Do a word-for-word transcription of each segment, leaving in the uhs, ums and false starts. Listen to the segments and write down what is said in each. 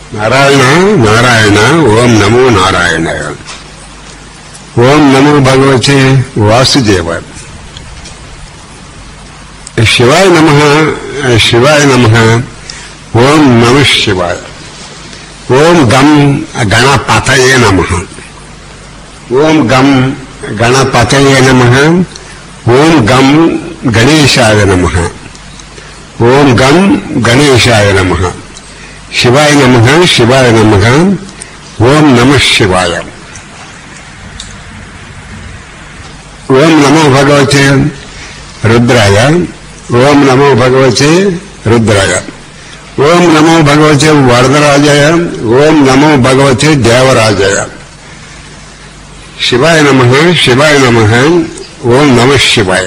నారాయణ నారాయణ ఓం నమో నారాయణ. ఓం నమో భగవతే వాసుదేవ. శివాయ నమః శివాయ నమః. ఓం నమః శివాయ. ఓం గం గణపతయే నమః. ఓం గం గణపతయే నమః. ఓం గం గణేశాయ నమః. ఓం గం గణేశాయ నమః. శివాయ నమః శివాయ నమః. ఓం నమః శివాయ. ఓం నమో భగవతే రుద్రాయ. ఓం నమో భగవతే రుద్రాయ. ఓం నమో భగవతే వరదరాజాయ. ఓం నమో భగవతే దేవరాజాయ. శివాయ నమః శివాయ నమః. ఓం నమః శివాయ.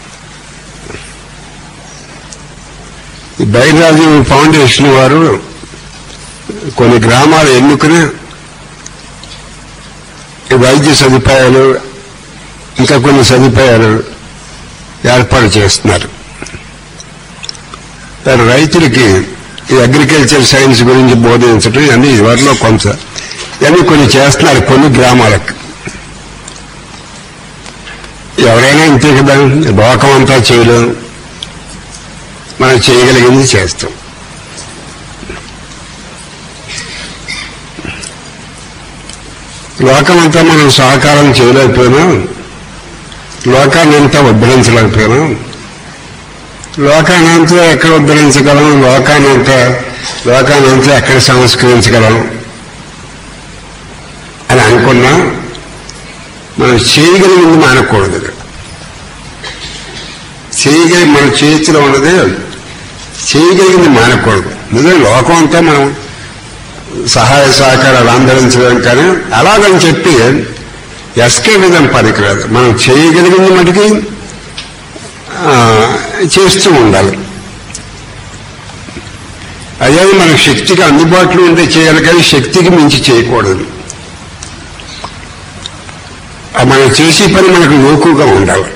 ఈ బైరాజు ఫౌండేషన్ వారు కొన్ని గ్రామాలు ఎన్నుకుని వైద్య సదుపాయాలు ఇంకా కొన్ని సదుపాయాలు ఏర్పాటు చేస్తున్నారు. రైతులకి ఈ అగ్రికల్చర్ సైన్స్ గురించి బోధించడం ఇవన్నీ వారిలో కొంత ఇవన్నీ కొన్ని చేస్తున్నారు కొన్ని గ్రామాలకు. ఎవరైనా ఇంతే కదా, లోకం అంతా చేయలేం, మనం చేయగలిగింది చేస్తాం. లోకమంతా మనం సహకారం చేయలేకపోయినా, లోకాన్ని అంతా ఉద్ధరించలేకపోయినా, లోకాన్నంతా ఎక్కడ ఉద్ధరించగలం, లోకాన్నంతా లోకాన్నంతా ఎక్కడ సంస్కరించగలం అని అనుకున్నా మనం చేయగలిగింది మానకూడదు. చేయగలిగి మన చేతిలో ఉన్నది చేయగలిగింది మానకూడదు. నిజంగా లోకం అంతా మనం సహాయ సహకారాలు అందించడం, కానీ అలాగని చెప్పి ఎస్కేపిజం పనికిరాదు. మనం చేయగలిగింది మటుకి చేస్తూ ఉండాలి. అదే మన శక్తికి అందుబాటులో ఉంటే చేయాలి, కానీ శక్తికి మించి చేయకూడదు. మనం చేసే పని మనకు లోకుగా ఉండాలి.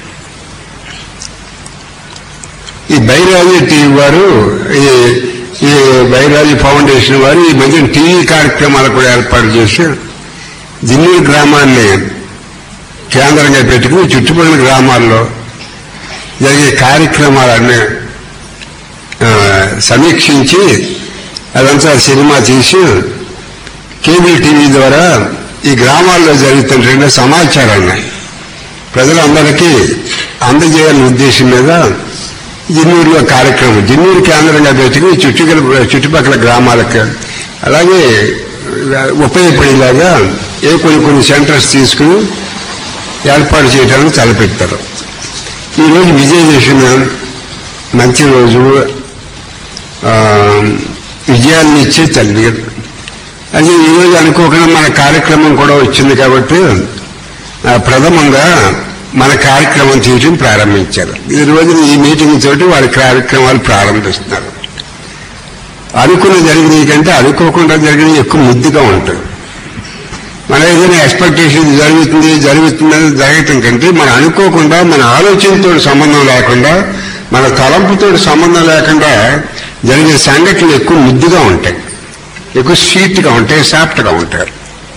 ఈ బైరాజు టీవీ వారు ఈ బైరాజు ఫౌండేషన్ వారు ఈ మధ్య టీవీ కార్యక్రమాలు కూడా ఏర్పాటు చేసి దిన్నూరు గ్రామాన్ని కేంద్రంగా పెట్టుకుని చుట్టుపక్కల గ్రామాల్లో జరిగే కార్యక్రమాలన్నీ సమీక్షించి అదంతా సినిమా తీసి కేబుల్ టీవీ ద్వారా ఈ గ్రామాల్లో జరుగుతున్న సమాచారాన్ని ప్రజలందరికీ అందజేయాలనే ఉద్దేశం మీద జిన్నూరులో కార్యక్రమం జిన్నూరు కేంద్రంగా పెట్టుకుని చుట్టుపక్కల చుట్టుపక్కల గ్రామాలకు అలాగే ఉపయోగపడేలాగా ఏ కొన్ని కొన్ని సెంటర్స్ తీసుకుని ఏర్పాటు చేయడానికి తలపెట్టారు. ఈరోజు విజయదశమి మంచి రోజు, విజయాన్ని ఇచ్చే తల్లి. అది ఈరోజు అనుకోకుండా మన కార్యక్రమం కూడా వచ్చింది కాబట్టి ప్రథమంగా మన కార్యక్రమం చేయడం ప్రారంభించారు. ఈ రోజు ఈ మీటింగ్ తోటి వారి కార్యక్రమాలు ప్రారంభిస్తున్నారు. అనుకున్న జరిగినవి కంటే అనుకోకుండా జరిగినవి ఎక్కువ ముద్దుగా ఉంటుంది. మన ఏదైనా ఎక్స్పెక్టేషన్ జరుగుతుంది జరుగుతుందని జరగటం కంటే మన అనుకోకుండా మన ఆలోచనతో సంబంధం లేకుండా మన తలంపుతో సంబంధం లేకుండా జరిగే సంఘటనలు ఎక్కువ ముద్దుగా ఉంటాయి, ఎక్కువ స్వీట్గా ఉంటాయి, సాఫ్ట్గా ఉంటాయి.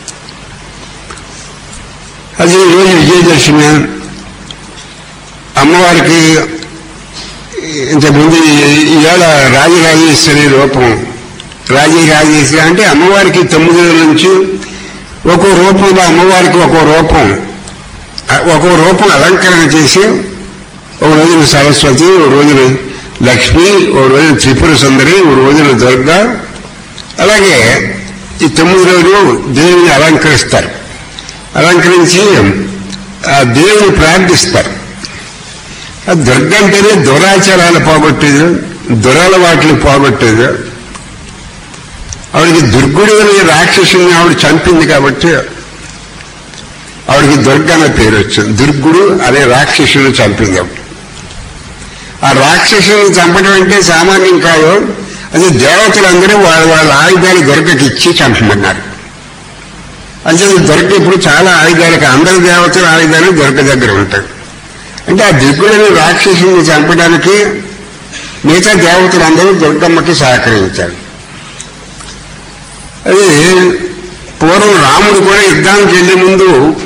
అది ఈరోజు విజయదశమి. అమ్మవారికి ఇంతకుముందు ఇవాళ రాజరాజేశ్వరి రూపం. రాజరాజేశ్వరి అంటే అమ్మవారికి తొమ్మిది రోజుల నుంచి ఒక్కో రూపంలో అమ్మవారికి ఒక్కో రూపం ఒక్కో రూపం అలంకరణ చేసి ఒక రోజున సరస్వతి, ఒక రోజున లక్ష్మి, ఒక రోజున త్రిపుర సుందరి, ఒక రోజున దుర్గా. అలాగే ఈ తొమ్మిది రోజులు దేవుని అలంకరిస్తారు. అలంకరించి ఆ దేవుని ప్రార్థిస్తారు. ఆ దుర్గ అంటేనే దురాచారాలు పోగొట్టేది, దురలవాట్లు పోగొట్టేది. ఆవిడికి దుర్గుడు అనే రాక్షసుని ఆవిడ చంపింది కాబట్టి ఆవిడికి దుర్గ అనే పేరు వచ్చింది. దుర్గుడు అనే రాక్షసుని చంపింది ఆవిడ. ఆ రాక్షసుని చంపడం అంటే సామాన్యం కాదు. అది దేవతలందరూ వాళ్ళ వాళ్ళ ఆయుధాలు దుర్గకి ఇచ్చి చంపమన్నారు. అంటే దుర్గ ఇప్పుడు చాలా ఆయుధాలకు అందరి దేవతల ఆయుధాలు దుర్గ దగ్గర ఉంటాయి. అంటే ఆ దిగ్గులని రాక్షసుని చంపడానికి మిగతా దేవతలందరూ దుర్గమ్మకి సహకరించారు. అది పూర్వం రాముడు కూడా యుద్ధానికి వెళ్లే ముందు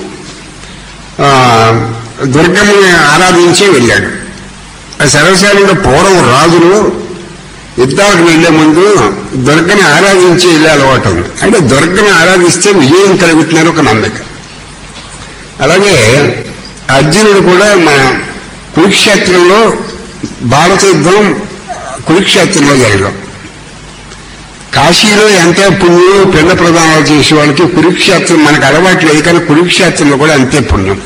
దుర్గమ్మని ఆరాధించి వెళ్ళాడు. సర్వసాధారణంగా పూర్వం రాజులు యుద్ధాలకు వెళ్లే ముందు దుర్గని ఆరాధించి వెళ్ళే అలవాటు ఉంది. అంటే దుర్గని ఆరాధిస్తే విజయం కలుగుతున్నారు ఒక నమ్మకం. అలాగే అర్జునుడు కూడా మన కురుక్షేత్రంలో భారత యుద్ధం కురుక్షేత్రంలో జరగడం. కాశీలో ఎంత పుణ్యం పిండ ప్రదానాలు చేసే వాళ్ళకి కురుక్షేత్రం మనకు అలవాటు లేదు, కానీ కురుక్షేత్రంలో కూడా అంతే పుణ్యం.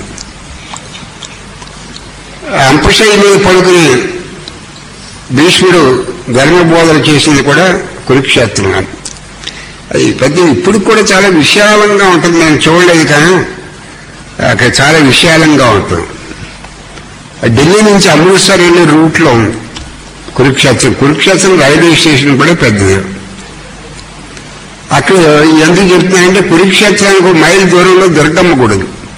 అంపశయ్య మీద పడుకుని భీష్ముడు ధర్మబోధన చేసింది కూడా కురుక్షేత్రం. అది పెద్ద ఇప్పుడు కూడా చాలా విశాలంగా ఉంటుంది. నేను చూడలేదు కానీ అక్కడ చాలా విశాలంగా ఉంటుంది. ఢిల్లీ నుంచి అమృత్సర్ వెళ్ళే రూట్లో ఉంది కురుక్షేత్రం. కురుక్షేత్రం రైల్వే స్టేషన్ కూడా పెద్దది. అక్కడ ఎందుకు చెప్తున్నాయంటే కురుక్షేత్రానికి ఒక మైల్ దూరంలో దుర్గమ్మ గుడి.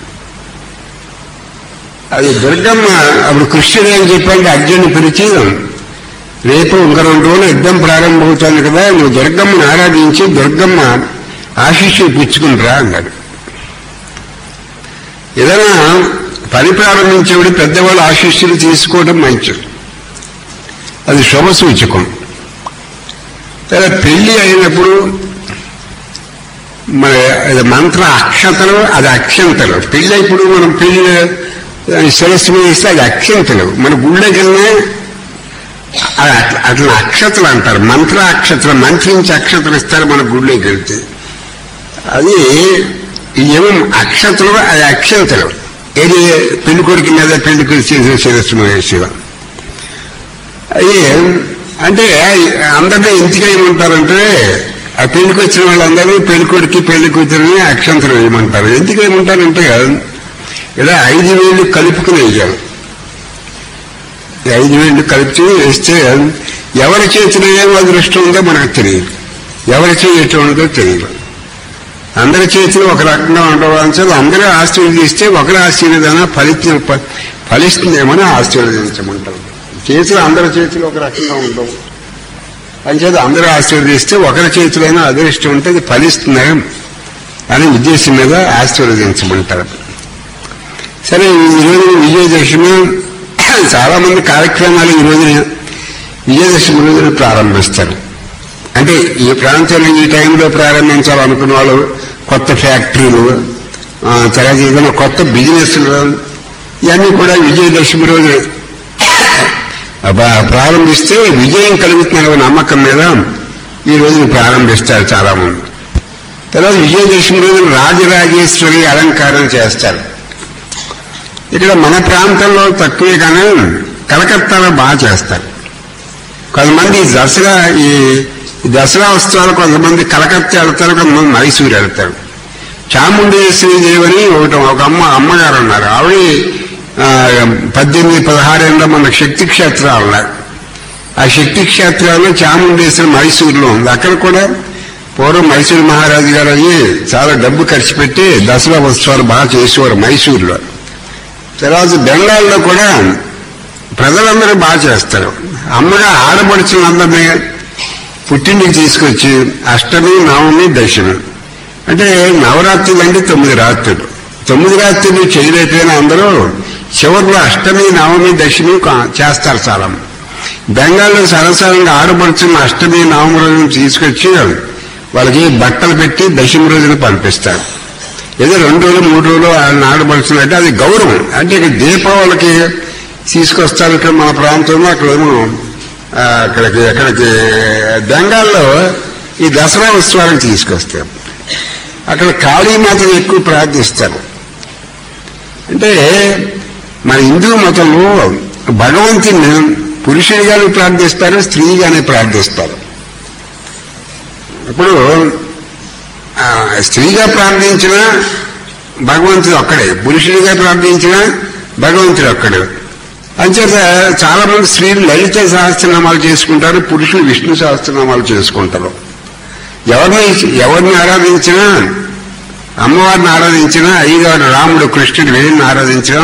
అది దుర్గమ్మ అప్పుడు కృష్ణుడు ఏం చెప్పాలంటే అర్జునుని పిలిచి, రేపు ఇంక రెండు రోజులు యుద్ధం ప్రారంభమవుతుంది కదా, నువ్వు దుర్గమ్మని ఆరాధించి దుర్గమ్మ ఆశీస్సులు పుచ్చుకుంటారా అన్నాడు. ఏదైనా పని ప్రారంభించేవాడు పెద్దవాళ్ళు ఆశీస్సులు తీసుకోవడం మంచిది, అది శుభ సూచకం. లేదా పెళ్లి అయినప్పుడు మన మంత్ర అక్షతలు, అది అక్షంతలు. పెళ్లి ఇప్పుడు మనం పెళ్లి శిరస్సు మీద ఇస్తే అది అక్షంతలు. మన గుళ్ళకి వెళ్ళినా అది అట్లా అట్లా అక్షతలు అంటారు. మంత్ర అక్షతలు, మంత్రించి అక్షతలు ఇస్తారు మన గుళ్ళకి వెళ్తే. అది ఏమో అక్షతలు, అది అక్షంతలు. ఏది పెళ్లి కొడుకు మీద పెళ్లి చేసే శిరస్సు మీద వేసేవా. అది అంటే అందరినీ ఇంటికి ఏమంటారంటే ఆ పెళ్లికి వచ్చిన వాళ్ళందరూ పెళ్లి కొడుకు పెళ్లి కూతురిని అక్షంతలు వేయమంటారు. ఎందుకు ఏమంటారంటే ఇలా ఐదు వేళ్ళు కలుపుకుని వేయాలి. ఐదు వేళ్ళు కలిపి వేస్తే ఎవరి చేతిలో ఏం అదృష్టం ఉందో మనకు తెలియదు, ఎవరి చేతి ఉందో తెలియదు. అందరి చేతిలో ఒక రకంగా ఉండవచ్చు. అందరూ ఆశీర్వదిస్తే ఒకరి ఆశీర్వాదన ఫలిత ఫలిస్తుందేమని ఆశీర్వదించమంటారు. చేతులు అందరి చేతిలో ఒక రకంగా ఉండవు. అంచేత అందరూ ఆశీర్వదిస్తే ఒకరి చేతిలోనే అదృష్టం ఉంటే అది ఫలిస్తుంది అనే ఉద్దేశం మీద ఆశీర్వదించమంటారు. సరే, ఈరోజు విజయదశమి చాలా మంది కార్యక్రమాలు ఈ రోజున విజయదశమి రోజున ప్రారంభిస్తారు. అంటే ఈ ప్రాంతంలో ఈ టైంలో ప్రారంభించాలనుకున్న వాళ్ళు కొత్త ఫ్యాక్టరీలు, తర్వాత ఏదైనా కొత్త బిజినెస్లు, ఇవన్నీ కూడా విజయదశమి రోజు ప్రారంభిస్తే విజయం కలుగుతున్న నమ్మకం మీద ఈ రోజున ప్రారంభిస్తారు చాలా మంది. తర్వాత విజయదశమి రోజున రాజరాజేశ్వరి అలంకారం చేస్తారు. ఇక్కడ మన ప్రాంతంలో తక్కువే కానీ కలకత్తాలో బాగా చేస్తారు. కొంతమంది దసరా ఈ దసరా ఉత్సవాలు కొంతమంది కలకత్తా వెళ్తారు, కొంతమంది మైసూరు వెళ్తారు. చాముండేశ్వరి దేవని ఒకటి ఒక అమ్మ అమ్మగారు ఉన్నారు. ఆవిడ పద్దెనిమిది పదహారేళ్ళలో మన శక్తి క్షేత్రాలు ఉన్నాయి. ఆ శక్తి క్షేత్రాల్లో చాముండేశ్వరి మైసూరులో ఉంది. అక్కడ కూడా పూర్వం మైసూరు మహారాజు గారు అయ్యి చాలా డబ్బు ఖర్చు పెట్టి దసరా ఉత్సవాలు బాగా చేసేవారు మైసూరులో. తర్వాత బెంగాల్లో కూడా ప్రజలందరూ బాగా చేస్తారు. అమ్మగా ఆడపడుచులందరినీ పుట్టింటికి తీసుకొచ్చి అష్టమి, నవమి, దశమి అంటే నవరాత్రులు అంటే తొమ్మిది రాత్రులు. తొమ్మిది రాత్రులు చేయలేకపోయినా అందరూ చివరిలో అష్టమి, నవమి, దశమి చేస్తారు చాలా. బెంగాల్లో సరసంగా ఆడపడుచున్న అష్టమి, నవమి రోజున తీసుకొచ్చి వాళ్ళకి బట్టలు పెట్టి దశమి రోజున పంపిస్తారు. ఏదో రెండు రోజులు మూడు రోజులు ఆయన ఆడపడుచున్నట్టు అది గౌరవం. అంటే ఇక దీపావళికి తీసుకొస్తారు. ఇక్కడ మన ప్రాంతంలో అక్కడేమో అక్కడికి అక్కడికి బెంగాల్లో ఈ దసరా ఉత్సవాలకు తీసుకొస్తారు. అక్కడ కాళీమాతను ఎక్కువ ప్రార్థిస్తారు. అంటే మన హిందూ మతంలో భగవంతుని పురుషుడిగానే ప్రార్థిస్తారు, స్త్రీగానే ప్రార్థిస్తారు. ఇప్పుడు స్త్రీగా ప్రార్థించిన భగవంతుడు ఒక్కడే, పురుషుడిగా ప్రార్థించిన భగవంతుడు ఒక్కడే. అంచేత చాలా మంది స్త్రీలు లలిత సహస్రనామాలు చేసుకుంటారు, పురుషులు విష్ణు సహస్రనామాలు చేసుకుంటారు. ఎవరిని ఎవరిని ఆరాధించినా, అమ్మవారిని ఆరాధించినా, అయ్యగారు రాముడు కృష్ణుడు వీరిని ఆరాధించడం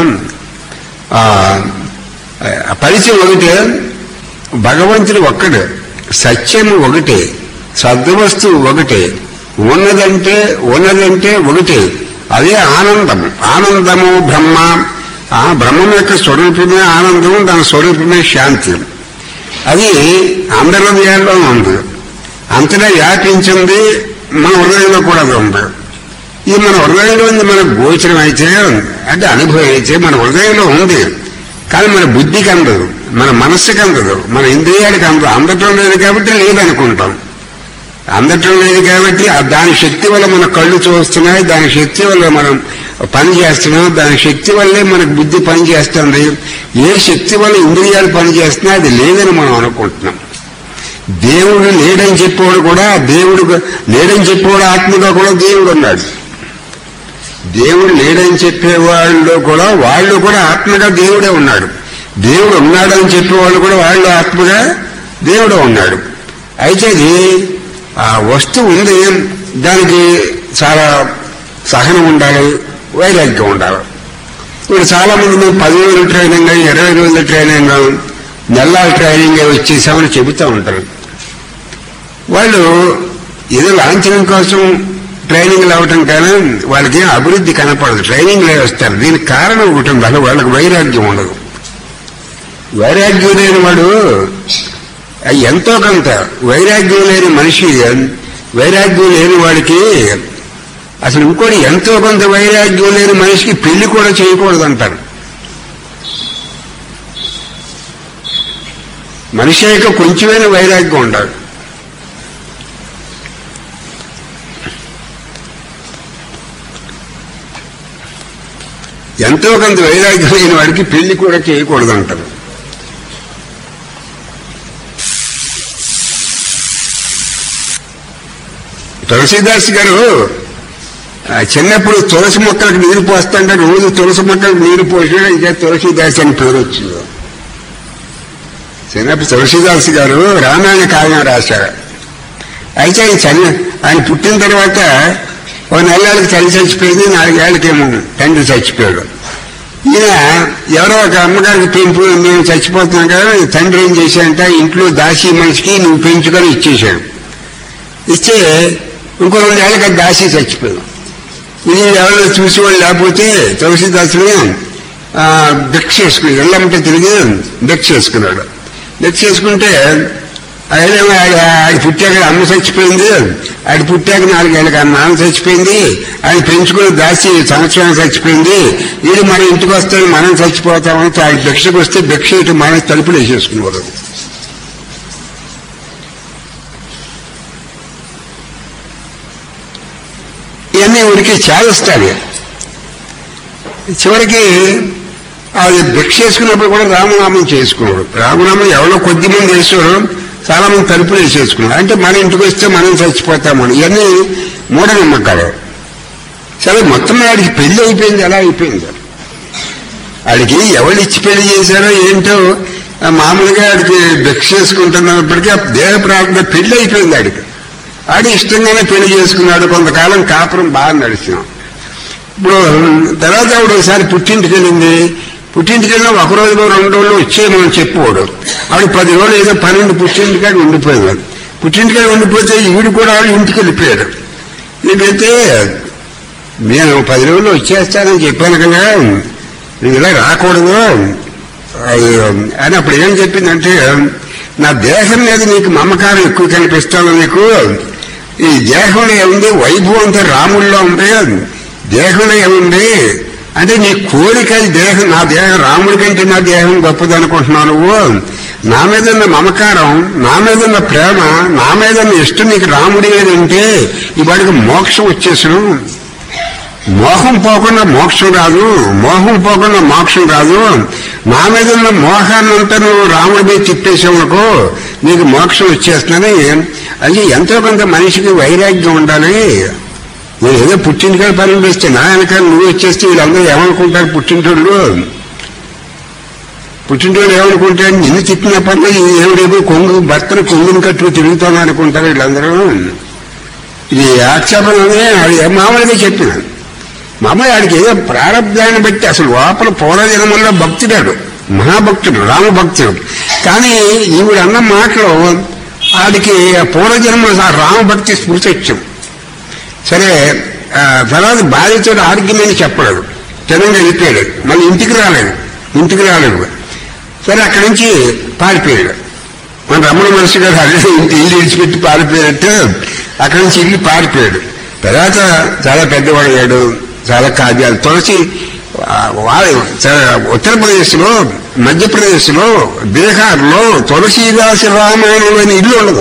పరిచయం ఒకటే. భగవంతుడు ఒక్కడే, సత్యము ఒకటే, సద్వస్తువు ఒకటే, ఉన్నదంటే ఉన్నదంటే ఒకటి, అదే ఆనందం. ఆనందము బ్రహ్మ. ఆ బ్రహ్మం యొక్క స్వరూపమే ఆనందం, దాని స్వరూపమే శాంతి. అది అందరి హృదయాల్లో ఉంది, అంతటా వ్యాపించింది, మన హృదయంలో కూడా ఉంది. ఇది మన హృదయంలో ఉంది, మనకు గోచరం అయితే అంటే అనుభవం అయితే మన హృదయంలో ఉంది. కానీ మన బుద్ధికి అందదు, మన మనస్సుకి అందదు, మన ఇంద్రియాలకు అందదు. అందటం లేదు కాబట్టి లేదనుకుంటాం. అందటం లేదు కాబట్టి దాని శక్తి వల్ల మన కళ్ళు చూస్తున్నాయి, దాని శక్తి వల్ల మనం పని చేస్తున్నాం, దాని శక్తి వల్లే మనకు బుద్ధి పని చేస్తుంది. ఏ శక్తి వల్ల ఇంద్రియాలు పని చేస్తున్నాయి అది లేదని మనం అనుకుంటున్నాం. దేవుడు లేడని చెప్పేవాడు కూడా, దేవుడు లేడని చెప్పేవాడు ఆత్మగా కూడా దేవుడు ఉన్నాడు. దేవుడు లేడని చెప్పేవాళ్ళు కూడా వాళ్ళు కూడా ఆత్మగా దేవుడే ఉన్నాడు. దేవుడు ఉన్నాడని చెప్పేవాళ్ళు కూడా వాళ్ళు ఆత్మగా దేవుడే ఉన్నాడు. అయితే ఇది ఆ వస్తువు ఉంది, దానికి చాలా సహనం ఉండాలి, వైరాగ్యం ఉండాలి. ఇప్పుడు చాలా మంది మేము పది రోజుల ట్రైనింగ్, ఇరవై రోజుల ట్రైనింగ్, నెలల ట్రైనింగ్ వచ్చేసామని చెబుతూ ఉంటారు. వాళ్ళు ఏదో లాంఛనం కోసం ట్రైనింగ్లు అవ్వటం కానీ వాళ్ళకి ఏం అభివృద్ధి కనపడదు. ట్రైనింగ్లే వస్తారు. దీనికి కారణం ఒకటి ఉంది, అసలు వాళ్ళకి వైరాగ్యం ఉండదు. వైరాగ్యం లేని వాడు ఎంతో కొంత వైరాగ్యం లేని మనిషి, వైరాగ్యం లేని వాడికి అసలు ఇంకోటి ఎంతో కొంత వైరాగ్యం లేని మనిషికి పెళ్లి కూడా చేయకూడదు అంటారు. మనిషి యొక్క కొంచెమైనా వైరాగ్యం ఉండాలి. ఎంతో కొంత వైరాగ్యం లేని వాడికి పెళ్లి కూడా చేయకూడదు అంటారు. తులసీదాస్ గారు చిన్నప్పుడు తులసి మొక్కలకు నీరు పోస్తుంటే రోజు తులసి మొక్కలకు నీరు పోసినా ఇంకా తులసీదాస్ అని పేరు వచ్చింది. చిన్నప్పుడు తులసీదాస్ గారు రామాయణ కావ్యం రాశారు. అయితే ఆయన చని ఆయన పుట్టిన తర్వాత ఒక నెలకి తల్లి చచ్చిపోయింది, నాలుగేళ్లకేమో తండ్రి చచ్చిపోయాడు. ఈయన ఎవరో ఒక అమ్మగారికి పెంపు మేము చచ్చిపోతున్నాం కదా, తండ్రి ఏం చేశాడంట, ఇంట్లో దాసీ మనిషికి నువ్వు పెంచుకొని ఇచ్చేశాడు. ఇచ్చే ఇంకో రెండేళ్ళకి దాసీ చచ్చిపోయాడు. ఇది ఎవరో చూసేవాళ్ళు లేకపోతే తులసీదాసుని భిక్ష చేసుకుని వెళ్ళమంటే తిరిగి భిక్ష చేసుకున్నాడు. భిక్ష చేసుకుంటే ఆయన ఆయన పుట్టాక అమ్మ చచ్చిపోయింది, ఆయన పుట్టాక నాలుగేళ్ళకి ఆయన నాన్న చచ్చిపోయింది, ఆయన పెంచుకుని దాసి సంవత్సరానికి చచ్చిపోయింది, వీడు మన ఇంటికి వస్తే మనం చచ్చిపోతామని ఆయన భిక్షకు వస్తే భిక్ష ఇటు మన తలుపులు వేసేసుకునేవారు. ఇవన్నీ ఊరికి చేస్తాడు. చివరికి అది భిక్ష చేసుకున్నప్పుడు కూడా రామనామం చేసుకున్నాడు. రామనామం ఎవరో కొద్ది మంది వేసారు, చాలా మంది తలుపులు వేసేసుకున్నాడు. అంటే మన ఇంటికి వస్తే మనం చచ్చిపోతామని. ఇవన్నీ మూఢనమ్మకాలు. సరే మొత్తం వాడికి పెళ్లి అయిపోయింది. ఎలా అయిపోయింది? వాడికి ఎవరు ఇచ్చి పెళ్లి చేశారో ఏంటో మామూలుగా వాడికి భిక్ష చేసుకుంటున్నప్పటికీ దేహ ప్రారంభ పెళ్లి అయిపోయింది. వాడికి ఆడి ఇష్టంగానే పెళ్లి చేసుకున్నాడు. కొంతకాలం కాపురం బాగా నడిచినాం. ఇప్పుడు తర్వాత ఆవిడ ఒకసారి పుట్టింటికి వెళ్ళింది. పుట్టింటికి వెళ్ళినా ఒక రోజులో రెండు రోజులు వచ్చేయమని చెప్పేవాడు. ఆవిడ పది రోజులు ఏదో పన్నెండు పుట్టింటికాడ ఉండిపోయేవాడు. పుట్టింటికాడ ఉండిపోతే ఈవిడ కూడా ఆవిడ ఇంటికి వెళ్ళిపోయాడు. ఎందుకంటే నేను పది రోజులు వచ్చేస్తానని చెప్పాను కదా, నేను ఇలా రాకూడదు అని అప్పుడు ఏం చెప్పిందంటే, నా దేహం మీద నీకు మమకారం ఎక్కువ కనిపిస్తాను, నీకు ఈ దేహంలో ఏముంది, వైభవం అంతా రాముల్లో ఉంది, దేహంలో ఏముంది అంటే నీ కోరిక దేహం, నా దేహం రాముడి కంటే నా దేహం గొప్పదనుకుంటున్నావు నువ్వు. నా మీద ఉన్న మమకారం, నా మీద ఉన్న ప్రేమ, నా మీద ఉన్న ఇష్టం నీకు రాముడి మీద ఉంటే ఈ వాడికి మోక్షం వచ్చేసాను. మోహం పోకుండా మోక్షం రాదు, మోహం పోకుండా మోక్షం రాదు. నా మీద ఉన్న మోహాన్ని అంతా నువ్వు రాముడి మీద తిప్పేసావునుకో నీకు మోక్షం వచ్చేస్తున్నాని. అది ఎంతో కొంత మనిషికి వైరాగ్యం ఉండాలి. నేను ఏదో పుట్టింటికాడ పనులు వేస్తే నా వెనకాల నువ్వు వచ్చేస్తే వీళ్ళందరూ ఏమనుకుంటారు? పుట్టింటోళ్ళు పుట్టింటోళ్ళు ఏమనుకుంటారు? నిన్ను తిప్పిన పనులు ఏమిడేమో కొంగు భర్తను కొంగుని కట్టుకు తిరుగుతాను అనుకుంటారు వీళ్ళందరూ. ఇది ఆక్షేపణనే అది మామూలుగా చెప్పిన మామూలు ఆడికి ఏదో ప్రారంభాన్ని బట్టి అసలు లోపల పూర్వజన్మల్లో భక్తుడాడు, మహాభక్తుడు, రామభక్తుడు. కానీ ఈవిడ అన్న మాటలో ఆడికి పూర్వజన్మ రామభక్తి స్మృతి వచ్చాం. సరే తర్వాత భార్యతో ఆర్గ్యుమెంట్ చెప్పలేదు, జనంగా వెళ్ళిపోయాడు. మళ్ళీ ఇంటికి రాలేదు ఇంటికి రాలేదు సరే అక్కడి నుంచి పారిపోయాడు. మన రమణ మహర్షి గారు అదే ఇంటి ఇల్లు విడిచిపెట్టి పారిపోయినట్టు అక్కడి నుంచి ఇల్లు పారిపోయాడు. తర్వాత చాలా పెద్దవాడు అయ్యాడు, చాలా కావ్యాలు. తులసి ఉత్తరప్రదేశ్లో, మధ్యప్రదేశ్లో, బీహార్లో తులసీదాసు రామాయణం అనే ఇల్లు ఉండదు.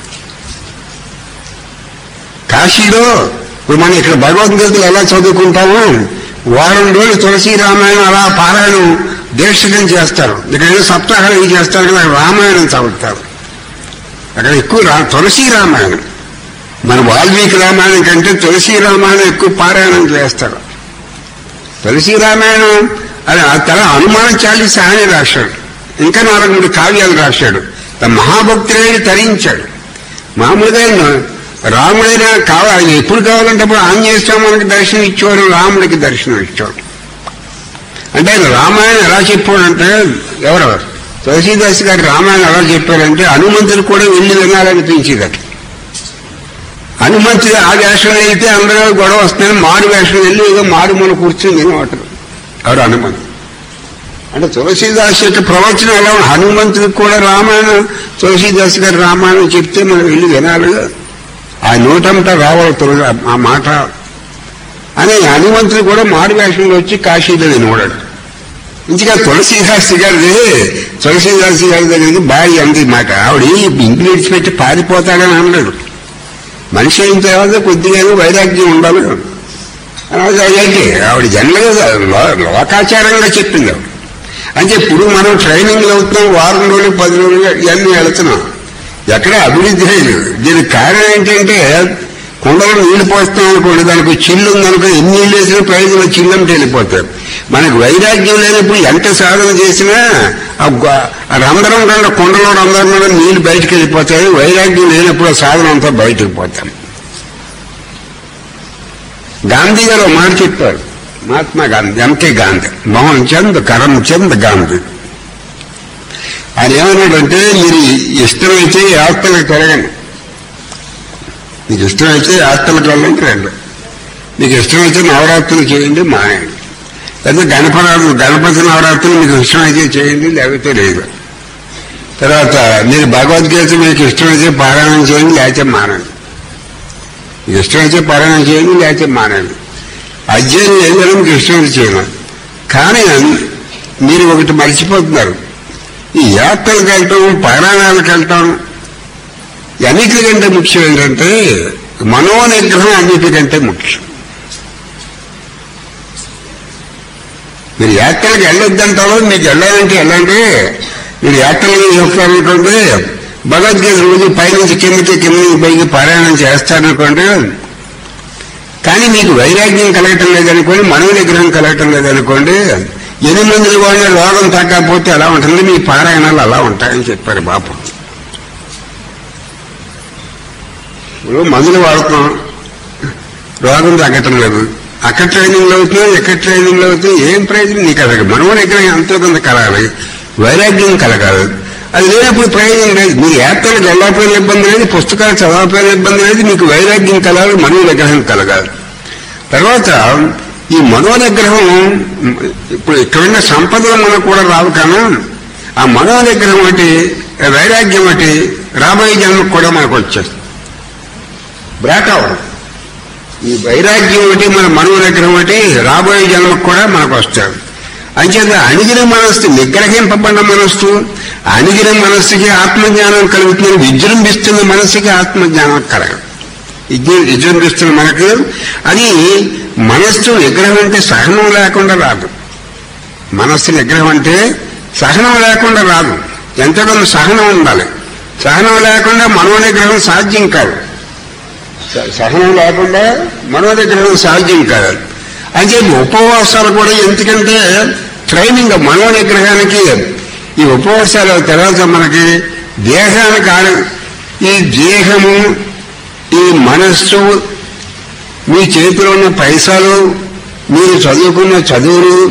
కాశీలో ఇప్పుడు మనం ఇక్కడ భగవద్గీతలు ఎలా చదువుకుంటామో వారం రోజులు తులసి రామాయణం అలా పారాయణం దీక్షకం చేస్తారు. ఇక్కడ ఏదో సప్తాహాలు ఏం చేస్తారు కదా, రామాయణం చదువుతారు. అక్కడ ఎక్కువ రా తులసి రామాయణం. మన వాల్మీకి రామాయణం కంటే తులసి రామాయణం ఎక్కువ పారాయణం చేస్తారు. తులసి రామాయణం అది తన హనుమాన్ చాలీసా అని రాశాడు. ఇంకా నాలుగు మూడు కావ్యాలు రాశాడు. తన మహాభక్తుడైన తరించాడు. మామూలుగా రాముడైనా కావాలి ఎప్పుడు కావాలంటే అప్పుడు ఆంజనేయ స్వామికి దర్శనం ఇచ్చేవాడు, రాముడికి దర్శనం ఇచ్చేవాడు. అంటే ఆయన రామాయణం ఎలా చెప్పాడంటే, ఎవరు తులసీదాస్ గారి రామాయణం ఎలా చెప్పారంటే హనుమంతుడు కూడా వెళ్ళి వినాలనిపించేదట. హనుమంతుడు ఆ వేషంలో అయితే అందరూ గొడవ వస్తున్నాయని మారు వేషం వెళ్ళి ఏదో మారుమూల కూర్చుని వినవాటరు ఎవరు హనుమంతుడు. అంటే తులసీదాస్ యొక్క ప్రవచనం ఎలా హనుమంతుడికి కూడా రామాయణం తులసీదాస్ గారి రామాయణం చెప్తే మనం వెళ్ళి వినాలి, ఆ నోటంతా రావాలి తులసి ఆ మాట అని హనుమంతుడు కూడా మారు వేషంలో వచ్చి కాశీలో వినవాడు. ఇందుక తులసీదాస్ గారిది తులసీదాస్ గారి దగ్గరికి భార్య అంది మాట, ఆవిడ ఇంటిని విడిచిపెట్టి పారిపోతాడని అనలేదు. మనిషి అయిన తర్వాత కొద్దిగా వైరాగ్యం ఉండాలి అంటే ఆవిడ జనరల్గా లోకాచారంగా చెప్పింది ఆవిడ. అంటే ఇప్పుడు మనం ట్రైనింగ్లు అవుతున్నాం, వారం రోజులు పది రోజులు ఇవన్నీ వెళుతున్నాం, ఎక్కడ అభివృద్ధి లేదు. దీనికి కారణం ఏంటంటే కుండలో నీళ్లు పోస్తాం అనుకోండి, దానికి చిల్లు ఉందనుకో ఎన్ని నీళ్ళు వేసినా ప్రయోజనం చిల్లంటే వెళ్ళిపోతారు. మనకు వైరాగ్యం లేనప్పుడు ఎంత సాధన చేసినా రంధ్రం కన్నా కుండలో రంధ్రంలో నీళ్లు బయటకు వెళ్ళిపోతాయి. వైరాగ్యం లేనప్పుడు సాధన అంతా బయటకు పోతాం. గాంధీ గారు మాట చెప్పారు, మహాత్మా గాంధీ, ఎంకే గాంధీ, మోహన్ చంద్ కరమ్చంద్ గాంధీ. ఆయన ఏమన్నాడంటే, మీరు ఇష్టమైతే యాత్రలకు తిరగండి, మీకు ఇష్టమైతే యాత్రలకు వెళ్ళండి రండి, మీకు ఇష్టమైతే నవరాత్రులు చేయండి మాయండి, లేదా గణపతి గణపతి నవరాత్రులు మీకు ఇష్టమైతే చేయండి లేకపోతే లేదు. తర్వాత మీరు భగవద్గీత మీకు ఇష్టమైతే పారాయణం చేయండి లేకపోతే మానండి, మీకు ఇష్టమైతే పారాయణం చేయండి లేకపోతే మానండి. అధ్యయనం ఏదైనా మీకు ఇష్టమైతే చేయను. కానీ మీరు ఒకటి మర్చిపోతున్నారు, ఈ యాత్రలకు వెళ్ళటం పారాయణాలకు వెళ్ళటం అన్నిటికంటే ముఖ్యం ఏంటంటే మనోనిగ్రహం అన్నిటికంటే ముఖ్యం. మీరు యాత్రలకు వెళ్ళొద్దంటారో, మీకు వెళ్ళాలంటే వెళ్ళండి. మీరు యాత్రలు చూస్తారనుకోండి, భగవద్గీత రోజు పైనుంచి కిందకి కిందకి పైకి పారాయణం చేస్తారనుకోండి, కానీ మీకు వైరాగ్యం కలగటం లేదనుకోండి, మనోనిగ్రహం కలగటం లేదనుకోండి, ఎనిమిది మందులు వాడిన రోగం తగ్గకపోతే ఎలా ఉంటుంది, మీ పారాయణాలు అలా ఉంటాయని చెప్పారు బాపు. ఇప్పుడు మందులు వాడుతున్నాం, రోగం తగ్గటం లేదు, అక్కడ ట్రైనింగ్లో అవుతున్నాం, ఎక్కడ ట్రైనింగ్లో అవుతుంది, ఏం ప్రయోజనం నీకు అసలు. మనోనిగ్రహం ఎంతో కొంత కలగాలి, వైరాగ్యం కలగాలి. అది లేనప్పుడు ప్రయోజనం లేదు. మీరు యాత్రలకు వెళ్ళకపోయిన ఇబ్బంది లేదు, పుస్తకాలు చదవకపోయిన ఇబ్బంది లేదు, మీకు వైరాగ్యం కలగాలి, మనోనిగ్రహం కలగాలి. తర్వాత ఈ మనోనిగ్రహం ఇప్పుడు ఇక్కడున్న సంపదలు మనకు కూడా రావు, కానీ ఆ మనోనిగ్రహం ఒకటి, వైరాగ్యం ఒకటి రాబోయే జన్మకు కూడా మనకు వచ్చేస్తుంది, బ్రేక్ అవ్వడం. ఈ వైరాగ్యం ఒకటి, మన మనోనిగ్రహం ఒకటి రాబోయే జన్మకు కూడా మనకు వస్తుంది. అంచేత అణిగిన మనస్సు, నిగ్రహింపబడిన మనస్సు, అణిగిన మనస్సుకి ఆత్మజ్ఞానం కలుగుతుంది, విజృంభిస్తున్న మనస్సుకి ఆత్మజ్ఞానం కలగదు. విజృంభిస్తున్న మనకు అది మనస్సు నిగ్రహం అంటే సహనం లేకుండా రాదు. మనస్సు నిగ్రహం అంటే సహనం లేకుండా రాదు, ఎంతగానో సహనం ఉండాలి. సహనం లేకుండా మనోనిగ్రహం సాధ్యం కాదు. సహనం లేకుండా మనోనిగ్రహం సాధ్యం కాదు. అంటే ఉపవాసాలు కూడా ఎందుకంటే ట్రైనింగ్ మనోనిగ్రహానికి. ఈ ఉపవాసాల తర్వాత మనకి దేహానికి, ఈ దేహము, ఈ మనస్సు, మీ చేతిలో ఉన్న పైసలు, మీరు చదువుకున్న చదువులు,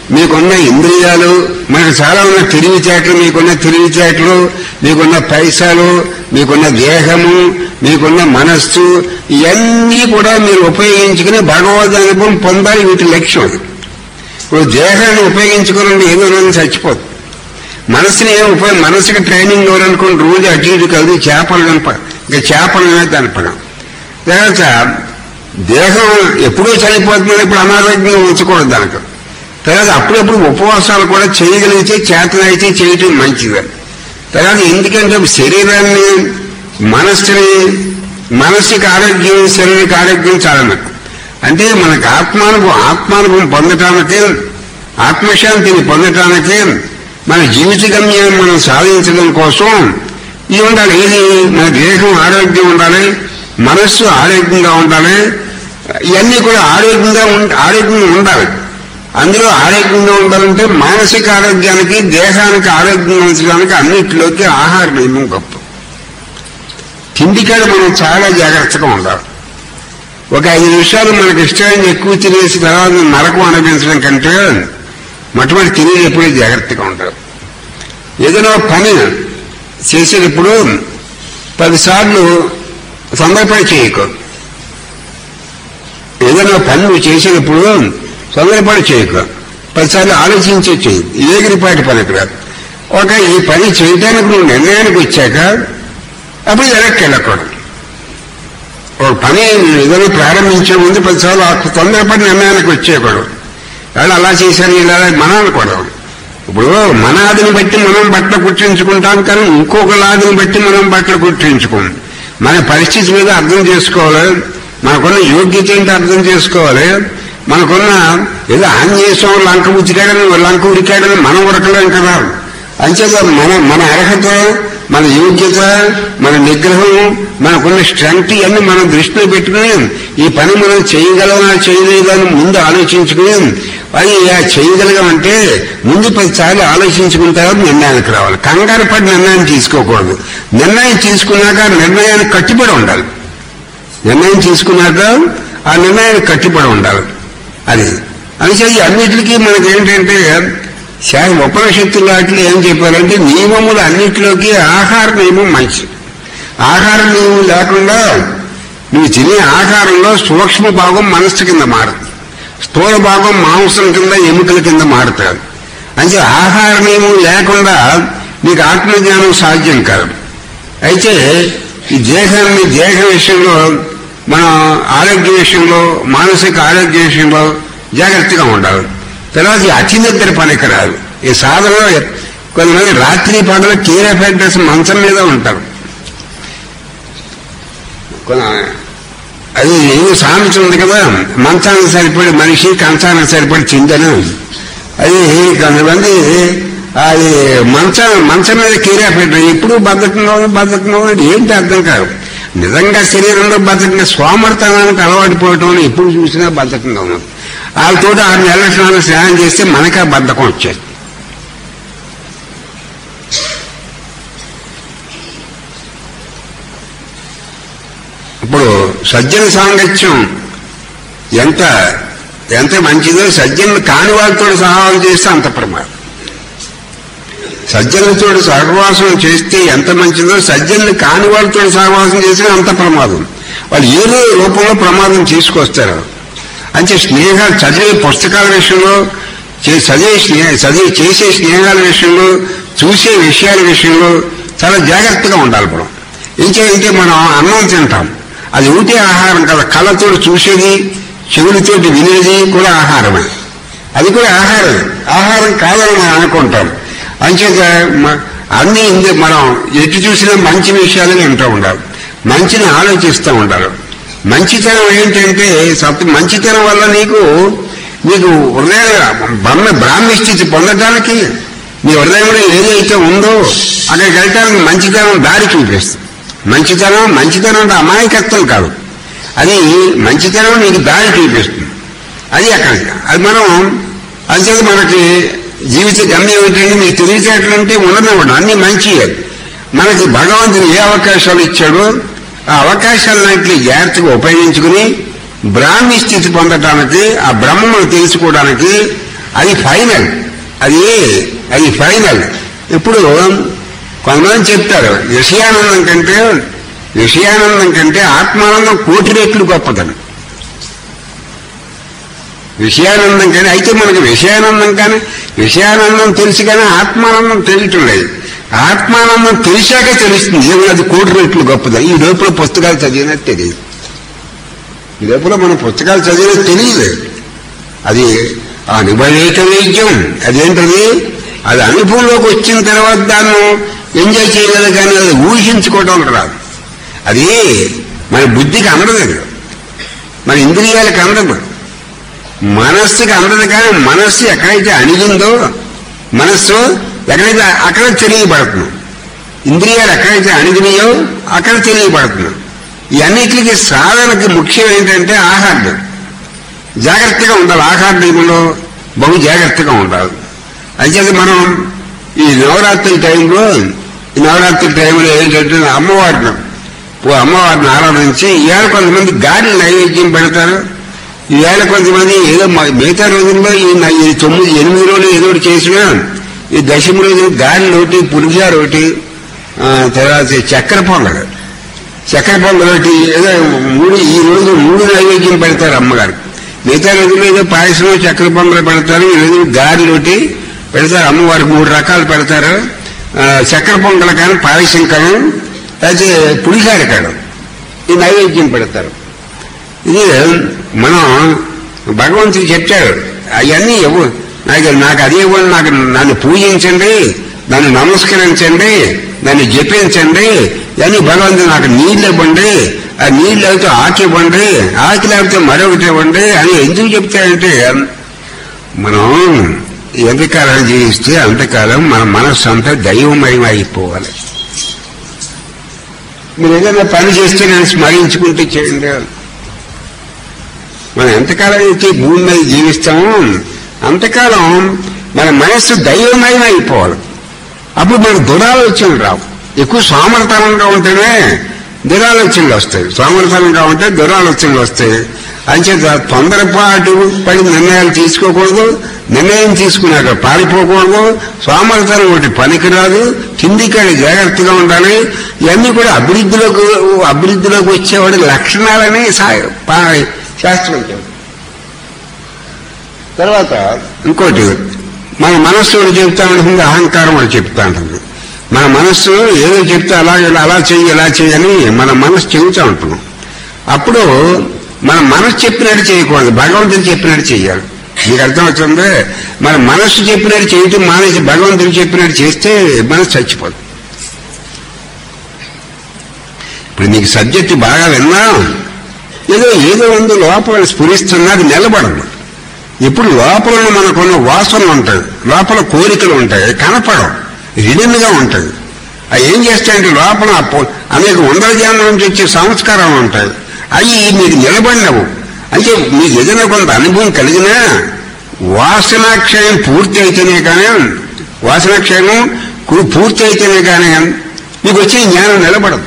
మీకున్న ఇంద్రియాలు, మనకు చాలా ఉన్న తెలివితేటలు, మీకున్న తెలివితేటలు, మీకున్న పైసలు, మీకున్న దేహము, మీకున్న మనస్సు, ఇవన్నీ కూడా మీరు ఉపయోగించుకుని భగవద్ అనుభవం పొందాలి. వీటి లక్ష్యం. ఇప్పుడు దేహాన్ని ఉపయోగించుకోవాలంటే ఏదో రోజు చచ్చిపోదు. మనసుని ఏం ఉపయోగం, మనసుకి ట్రైనింగ్ ఇవ్వాలనుకోండి రోజు అటు ఇటు కలిసి చేపలు కనప ఇంకా చేపలు కనపడం. తర్వాత దేహం ఎప్పుడో చనిపోతుందని ఇప్పుడు అనారోగ్యంగా ఉంచకూడదు దానికి. తర్వాత అప్పుడప్పుడు ఉపవాసాలు కూడా చేయగలిగితే, చేతనైతే చేయటం మంచిది. తర్వాత ఎందుకంటే శరీరాన్ని, మనస్సుని, మనసుకి ఆరోగ్యం, శరీరానికి ఆరోగ్యం చాలా ముఖ్యం. అంటే మనకు ఆత్మానుభవం ఆత్మానుభవం పొందటానికి, ఆత్మశాంతిని పొందటానికి, మన జీవిత గమ్యాన్ని మనం సాధించడం కోసం ఇది ఉండాలి. ఇది మన దేహం ఆరోగ్యం ఉండాలి, మనస్సు ఆరోగ్యంగా ఉండాలి. ఇవన్నీ కూడా ఆరోగ్యంగా ఆరోగ్యంగా ఉండాలి. అందులో ఆరోగ్యంగా ఉండాలంటే మానసిక ఆరోగ్యానికి, దేహానికి ఆరోగ్యంగా ఉంచడానికి అన్నింటిలోకి ఆహార నియమం గొప్ప. తిండికాడ మనం చాలా జాగ్రత్తగా ఉండాలి. ఒక ఐదు నిమిషాలు మనకు ఇష్టమైన ఎక్కువ తినేసి తర్వాత నరకం అనుభవించడం కంటే మొట్టమొదటి తినేది ఎప్పుడూ జాగ్రత్తగా ఉంటారు. ఏదైనా పని చేసేటప్పుడు పదిసార్లు తొందరపడి చేయకు. ఏదైనా పని నువ్వు చేసేటప్పుడు తొందరపడి చేయకు, పదిసార్లు ఆలోచించే చేయి. ఏగిరిపాటి పనికి రాదు. ఒక ఈ పని చేయడానికి నువ్వు నిర్ణయానికి వచ్చాక అప్పుడు వెనక్కి వెళ్ళకూడదు. ఒక పని ఏదైనా ప్రారంభించే ముందు పదిసార్లు తొందరపడి నిర్ణయానికి వచ్చేయకూడదు. వాళ్ళు అలా చేశారు ఇలా మనం అనకూడదు. ఇప్పుడు మన ఆదిని బట్టి మనం బట్టలు కుట్టించుకుంటాం, కానీ ఇంకొకరి ఆదిని బట్టి మనం బట్టలు కుట్టించుకోం. మన పరిస్థితి మీద అర్థం చేసుకోవాలి, మనకున్న యోగ్యత ఏంటి అర్థం చేసుకోవాలి. మనకున్న ఏదో ఆంజనేయ స్వామి లంక ఉతికాడని లంక ఉరికాడని మనం ఉరకలేం కదా. అంచేత మన మన అర్హత, మన యోగ్యత, మన నిగ్రహం, మనకున్న స్ట్రెంగ్త్ ఇవన్నీ మనం దృష్టిలో పెట్టుకుని ఈ పని మనం చేయగలమా చేయలేదని ముందు ఆలోచించుకుని అది చేయగలగమంటే ముందు పదిసార్లు ఆలోచించుకున్న తర్వాత నిర్ణయానికి రావాలి. కంగారు పడి నిర్ణయం తీసుకోకూడదు. నిర్ణయం తీసుకున్నాక నిర్ణయానికి కట్టుబడి ఉండాలి. నిర్ణయం తీసుకున్నాక ఆ నిర్ణయానికి కట్టుబడి ఉండాలి. అది అందుచేత అన్నిటికీ మనకి ఏంటంటే ఉపనిషత్తుల వాటిలో ఏం చెప్పారంటే నియమములు అన్నిటిలోకి ఆహార నియమం మంచిది. ఆహార నియమం లేకుండా నువ్వు తినే ఆహారంలో సూక్ష్మ భాగం మనస్సు కింద మారుతుంది, స్థూల భాగం మాంసం కింద, ఎముకల కింద మారుతాడు. అంటే ఆహార నియమం లేకుండా నీకు ఆత్మజ్ఞానం సాధ్యం కాదు. అయితే ఈ దేహాన్ని దేహ విషయంలో, మన ఆరోగ్య విషయంలో, మానసిక ఆరోగ్య విషయంలో జాగ్రత్తగా ఉండాలి. తర్వాత అతి నిద్ర పనికిరాదు. ఈ సాధనలో కొంతమంది రాత్రి పగలు కీర ఫ్యాక్టర్స్ మంచం మీద ఉంటారు. అది ఏదో సామెత ఉంది కదా, మంచానికి సరిపడి మనిషి కంచానికి సరిపడి చింతను. అది కొంతమంది అది మంచం మంచం మీద కీరా పెట్టారు. ఎప్పుడు బద్ధకంగా బద్ధకంగా ఏంటి అర్థం కాదు. నిజంగా శరీరంలో బద్ధకంగా సోమర్తనానికి అలవాటు పోవటం అని ఎప్పుడు చూసినా బద్ధకంగా ఉన్నది. వాళ్ళతో ఆరు నెలల స్నానం స్నానం చేస్తే మనకే బద్ధకం వచ్చేది. ఇప్పుడు సజ్జన సాంగత్యం ఎంత ఎంత మంచిదో, సజ్జనులు కాని వాళ్ళతో సహవాసం చేస్తే అంత ప్రమాదం. సజ్జనులతో సహవాసం చేస్తే ఎంత మంచిదో, సజ్జనులు కాని వాళ్ళతో సహవాసం చేస్తే అంత ప్రమాదం. వాళ్ళు ఏదో రూపంలో ప్రమాదం తీసుకొస్తారు. అంటే స్నేహాలు చదివే పుస్తకాల విషయంలో, చదివే స్నేహ చదివి చేసే స్నేహాల విషయంలో, చూసే విషయాల విషయంలో చాలా జాగ్రత్తగా ఉండాలి. మనం ఏం చేయాలంటే మనం అన్నం తింటాం, అది ఊటే ఆహారం కదా. కళ్ళతో చూసేది, చెవులతోటి వినేది కూడా ఆహారమే. అది కూడా ఆహారం ఆహారం కాదని మనం అనుకుంటాం. అంచేత అన్ని మనం ఎటు చూసినా మంచి విషయాలు వింటూ ఉండాలి, మంచిని ఆలోచిస్తూ ఉండాలి. మంచితనం ఏంటంటే సత్ మంచితనం వల్ల నీకు నీకు హృదయ బ్రహ్మ బ్రాహ్మీ స్థితి పొందడానికి నీ హృదయంలో ఏదైతే ఉందో అక్కడికి వెళ్ళటానికి మంచితనం దారి చూపిస్తుంది. మంచితనం మంచితనం అంటే అమాయకత్వం కాదు, అది మంచితనం నీకు దారి చూపిస్తుంది. అది అక్కడికి అది మనం అంచేది మనకి జీవిత గమ్యం ఏంటంటే మీకు తెలియచేటంటే ఉండనివ్వడం అన్ని మంచి. మనకి భగవంతుడు ఏ అవకాశాలు ఇచ్చాడో ఆ అవకాశాలన్నింటినీ జాగ్రత్తగా ఉపయోగించుకుని బ్రాహ్మీ స్థితి పొందటానికి, ఆ బ్రహ్మను తెలుసుకోవడానికి, అది ఫైనల్, అది అది ఫైనల్. ఇప్పుడు కొంతమంది చెప్తారు విషయానందం కంటే విషయానందం కంటే ఆత్మానందం కోటి రెట్లు గొప్పదని. విషయానందం కానీ అయితే మనకు విషయానందం కానీ విషయానందం తెలుసు కానీ ఆత్మానందం తెలియటం లేదు. ఆత్మానందం తెలిసాక తెలుస్తుంది ఏమో అది కోటి రెట్లు గొప్పదని. ఈ లోపల పుస్తకాలు చదివినట్టు తెలియదు, ఈ లోపల మనం పుస్తకాలు చదివినట్టు తెలియదు. అది అనుభవేక వైద్యం. అదేంటది? అది అనుభవంలోకి వచ్చిన తర్వాత దాన్ని ఎంజాయ్ చేయగలదు కానీ అది ఊహించుకోవడం రాదు. అది మన బుద్ధికి అందదు, మన ఇంద్రియాలకు అందదు, మనస్సుకి అందదు. కానీ మనస్సు ఎక్కడైతే అణిగిందో మనస్సు ఎక్కడైతే అక్కడ తెలియబడుతుంది. ఇంద్రియాలు ఎక్కడైతే అణిగినాయో అక్కడ తెలియబడుతుంది. ఈ అన్నిటికీ సాధనకి ముఖ్యం ఏంటంటే ఆహారం. జాగ్రత్తగా ఉండాలి, ఆహారంలో బహు జాగ్రత్తగా ఉండాలి. అయితే మనం ఈ నవరాత్రి టైంలో ఈ నవరాత్రి టైంలో ఏంటంటే అమ్మవారిని అమ్మవారిని ఆరాధించి ఈవేళ కొంతమంది గాలి నైవేద్యం పెడతారు. ఈవేళ కొంతమంది ఏదో మిగతా రోజుల్లో ఈ తొమ్మిది ఎనిమిది రోజులు ఏదో ఒకటి చేసినా ఈ దశమి రోజు గాలి ఒకటి, పులిహార ఒకటి, తర్వాత చక్కెర పొంగల్ చక్కెర పొంగల్ ఒకటి ఏదో మూడు ఈ రోజు మూడు నైవేద్యం పెడతారు అమ్మగారు. మిగతా రోజుల్లో ఏదో పాయసం చక్కెర పొంగల్ పెడతారు, ఈ రోజు గాలి ఒకటి పెడతారు. అమ్మవారికి మూడు రకాలు పెడతారు, చక్కెర పొంగల్ కానీ పాయసం కానీ అయితే పులిహార కాదు ఈ నైవేద్యం పెడతారు. ఇది మనం భగవంతుడు చెప్తాడు అవన్నీ ఎవరు నాకు నాకు అదే ఇవ్వండి, నాకు నన్ను పూజించండి, నన్ను నమస్కరించండి, నన్ను జపించండి, ఇవన్నీ భగవంతుడు నాకు నీళ్ళు ఇవ్వండి, ఆ నీళ్ళు అయితే ఆకి ఇవ్వండి, ఆకి లేకపోతే మరొకటి ఇవ్వండి అని ఎందుకు చెప్తాడంటే మనం ఎంతకాలం జీవిస్తే అంతకాలం మన మనస్సు అంతా దైవమయం అయిపోవాలి. మీరు ఏదైనా పని చేస్తే నేను స్మరించుకుంటూ చేయండి. మనం ఎంతకాలం అయితే భూమి మీద జీవిస్తామో అంతకాలం మన మనస్సు దైవమయం అయిపోవాలి. అప్పుడు మనకు దురాలోచనలు రావు. ఎక్కువ సోమరతనంగా ఉంటేనే దురాలోచనలు వస్తాయి, సోమరతనంగా ఉంటే దురాలోచనలు వస్తాయి. అంచేత తొందరపాటు పడి నిర్ణయాలు తీసుకోకూడదు, నిర్ణయం తీసుకున్నాక పారిపోకూడదు. సోమరతనం ఒకటి పనికిరాదు, కిందికాడి జాగ్రత్తగా ఉండాలి. ఇవన్నీ కూడా అభివృద్ధిలోకి అభివృద్ధిలోకి వచ్చేవాడి లక్షణాలని శాస్త్రం చెప్తుంది. తర్వాత ఇంకోటి మన మనస్సు చెప్తా ఉంటుంది, అహంకారం అని చెప్తా ఉంటుంది. మన మనస్సు ఏదో చెప్తే అలా అలా చెయ్యి ఇలా చెయ్యని మన మనస్సు చెబుతూ ఉంటున్నాం. అప్పుడు మన మనస్సు చెప్పినట్టు చేయకూడదు, భగవంతుడు చెప్పినట్టు చెయ్యాలి. మీకు అర్థం అవుతుంది? మన మనస్సు చెప్పినట్టు చేయటం మానేసి భగవంతుడు చెప్పినట్టు చేస్తే మనసు చచ్చిపోతుంది. ఇప్పుడు నీకు సబ్జెక్టు బాగా విన్నా ఏదో ఏదో ఉంది లోపల స్ఫురిస్తున్నా అది నిలబడదు. ఇప్పుడు లోపల మనకున్న వాసనలు ఉంటాయి, లోపల కోరికలు ఉంటాయి, కనపడవు, రిడన్గా ఉంటాయి. అవి ఏం చేస్తాయంటే లోపల అనేక వందల జన్మల నుంచి వచ్చే సంస్కారాలు ఉంటాయి, అవి మీకు నిలబడినవు. అంటే మీకు ఏదైనా కొంత అనుభవం కలిగినా వాసనాక్షయం పూర్తి అయితేనే కానీ వాసనాక్షయం పూర్తి అయితేనే కానీ మీకు వచ్చే జ్ఞానం నిలబడదు.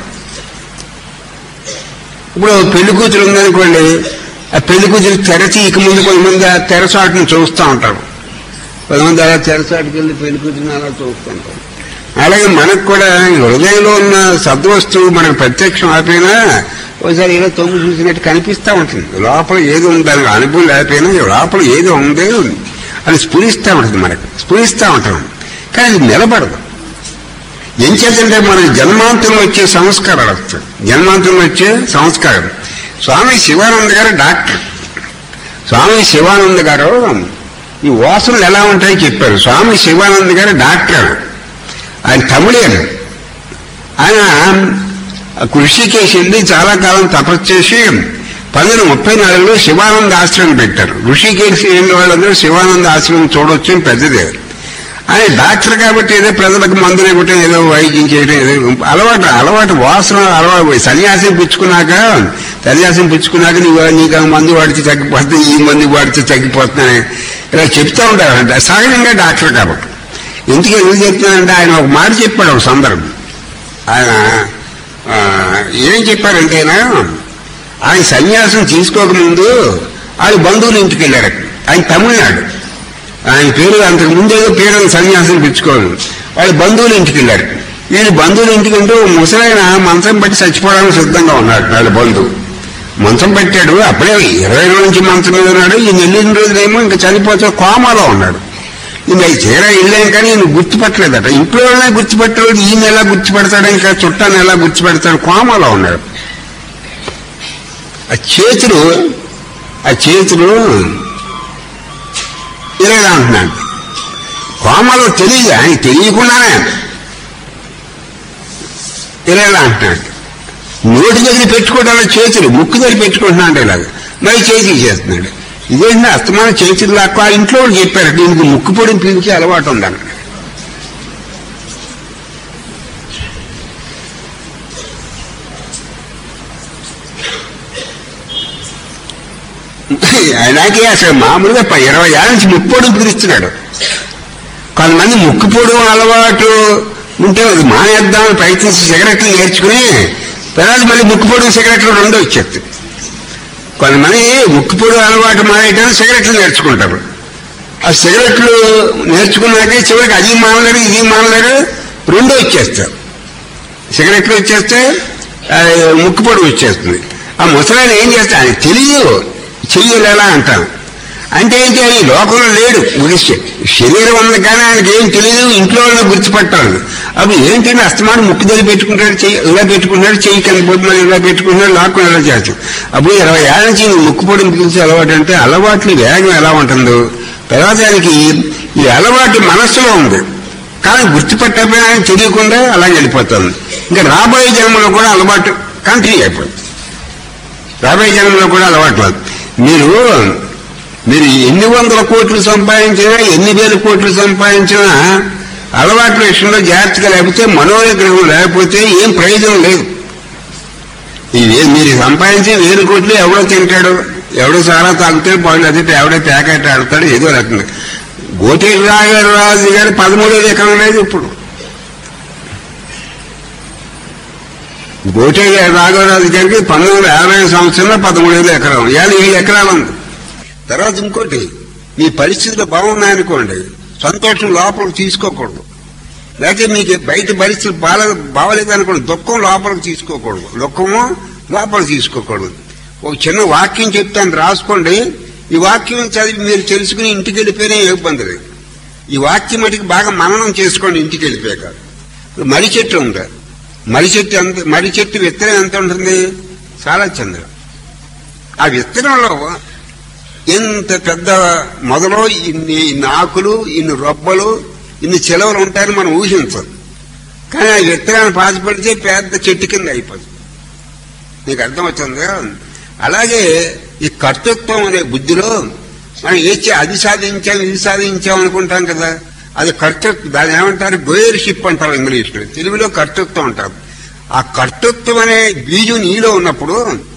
ఇప్పుడు పెళ్లి కూతురు ఉందనుకోండి, ఆ పెళ్లి కూతురు తెరచి ఇక ముందు కొంతమంది ఆ తెరసాటును చూస్తూ ఉంటారు, కొంతమంది అలా తెరసాటుకి వెళ్ళి పెళ్లి కూతురుని అలా చూస్తూ ఉంటారు. అలాగే మనకు కూడా హృదయంలో ఉన్న సద్వస్తువు మనకు ప్రత్యక్షం ఆపైనా ఒకసారి ఏదో తొంగి చూసినట్టు కనిపిస్తూ ఉంటుంది. లోపల ఏదో ఉంది దానికి అనుభవం లేకపోయినా లోపల ఏదో ఉంది అని స్ఫురిస్తూ ఉంటుంది, మనకు స్ఫురిస్తూ ఉంటాం. కానీ అది నిలబడదు. ఏం చేద్దంటే మన జన్మాంతంలో వచ్చే సంస్కారాలు వస్తాయి, జన్మాంతంలో వచ్చే సంస్కారం. స్వామి శివానంద గారు డాక్టర్. స్వామి శివానంద గారు ఈ వాసనలు ఎలా ఉంటాయో చెప్పారు. స్వామి శివానంద గారు డాక్టర్, ఆయన తమిళియన్. ఆయన ఋషికేశ్ వెళ్ళి చాలా కాలం తపస్సు చేసి పంతొమ్మిది ముప్పై నాలుగులో శివానంద ఆశ్రమం పెట్టారు. ఋషికేశ్ వెళ్ళిన వాళ్ళందరూ శివానంద ఆశ్రమం చూడొచ్చు, పెద్దదే. ఆయన డాక్టర్ కాబట్టి ఏదో ప్రజలకు మందులు ఇవ్వటం, ఏదో వైద్యం చేయడం, ఏదో అలవాటు అలవాటు వాసన అలవాటు. సన్యాసం పుచ్చుకున్నాక సన్యాసం పుచ్చుకున్నాక నీవు నీకు మందు వాడితే తగ్గిపోతుంది, ఈ మందు వాడితే తగ్గిపోతున్నాయి ఇలా చెప్తూ ఉంటారంట. సహజంగా డాక్టర్ కాబట్టి. ఎందుకు ఎందుకు చెప్తున్నానంటే ఆయన ఒక మాట చెప్పాడు ఒక సందర్భం. ఆయన ఏం చెప్పారంటే ఆయన సన్యాసం తీసుకోకముందు ఆయన బంధువులు ఇంటికి వెళ్ళారు. ఆయన తమిళనాడు ఆయన పేరు అంతకు ముందేదో పేరు సన్యాసం పిచ్చుకోవాలి. వాళ్ళ బంధువులు ఇంటికి వెళ్ళారు. వీళ్ళు బంధువులు ఇంటికి వెళ్తే ముసలైన మంచం పట్టి చచ్చిపోవడానికి సిద్ధంగా ఉన్నాడు. వాళ్ళ బంధువు మంచం పెట్టాడు. అప్పుడే ఇరవై రోజుల నుంచి మంచం మీద ఉన్నాడు. ఈ నెల్లిన రోజులేమో ఇంకా చనిపోతే కోమాలో ఉన్నాడు. ఈయన తీరా వెళ్ళాం కానీ ఈయన గుర్తుపట్టలేదట. ఇంట్లో గుర్తుపట్టలేదు. ఈయన ఎలా గుర్తుపెడతాడు, ఇంకా చుట్టాన్ని ఎలా గుర్తుపెడతాడు? కోమాలో ఉన్నాడు. ఆ చేతులు ఆ చేతులు ఇలా అంటున్నాడు. కోమలో తెలియదు, ఆయన తెలియకుండానే ఇలా అంటున్నాడు. నోటి దగ్గర పెట్టుకోవడం చేతులు ముక్కు దగ్గర పెట్టుకుంటున్నాడు. ఇలాగ మరి చేతులు చేస్తున్నాడు. ఇదేంటి అస్తమానం చేతులు లాక్కో. ఆ ఇంట్లో వాళ్ళు చెప్పారు దీనికి ముక్కు పొడిని పీల్చే అలవాటు ఉందని. ఆయనకి అసలు మామూలుగా ఇరవై ఏళ్ళ నుంచి ముక్కు పొడిని పీలుస్తున్నాడు. కొంతమంది ముక్కు పొడి అలవాటు ఉంటే అది మానేద్దామని ప్రయత్నించి సిగరెట్లు నేర్చుకుని తర్వాత మళ్ళీ ముక్కు పొడి సిగరెట్లు రెండో వచ్చేస్తుంది. కొంతమంది ముక్కు పొడి అలవాటు మానేయడానికి సిగరెట్లు నేర్చుకుంటారు. ఆ సిగరెట్లు నేర్చుకున్నాకే చివరికి అది మానలేరు ఇది మానలేరు రెండో వచ్చేస్తారు. సిగరెట్లు వచ్చేస్తే ముక్కు పొడి వచ్చేస్తుంది. ఆ ముసలాయన ఏం చేస్తా ఆయన తెలియదు, చెయ్యలేలా అంటాను. అంటే ఏంటి, ఈ లోకంలో లేడు. గుడిస్తే శరీరం ఉంది కానీ ఆయనకి ఏం తెలియదు. ఇంట్లో వాళ్ళని గుర్తుపట్టాలి. అప్పుడు ఏంటంటే అస్తమానం ముక్కు దగ్గర పెట్టుకుంటాడు, చెయ్యి ఇలా పెట్టుకుంటాడు, చెయ్యి కనిపోతు మళ్ళీ ఇలా పెట్టుకుంటాడు, లాక్కుని ఇలా చేస్తాడు. అప్పుడు ఇరవై ఏళ్ళ నుంచి ముక్కు పొడిని పిలిచే అలవాటు అంటే అలవాట్లు వేగం ఎలా ఉంటుందో తర్వాత ఆయనకి ఈ అలవాటు మనస్సులో ఉంది కానీ గుర్తుపట్టకపోయినా ఆయన తెలియకుండా అలా వెళ్ళిపోతుంది. ఇంకా రాబోయే జన్మలో కూడా అలవాటు కంటిన్యూ అయిపోతుంది. రాబోయే జన్మలో కూడా అలవాటు. మీరు మీరు ఎన్ని వందల కోట్లు సంపాదించినా ఎన్ని వేల కోట్లు సంపాదించినా అలవాట్ల విషయంలో జాగ్రత్తగా లేకపోతే మనోనిగ్రహం లేకపోతే ఏం ప్రయోజనం లేదు. ఇవే మీరు సంపాదించే వేలు కోట్లు ఎవడో తింటాడు, ఎవడో సారా తాగుతాడు, పళ్ళు అదే ఎవడో తేకాట ఆడతాడు, ఏదో రకంగా. గోటేటి రాజు గారు పదమూడేది ఎకరం లేదు. ఇప్పుడు గోటేటి రాఘవరాజు గారికి పంతొమ్మిది వందల యాభై సంవత్సరంలో పదమూడేది ఎకరం, ఇవాళ ఏడు ఎకరాలు ఉంది. తర్వాత ఇంకోటి, మీ పరిస్థితులు బాగున్నాయనుకోండి, సంతోషం లోపలికి తీసుకోకూడదు. లేకపోతే మీకు బయట పరిస్థితులు బాగా బాగలేదనుకోండి, దుఃఖం లోపలికి తీసుకోకూడదు. దుఃఖము లోపలికి తీసుకోకూడదు. ఒక చిన్న వాక్యం చెప్తాను, రాసుకోండి. ఈ వాక్యం చదివి మీరు తెలుసుకుని ఇంటికి వెళ్ళిపోయినా ఏ ఇబ్బంది లేదు. ఈ వాక్యం మటుకు బాగా మననం చేసుకోండి ఇంటికి వెళ్ళిపోయాక. మర్రి చెట్టు ఉంది. మర్రి చెట్టు ఎంత మర్రి చెట్టు విత్తనం ఎంత ఉంటుంది? చాలా చంద్ర. ఆ విత్తనంలో ఇంత పెద్ద మొదలో ఇన్ని ఆకులు, ఇన్ని రొబ్బలు, ఇన్ని చిలవలు ఉంటాయని మనం ఊహించదు. కానీ ఆ విత్తనాన్ని పాతిపెడితే పెద్ద చెట్టు కింద అయిపోతుంది. నీకు అర్థమవుతుంది. అలాగే ఈ కర్తృత్వం అనే బుద్ధిలో మనం ఏచి అది సాధించాం ఇది సాధించాం అనుకుంటాం కదా, అది కర్తృత్వం. దాన్ని ఏమంటారు? గోయర్షిప్ అంటారు ఇంగ్లీష్లో, తెలుగులో కర్తృత్వం అంటారు. ఆ కర్తృత్వం అనే బీజం నీలో ఉన్నప్పుడు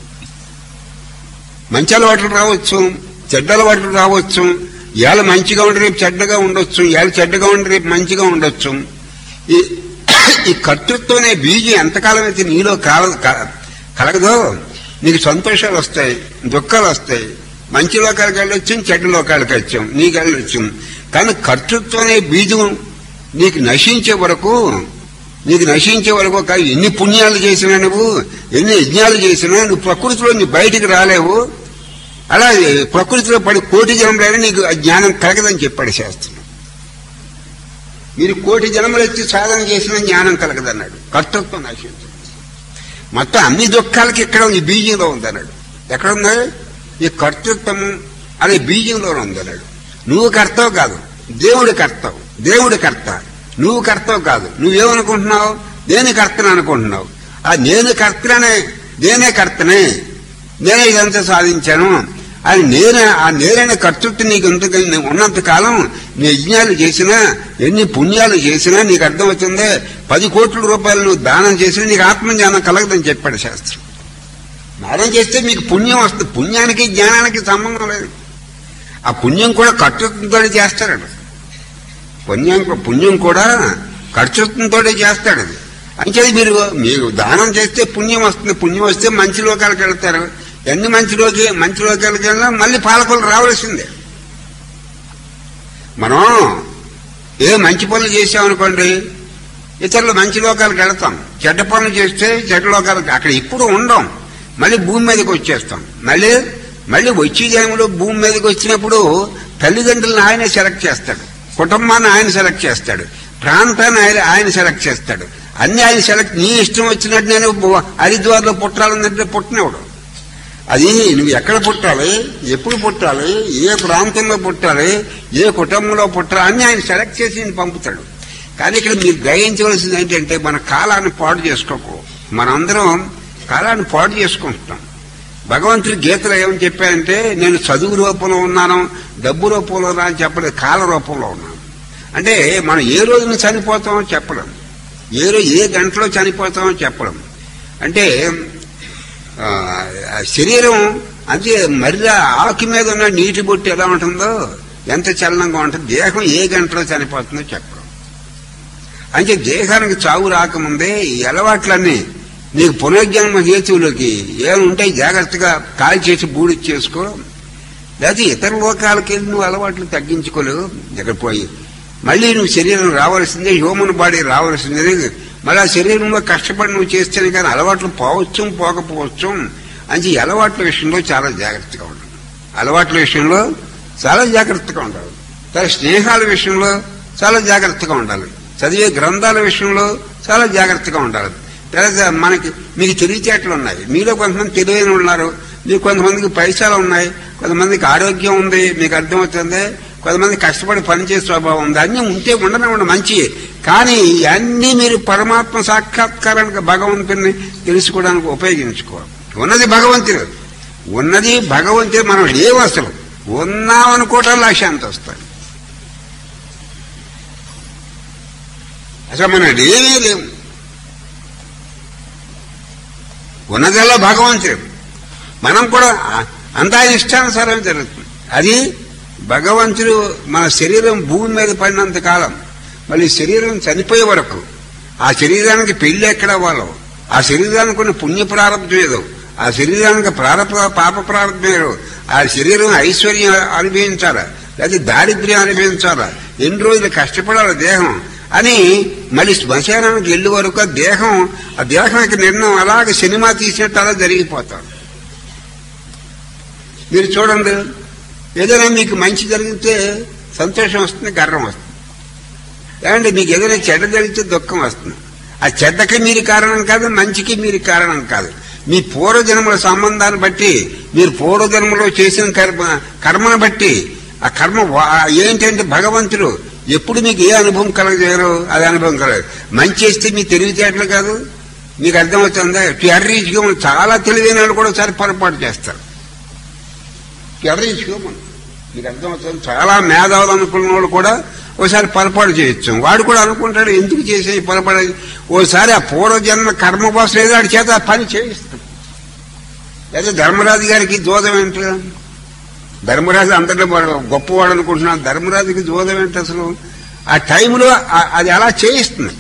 మంచి అలవాట్లు రావచ్చు, చెడ్డ అలవాట్లు రావచ్చు. ఇవాళ మంచిగా ఉండి రేపు చెడ్డగా ఉండొచ్చు, ఇవాళ చెడ్డగా ఉండి రేపు మంచిగా ఉండొచ్చు. ఈ ఈ కర్తృత్వం అనే బీజం ఎంతకాలం అయితే నీలో కాల కలగదో నీకు సంతోషాలు వస్తాయి, దుఃఖాలు వస్తాయి. మంచి లోకాలకు వెళ్ళొచ్చాం, చెడ్డ లోకాలకు వచ్చాం, నీకు వెళ్ళొచ్చాం. కానీ కర్తృత్వం అనే బీజం నీకు నశించే వరకు నీకు నశించే వరకు కాదు. ఎన్ని పుణ్యాలు చేసినా నువ్వు, ఎన్ని యజ్ఞాలు చేసినా నువ్వు ప్రకృతిలో నీ బయటికి రాలేవు. అలాగే ప్రకృతిలో పడి కోటి జన్మలైనా నీకు జ్ఞానం కలగదని చెప్పాడు శాస్త్రం. మీరు కోటి జన్మలు వచ్చి సాధన చేసిన జ్ఞానం కలగదన్నాడు. కర్తృత్వం నశించదు. మొత్తం అన్ని దుఃఖాలకి ఇక్కడ ఈ బీజంలో ఉందన్నాడు. ఎక్కడుందా? ఈ కర్తృత్వం అనే బీజంలో ఉందన్నాడు. నువ్వు కర్తవు కాదు, దేవుడి కర్తవు. దేవుడి కర్త, నువ్వు కర్తవు కాదు. నువ్వేమనుకుంటున్నావు? నేను కర్తను అనుకుంటున్నావు. ఆ నేను కర్తనే, నేనే కర్తనే, నేనే ఇదంతా సాధించాను అని నేనే ఆ నేరైన కర్తృత్వం నీకు ఎంత ఉన్నంత కాలం నీ యజ్ఞాలు చేసినా, ఎన్ని పుణ్యాలు చేసినా నీకు అర్థమవుతుందే. పది కోట్ల రూపాయలు నువ్వు దానం చేసినా నీకు ఆత్మజ్ఞానం కలగదని చెప్పాడు శాస్త్రం. దానం చేస్తే మీకు పుణ్యం వస్తుంది. పుణ్యానికి జ్ఞానానికి సంబంధం లేదు. ఆ పుణ్యం కూడా కర్తృత్వంతో చేస్తాడు. పుణ్యం పుణ్యం కూడా కర్తృత్వంతో చేస్తాడు. అంచేది మీరు మీరు దానం చేస్తే పుణ్యం వస్తుంది. పుణ్యం వస్తే మంచి లోకాలకు వెళ్తారు. ఎన్ని మంచి లోకి మంచి లోకాలకు వెళ్ళినా మళ్ళీ పాలకులు రావాల్సిందే. మనం ఏ మంచి పనులు చేసామనుకోండి ఇతరులు మంచి లోకాలకు వెళతాం, చెడ్డ పనులు చేస్తే చెడ్డ లోకాలకు అక్కడ ఇప్పుడు ఉండం, మళ్ళీ భూమి మీదకి వచ్చేస్తాం. మళ్ళీ మళ్ళీ వచ్చే జన్మలో భూమి మీదకి వచ్చినప్పుడు తల్లిదండ్రులను ఆయనే సెలెక్ట్ చేస్తాడు, కుటుంబాన్ని ఆయన సెలెక్ట్ చేస్తాడు, ప్రాంతాన్ని ఆయన ఆయన సెలెక్ట్ చేస్తాడు. అన్ని ఆయన సెలెక్ట్ నీ ఇష్టం వచ్చినట్టు నేను హరిద్వార్లో పుట్టాలంటే పుట్టినవాడు. అది నువ్వు ఎక్కడ పుట్టాలి, ఎప్పుడు పుట్టాలి, ఏ ప్రాంతంలో పుట్టాలి, ఏ కుటుంబంలో పుట్టాలి అన్ని ఆయన సెలెక్ట్ చేసి నేను పంపుతాడు. కానీ ఇక్కడ మీరు గ్రహించవలసింది ఏంటంటే మన కాలాన్ని పాడు చేసుకోకు. మనందరం కాలాన్ని పాడు చేసుకుంటున్నాం. భగవంతుడి గీతలో ఏమని చెప్పారంటే నేను చదువు రూపంలో ఉన్నాను, డబ్బు రూపంలో ఉన్నా అని చెప్పలేదు, కాల రూపంలో ఉన్నాను. అంటే మనం ఏ రోజున చనిపోతామో చెప్పడం, ఏ రోజు ఏ గంటలో చనిపోతామో చెప్పడం. అంటే శరీరం అంటే మర్రి ఆకు మీద ఉన్న నీటి బొట్టు ఎలా ఉంటుందో ఎంత చలనంగా ఉంటుంది, దేహం ఏ గంటలో చనిపోతుందో చెప్పడం. అంటే దేహానికి చావు రాకముందే ఈ అలవాట్లన్నీ నీకు పునర్జన్మ హేతువులకి ఏముంటాయి జాగ్రత్తగా కాల్ చేసి బూడి చేసుకో. లేకపోతే ఇతర లోకాలకి వెళ్ళి నువ్వు అలవాట్లు తగ్గించుకోలేవు. ఇక్కడ పోయి మళ్ళీ నువ్వు శరీరం రావాల్సిందే, హ్యూమన్ బాడీ రావాల్సిందే. మళ్ళీ ఆ శరీరంలో కష్టపడి నువ్వు చేస్తేనే కానీ అలవాట్లు పోవచ్చు పోకపోవచ్చు. అంటే ఈ అలవాట్ల విషయంలో చాలా జాగ్రత్తగా ఉండాలి. అలవాట్ల విషయంలో చాలా జాగ్రత్తగా ఉండాలి. తన స్నేహాల విషయంలో చాలా జాగ్రత్తగా ఉండాలి. చదివే గ్రంథాల విషయంలో చాలా జాగ్రత్తగా ఉండాలి. తర్వాత మనకి మీకు తెలివితేటలు ఉన్నాయి, మీలో కొంతమంది తెలివైన ఉన్నారు, మీకు కొంతమందికి పైసలు ఉన్నాయి, కొంతమందికి ఆరోగ్యం ఉంది, మీకు అర్థమవుతుంది, కొంతమంది కష్టపడి పనిచేసే స్వభావం ఉంది. అన్నీ ఉంటే ఉండనే ఉండ మంచి. కానీ అన్నీ మీరు పరమాత్మ సాక్షాత్కారానికి భగవంతుని తెలుసుకోవడానికి ఉపయోగించుకోవాలి. ఉన్నది భగవంతుడు, ఉన్నది భగవంతుడు. మనం లేవు, అసలు ఉన్నామనుకోవటాలు అశాంతి వస్తాయి. అసలు మనం లేవే లేవు, ఉన్నదల్లా భగవంతుడు. మనం కూడా అంతా ఇష్టానుసారం జరుగుతుంది. అది భగవంతుడు మన శరీరం భూమి మీద పడినంత కాలం, మళ్ళీ శరీరం చనిపోయే వరకు ఆ శరీరానికి పెళ్లి ఎక్కడ అవ్వాలో, ఆ శరీరానికి ఉన్న పుణ్య ప్రారంభం ఏదో, ఆ శరీరానికి ప్రారంభ పాప ప్రారంభం ఏదో, ఆ శరీరం ఐశ్వర్యం అనుభవించాలా లేకపోతే దారిద్ర్యం అనుభవించాలా, ఎన్ని రోజులు కష్టపడాలి దేహం అని మళ్ళీ శ్మశానానికి వెళ్ళే వరకు ఆ దేహం ఆ దేహానికి నిర్ణయం అలాగే సినిమా తీసినట్టు అలా జరిగిపోతాడు. మీరు చూడండి, ఏదైనా మీకు మంచి జరిగితే సంతోషం వస్తుంది, గర్వం వస్తుంది. ఏమంటే మీకు ఏదైనా చెడ్డ జరిగితే దుఃఖం వస్తుంది. ఆ చెడ్డకి మీరు కారణం కాదు, మంచికి మీరు కారణం కాదు. మీ పూర్వజన్మల సంబంధాన్ని బట్టి, మీరు పూర్వజన్మలో చేసిన కర్మ కర్మను బట్టి ఆ కర్మ ఏంటంటే భగవంతుడు ఎప్పుడు మీకు ఏ అనుభవం కలగజేయరు అది అనుభవం కలగదు. మంచి చేస్తే మీ తెలివితేటలు కాదు, మీకు అర్థమవుతుందా? ఎర్రీచ్గా చాలా తెలివైన వాళ్ళు కూడా ఒకసారి పొరపాటు చేస్తారు. ఎర్రీచ్గా మీకు అర్థమవుతుంది. చాలా మేధావులు అనుకున్న వాళ్ళు కూడా ఓసారి పొరపాటు చేయొచ్చు. వాడు కూడా అనుకుంటాడు ఎందుకు చేసే పొరపాటు. ఓసారి ఆ పూర్వజన్మ కర్మ కోసం ఏదో వాడి చేత ఆ పని చేయిస్తాడు. లేదా ధర్మరాజు గారికి దోదం ఏంటి? ధర్మరాజు అంతటా గొప్పవాడు అనుకుంటున్నాను, ధర్మరాజుకి దోదం ఏంటి అసలు? ఆ టైంలో అది అలా చేయిస్తుంది.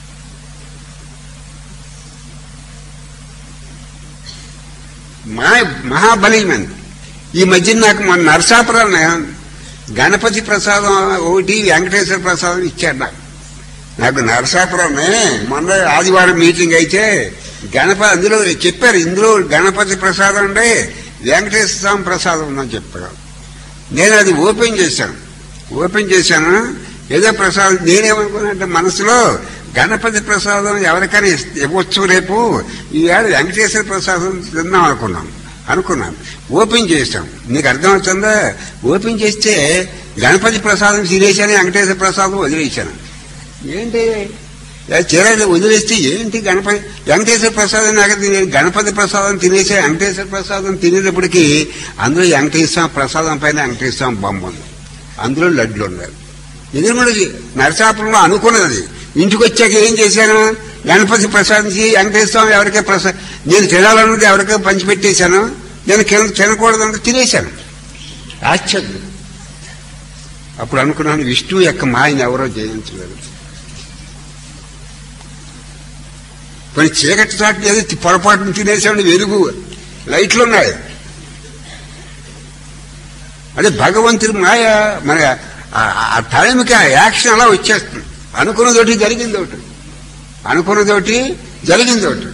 మహాబలీమైంది. ఈ మధ్య నాకు మన నరసాపురాన్ని గణపతి ప్రసాదం ఒకటి వెంకటేశ్వర ప్రసాదం ఇచ్చాడు నాకు. నాకు నరసాపురాన్ని మొన్న ఆదివారం మీటింగ్ అయితే గణపతి అందులో చెప్పారు, ఇందులో గణపతి ప్రసాదం అంటే వెంకటేశ్వర స్వామి ప్రసాదం ఉందని చెప్పారు. నేను అది ఓపెన్ చేశాను ఓపెన్ చేశాను ఏదో ప్రసాదం. నేనేమనుకున్నా అంటే మనసులో గణపతి ప్రసాదం ఎవరికైనా ఇవ్వచ్చు రేపు, ఈవేళ వెంకటేశ్వర ప్రసాదం తిందాం అనుకున్నాను అనుకున్నాను ఓపెన్ చేశాం. నీకు అర్థమవుతుందా? ఓపెన్ చేస్తే గణపతి ప్రసాదం తినేశాను, వెంకటేశ్వర ప్రసాదం వదిలేశాను. ఏంటి చీరలు వదిలేస్తే ఏంటి గణపతి వెంకటేశ్వర ప్రసాదం నాకు గణపతి ప్రసాదం తినేసే వెంకటేశ్వర ప్రసాదం తినేటప్పటికీ అందులో వెంకటేశ్వర ప్రసాదం పైన వెంకటేశ్వర బొమ్మ ఉంది, అందులో లడ్లు ఉన్నారు. ఇది కూడా నరసాపురంలో అనుకున్నది. ఇంటికి వచ్చాక ఏం చేశాను? గణపతి ప్రసాదం వెంకటేశ్వర ఎవరికే ప్రసాదం నేను తినాలన్నది ఎవరికే పంచిపెట్టేశాను. నేను తినకూడదంటే తినేశాను. ఆశ్చర్యం. అప్పుడు అనుకున్నాను విష్ణువు యొక్క మాయని ఎవరో జయించలేదు. కొన్ని చీకటి చాటు ఏదో పొరపాటును తినేసాడు, వెలుగు లైట్లు ఉన్నాయి. అదే భగవంతుడి మాయ. మన ఆ టైంకి ఆ యాక్షన్ అలా వచ్చేస్తుంది. అనుకున్నదోటి జరిగింది ఒకటి, అనుకున్నదోటి జరిగింది ఒకటి.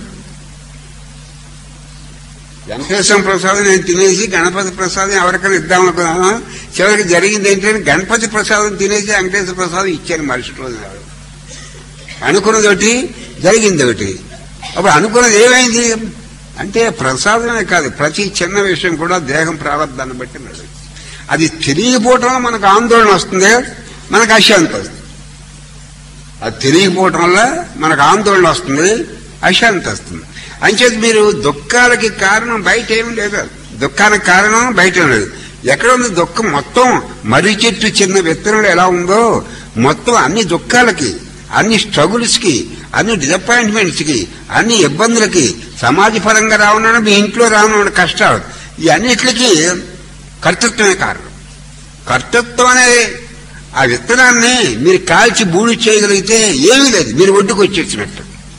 వెంకటేశ్వర ప్రసాదం నేను తినేసి గణపతి ప్రసాదం ఎవరికైనా ఇద్దామనుకున్నాను, చివరికి జరిగింది ఏంటంటే గణపతి ప్రసాదం తినేసి వెంకటేశ్వర ప్రసాదం ఇచ్చాను మరుసటి రోజు. అనుకున్నదోటి జరిగింది ఒకటి. అప్పుడు అనుకున్నది ఏమైంది అంటే ప్రసాదమే కాదు, ప్రతి చిన్న విషయం కూడా దేహం ప్రారంభాన్ని బట్టి నడుస్తుంది. అది తెలియకపోవటంలో మనకు ఆందోళన వస్తుంది, మనకు అశాంతి వస్తుంది. అది తెలియకపోవటం వల్ల మనకు ఆందోళన వస్తుంది, అశాంతి వస్తుంది. అంచేది మీరు దుఃఖాలకి కారణం బయట ఏమి లేదు, దుఃఖానికి కారణం బయట ఏం లేదు. ఎక్కడ ఉంది దుఃఖం? మొత్తం మర్రి చెట్టు చిన్న విత్తనాలు ఎలా ఉందో మొత్తం అన్ని దుఃఖాలకి, అన్ని స్ట్రగుల్స్ కి, అన్ని డిసప్పాయింట్మెంట్స్ కి, అన్ని ఇబ్బందులకి, సమాజపరంగా రావడం, మీ ఇంట్లో రావడం కష్టాలు, ఈ అన్నిటికీ కర్తృత్వమే కారణం. కర్తృత్వం అనే ఆ విత్తనాన్ని మీరు కాల్చి బూడి చేయగలిగితే ఏమీ లేదు, మీరు ఒడ్డుకు వచ్చేసినట్టు.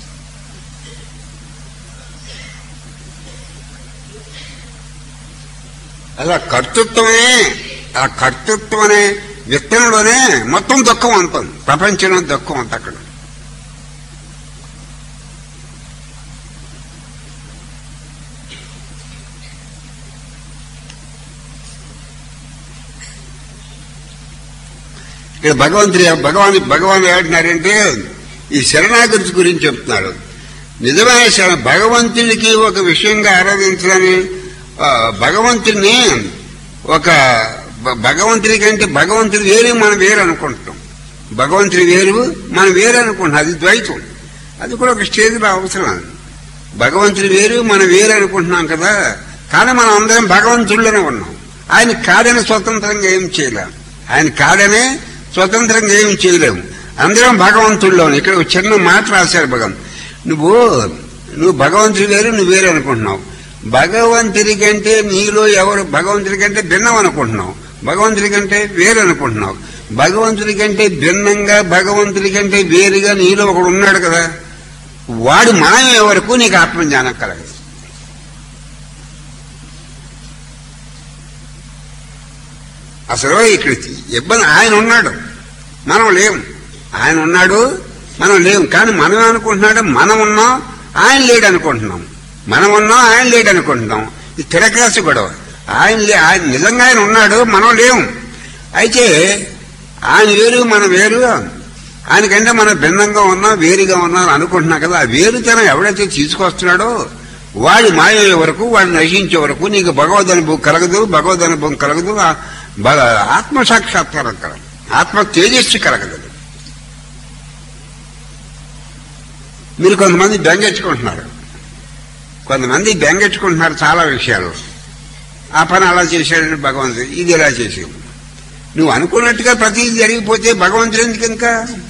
అలా కర్తృత్వమే, ఆ కర్తృత్వం అనే విత్తనంలోనే మొత్తం దుఃఖం అంతుంది, ప్రపంచంలో దుఃఖం అంత అక్కడ. ఇక్కడ భగవంతుడి భగవాన్ భగవాన్ ఏమంటున్నారంటే ఈ శరణాగతి గురించి చెప్తున్నారు. నిజమైన శరణ భగవంతుడికి ఒక విషయంగా ఆరాధించాలని, భగవంతుడిని ఒక భగవంతుడి కంటే భగవంతుడు వేరు మనం వేరు అనుకుంటున్నాం, భగవంతుడి వేరు మనం వేరు అనుకుంటున్నాం. అది ద్వైతం, అది కూడా ఒక స్టేజ్లో అవసరం. భగవంతుడి వేరు మనం వేరు అనుకుంటున్నాం కదా, కానీ మనం అందరం భగవంతుడిలోనే ఉన్నాం. ఆయన కాదని స్వతంత్రంగా ఏం చేయలేం, ఆయన కాదనే స్వతంత్రంగా ఏమి చేయలేము, అందరం భగవంతుడిలోనే. ఇక్కడ ఒక చిన్న మాట రాశారు భగవం, నువ్వు నువ్వు భగవంతుడి వేరు నువ్వు వేరు అనుకుంటున్నావు, భగవంతుడి కంటే నీలో ఎవరు భగవంతుడి కంటే భిన్నం అనుకుంటున్నావు, భగవంతుడి కంటే వేరు అనుకుంటున్నావు. భగవంతుడి కంటే భిన్నంగా భగవంతుడి కంటే వేరుగా నీలో ఒకడు ఉన్నాడు కదా, వాడు మాయమే వరకు నీకు ఆత్మజ్ఞానం కలగదు. అసలు ఇక్కడ ఇబ్బంది, ఆయన ఉన్నాడు మనం లేము, ఆయన ఉన్నాడు మనం లేము. కానీ మనం అనుకుంటున్నాడు మనం ఉన్నాం ఆయన లేడు అనుకుంటున్నాం, మనం ఉన్నాం ఆయన లేడు అనుకుంటున్నాం. ఇది తిరకాసి గొడవ. ఆయన ఆయన నిజంగా ఆయన ఉన్నాడు, మనం లేము. అయితే ఆయన వేరు మనం వేరు, ఆయనకంటే మనం భిన్నంగా ఉన్నాం వేరుగా ఉన్నాం అనుకుంటున్నాం కదా. ఆ వేరుతనం ఎవడైతే తీసుకొస్తున్నాడో వాడి మాయ వరకు, వాడు నశించే వరకు నీకు భగవద్ అనుభవం కలగదు, భగవద్ అనుభవం కలగదు, ఆత్మసాక్షాత్కారం కలగదు, ఆత్మ తేజస్సు కలగదు. మీరు కొంతమంది బెంగెచ్చుకుంటున్నారు, కొంతమంది బెంగెచ్చుకుంటున్నారు చాలా విషయాలు. ఆ పని అలా చేశాడు భగవంతుడు, ఇది ఎలా చేసావు. నువ్వు అనుకున్నట్టుగా ప్రతిదీ జరిగిపోతే భగవంతుడు ఎందుకు ఇంకా?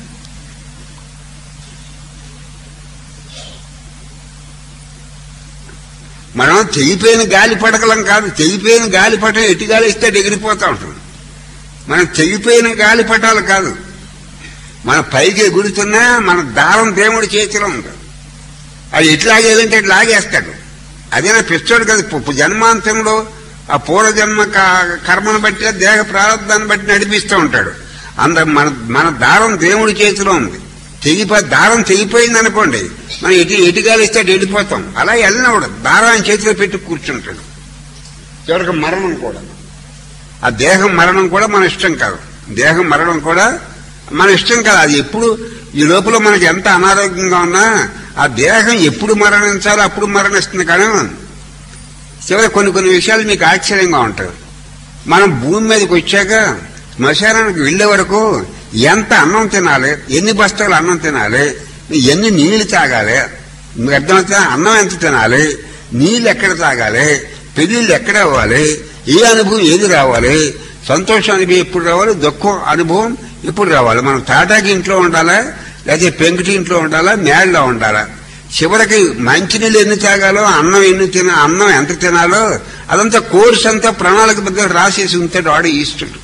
మనం తెగిపోయిన గాలి పడకలం కాదు, తెగిపోయిన గాలి పటం ఎట్టి గాలి ఇస్తే ఎగిరిపోతా ఉంటుంది. మనం తెగిపోయిన గాలి పటాలు కాదు, మన పైకి ఎగురుతున్నా మన దారం దేవుడి చేతిలో ఉంటుంది. అది ఎట్లాగేదంటే ఇట్లా లాగేస్తాడు. అదేనా పిచ్చోడు కదా, జన్మాంతంలో ఆ పూర్వజన్మ కర్మను బట్టి దేహ ప్రారంభాన్ని బట్టి నడిపిస్తూ ఉంటాడు. అంద మన మన దారం దేవుడి చేతిలో ఉంది. తెగిపో దారం తెగిపోయింది అనుకోండి, మనం ఎటు ఎటుగాలిస్తే వెళ్ళిపోతాం. అలా వెళ్ళినప్పుడు దారాన్ని చేతిలో పెట్టి కూర్చుంటాడు. చివరికి మరణం కూడా, ఆ దేహం మరణం కూడా మన ఇష్టం కాదు, దేహం మరణం కూడా మన ఇష్టం కాదు. అది ఎప్పుడు ఈ లోపల మనకి ఎంత అనారోగ్యంగా ఉన్నా ఆ దేహం ఎప్పుడు మరణించాలో అప్పుడు మరణిస్తుంది. కానీ చివరి కొన్ని కొన్ని విషయాలు మీకు ఆశ్చర్యంగా ఉంటాయి. మనం భూమి మీదకి వచ్చాక శ్మశానానికి వెళ్లే వరకు ఎంత అన్నం తినాలి, ఎన్ని బస్తాలు అన్నం తినాలి, ఎన్ని నీళ్లు తాగాలి, మీకు అర్థమవుతా? అన్నం ఎంత తినాలి, నీళ్ళు ఎక్కడ తాగాలి, పెళ్లిళ్ళు ఎక్కడ అవ్వాలి, ఏ అనుభవం ఏది రావాలి, సంతోషం అనుభవం ఎప్పుడు రావాలి, దుఃఖం అనుభవం ఎప్పుడు రావాలి. మనం తాటాకి ఇంట్లో ఉండాలా, లేకపోతే పెంకుటి ఇంట్లో ఉండాలా, మేడలో ఉండాలా, చివరికి మంచినీళ్ళు ఎన్ని తాగాలో, అన్నం ఎన్ని తిన అన్నం ఎంత తినాలో అదంతా కోర్స్ అంతా ప్రణాళిక బద్దలు రాసేసి ఉంటాడు వాడు ఈశ్వరుడు.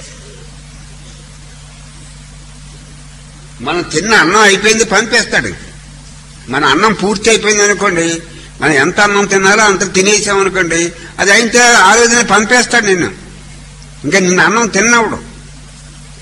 మనం తిన్న అన్నం అయిపోయింది పంపేస్తాడు. మన అన్నం పూర్తి అయిపోయింది అనుకోండి, మనం ఎంత అన్నం తినాలో అంత తినేసామనుకోండి, అది అయితే ఆ రోజునే పంపేస్తాడు నిన్ను. ఇంకా నిన్న అన్నం తిన్నప్పుడు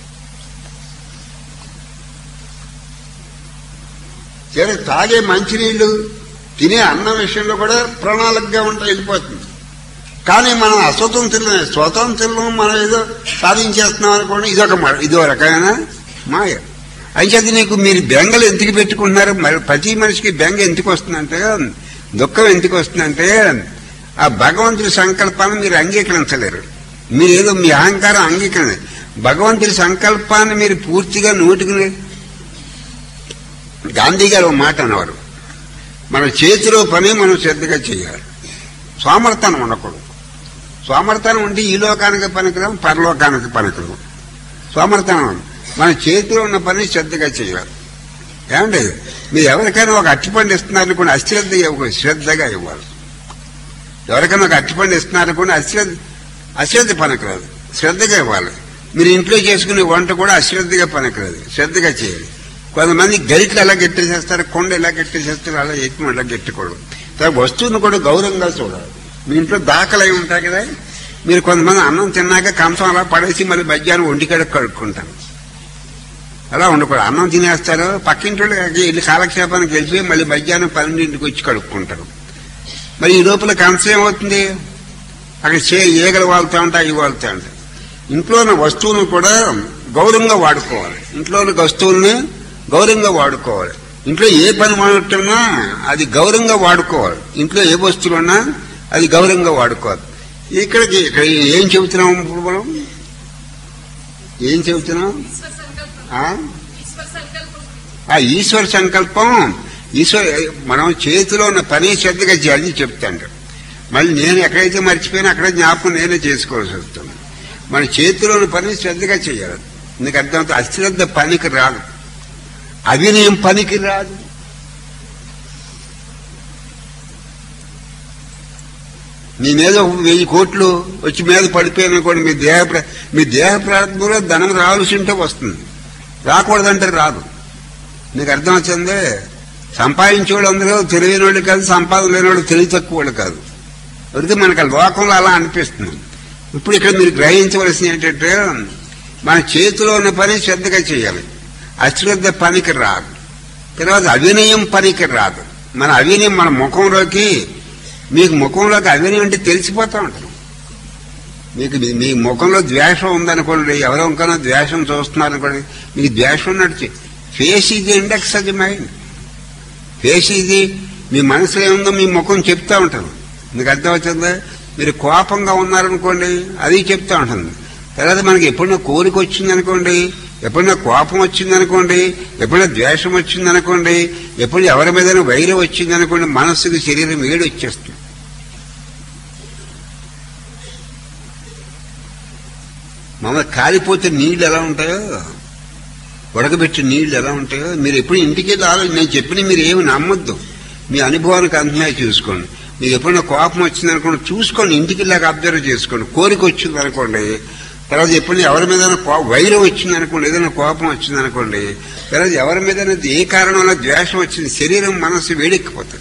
సరే తాగే మంచినీళ్ళు తినే అన్నం విషయంలో కూడా ప్రణాళికగా ఉంటే వెళ్ళిపోతుంది. కానీ మనం అస్వతంత్రులమే, స్వతంత్రులు మనం ఏదో సాధించేస్తున్నాం అనుకోండి, ఇదొక ఇదో రకమైన మాయ. అయితే నీకు మీరు బెంగలు ఎందుకు పెట్టుకుంటున్నారు? మరి ప్రతి మనిషికి బెంగ ఎందుకు వస్తుందంటే, దుఃఖం ఎందుకు వస్తుందంటే ఆ భగవంతుడి సంకల్పాన్ని మీరు అంగీకరించలేరు. మీరేదో మీ అహంకారం అంగీకరణ, భగవంతుడి సంకల్పాన్ని మీరు పూర్తిగా నోటుకుని. గాంధీ గారు ఒక మాట అన్నవారు, మన చేతిలో పని మనం శ్రద్ధగా చేయాలి, సోమర్థనం ఉండకూడదు. సోమర్థనం ఉంటే ఈ లోకానికి పనికిరాం, పరలోకానికి పనికిరాం. సోమర్థనం మన చేతిలో ఉన్న పని శ్రద్ధగా చేయాలి. ఏమండి, మీరు ఎవరికైనా ఒక అట్టిపండు ఇస్తున్నారని కూడా అశ్రద్ధ ఇవ్వకూడదు, శ్రద్ధగా ఇవ్వాలి. ఎవరికైనా ఒక అట్టిపండు ఇస్తున్నారని కూడా అశ్రద్ధ అశ్రద్ధ పనికిరాదు, శ్రద్ధగా ఇవ్వాలి. మీరు ఇంట్లో చేసుకునే వంట కూడా అశ్రద్ధగా పనికిరాదు, శ్రద్ధగా చేయాలి. కొంతమంది గరిట్లు ఎలా గట్టేసేస్తారు, కొండ ఎలా గట్టేసేస్తారు, అలా ఎక్కువ ఎలా గట్టకూడదు. వస్తువును కూడా గౌరవంగా చూడాలి. మీ ఇంట్లో దాఖలై ఉంటాయి కదా, మీరు కొంతమంది అన్నం తిన్నాక కంచం అలా పడేసి మళ్ళీ మధ్యాహ్నం ఒంటికాడ కడుక్కుంటారు. అలా ఉండకూడదు. అన్నం తినేస్తారు, పక్కింటి వెళ్ళి కాలక్షేపానికి వెళ్ళిపోయి మళ్ళీ మధ్యాహ్నం పన్నెండింటికి వచ్చి కడుక్కుంటారు. మరి ఈ లోపల కంచం ఏమవుతుంది, అక్కడ చే ఈగలు వాళ్తూ ఉంటాయి, అవి వాళ్తూ ఉంటాయి. ఇంట్లోని వస్తువులను కూడా గౌరవంగా వాడుకోవాలి. ఇంట్లోని వస్తువుల్ని గౌరవంగా వాడుకోవాలి. ఇంట్లో ఏ పని మాడుతున్నా అది గౌరవంగా వాడుకోవాలి. ఇంట్లో ఏ వస్తువులున్నా అది గౌరవంగా వాడుకోవాలి. ఇక్కడికి ఇక్కడ ఏం చెబుతున్నాం ఇప్పుడు మనం, ఏం చెబుతున్నాం? ఆ ఈశ్వర సంకల్పం. ఈశ్వర మనం చేతిలో ఉన్న పని శ్రద్ధగా చేయాలని చెప్తాండు. మళ్ళీ నేను ఎక్కడైతే మర్చిపోయినా అక్కడ జ్ఞాపకం నేనే చేసుకోవాల్సి వస్తుంది. మన చేతిలోని పని శ్రద్ధగా చేయాలి. నీకు అర్థమవుతుంది. అశ్రద్ధ పనికి రాదు, అవినయం పనికి రాదు. మీ మీద వెయ్యి కోట్లు వచ్చి మీద పడిపోయిననుకోండి, మీ దేహ మీ దేహ ప్రారంభంలో ధనం రావాల్సి ఉంటే వస్తుంది, రాకూడదంటే రాదు. నీకు అర్థం వచ్చిందే. సంపాదించేవాళ్ళు అందరూ తెలివైన వాళ్ళు కాదు, సంపాదన లేని వాళ్ళు తెలివి తక్కువ వాళ్ళు కాదు. అయితే మనకు లోకంలో అలా అనిపిస్తుంది. ఇప్పుడు ఇక్కడ మీరు గ్రహించవలసింది ఏంటంటే, మన చేతిలో ఉన్న పని శ్రద్ధగా చేయాలి, అశ్రద్ధ పనికి రాదు. తర్వాత అవినయం పనికి రాదు. మన అవినయం మన ముఖంలోకి, మీకు ముఖంలోకి అవినయం అంటే తెలిసిపోతూ ఉంటుంది. మీకు మీ ముఖంలో ద్వేషం ఉందనుకోండి, ఎవరో ఇంకనో ద్వేషం చూస్తున్నారనుకోండి, మీకు ద్వేషం ఉన్నట్టు. ఫేస్ ఇది ఇండెక్స్ అది మైండ్. ఫేస్ ఇది మీ మనసులో ఏముందో మీ ముఖం చెప్తా ఉంటుంది. మీకు అర్థం వచ్చిందా? మీరు కోపంగా ఉన్నారనుకోండి, అది చెప్తా ఉంటుంది. తర్వాత మనకి ఎప్పుడైనా కోరిక వచ్చిందనుకోండి, ఎప్పుడైనా కోపం వచ్చిందనుకోండి, ఎప్పుడైనా ద్వేషం వచ్చిందనుకోండి, ఎప్పుడు ఎవరి మీదైనా వైరం వచ్చిందనుకోండి, మనస్సుకి శరీరం వేడి వచ్చేస్తుంది. మమ్మల్ని కాలిపోతే నీళ్లు ఎలా ఉంటాయో, ఉడకబెట్టి నీళ్లు ఎలా ఉంటాయో, మీరు ఎప్పుడు ఇంటికి ఆలోచన. నేను చెప్పిన మీరు ఏమి నమ్మొద్దు, మీ అనుభవానికి అంతమే చూసుకోండి. మీకు ఎప్పుడైనా కోపం వచ్చిందనుకోండి, చూసుకోండి, ఇంటికి ఇలాగ అబ్జర్వ్ చేసుకోండి. కోరిక వచ్చింది అనుకోండి, తర్వాత ఎప్పుడు ఎవరి మీద వైరం వచ్చింది అనుకోండి, ఏదైనా కోపం వచ్చింది అనుకోండి, తర్వాత ఎవరి మీద ఏ కారణం వల్ల ద్వేషం వచ్చింది, శరీరం మనసు వేడెక్కిపోతుంది.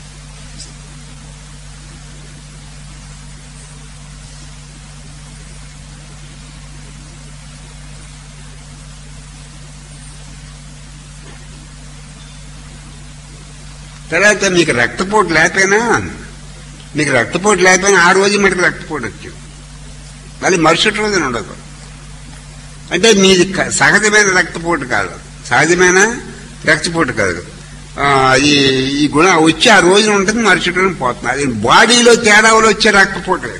తర్వాత మీకు రక్తపోటు లేకపోయినా మీకు రక్తపోటు లేకపోయినా ఆ రోజు మటుకు రక్తపోటు వచ్చింది, మళ్ళీ మరుసటి రోజున ఉండదు. అంటే మీది సహజమైన రక్తపోటు కాదు, సహజమైన రక్తపోటు కాదు. ఈ ఈ గుణ వచ్చి ఆ రోజున ఉంటుంది, మరుసటి రోజున పోతుంది. అది బాడీలో తేడా వల్ల వచ్చే రక్తపోటు.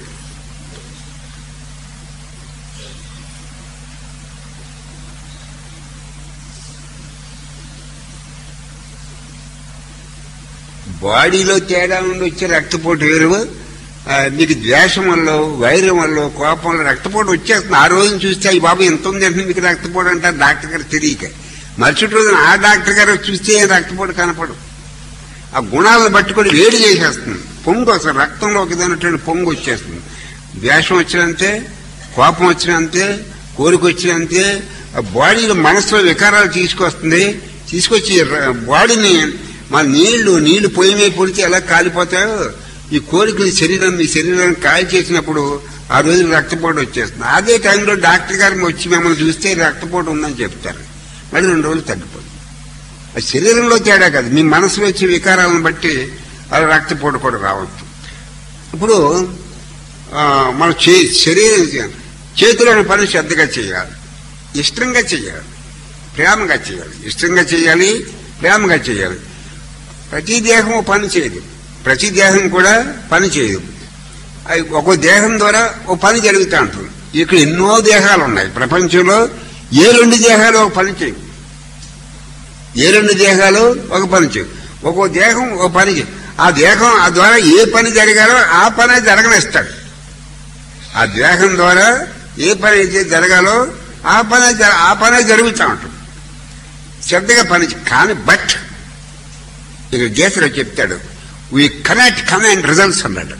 బాడీలో తేడా నుండి వచ్చే రక్తపోటు వేరు. మీకు ద్వేషం వల్ల, వైరం వల్ల, కోపం వల్ల రక్తపోటు వచ్చేస్తుంది. ఆ రోజున చూస్తే ఈ బాబు ఎంత ఉంది అంటే మీకు రక్తపోటు అంటారు డాక్టర్ గారు తెలియక. మరుసటి రోజున ఆ డాక్టర్ గారు చూస్తే రక్తపోటు కనపడు. ఆ గుణాలను బట్టి కూడా వేడి చేసేస్తుంది, పొంగు వస్తుంది, రక్తంలో ఒకదైనటువంటి పొంగు వచ్చేస్తుంది. ద్వేషం వచ్చినంతే, కోపం వచ్చినంతే, కోరిక వచ్చినంతే, ఆ బాడీలో మనసులో వికారాలు తీసుకొస్తుంది. తీసుకొచ్చి బాడీని మన నీళ్లు నీళ్లు పొయ్యి మీద పొడితే ఎలా కాలిపోతాయో, ఈ కోరికలు శరీరం మీ శరీరాన్ని కాయ చేసినప్పుడు ఆ రోజు రక్తపోటు వచ్చేస్తుంది. అదే టైంలో డాక్టర్ గారికి వచ్చి మిమ్మల్ని చూస్తే రక్తపోటు ఉందని చెప్తారు, మళ్ళీ రెండు రోజులు తగ్గిపోతుంది. ఆ శరీరంలో తేడా కాదు, మీ మనసులో వచ్చే వికారాలను బట్టి అది రక్తపోటు కూడా రావచ్చు. ఇప్పుడు మన చే శరీరం చేతిలోని పని శ్రద్ధగా చేయాలి, ఇష్టంగా చేయాలి, ప్రేమగా చేయాలి. ఇష్టంగా చేయాలి, ప్రేమగా చేయాలి. ప్రతి దేహం పని చేయదు, ప్రతి దేహం కూడా పని చేయదు. ఒక్కో దేహం ద్వారా ఓ పని జరుగుతూ ఉంటుంది. ఇక్కడ ఎన్నో దేహాలు ఉన్నాయి ప్రపంచంలో. ఏ రెండు దేహాలు ఒక పని చేయవు, ఏ రెండు దేహాలు ఒక పని చేయవు. ఒక్కో దేహం ఒక పని చేయదు. ఆ దేహం ఆ ద్వారా ఏ పని జరగాలో ఆ పని జరగనిస్తాడు. ఆ దేహం ద్వారా ఏ పని అయితే జరగాలో ఆ పని ఆ పని జరుగుతూ ఉంటుంది. శ్రద్ధగా పని కానీ బట్ ఇక గీతలో చెప్తాడు, వీ కెనాట్ కమాండ్ రిజల్ట్స్ అన్నాడు.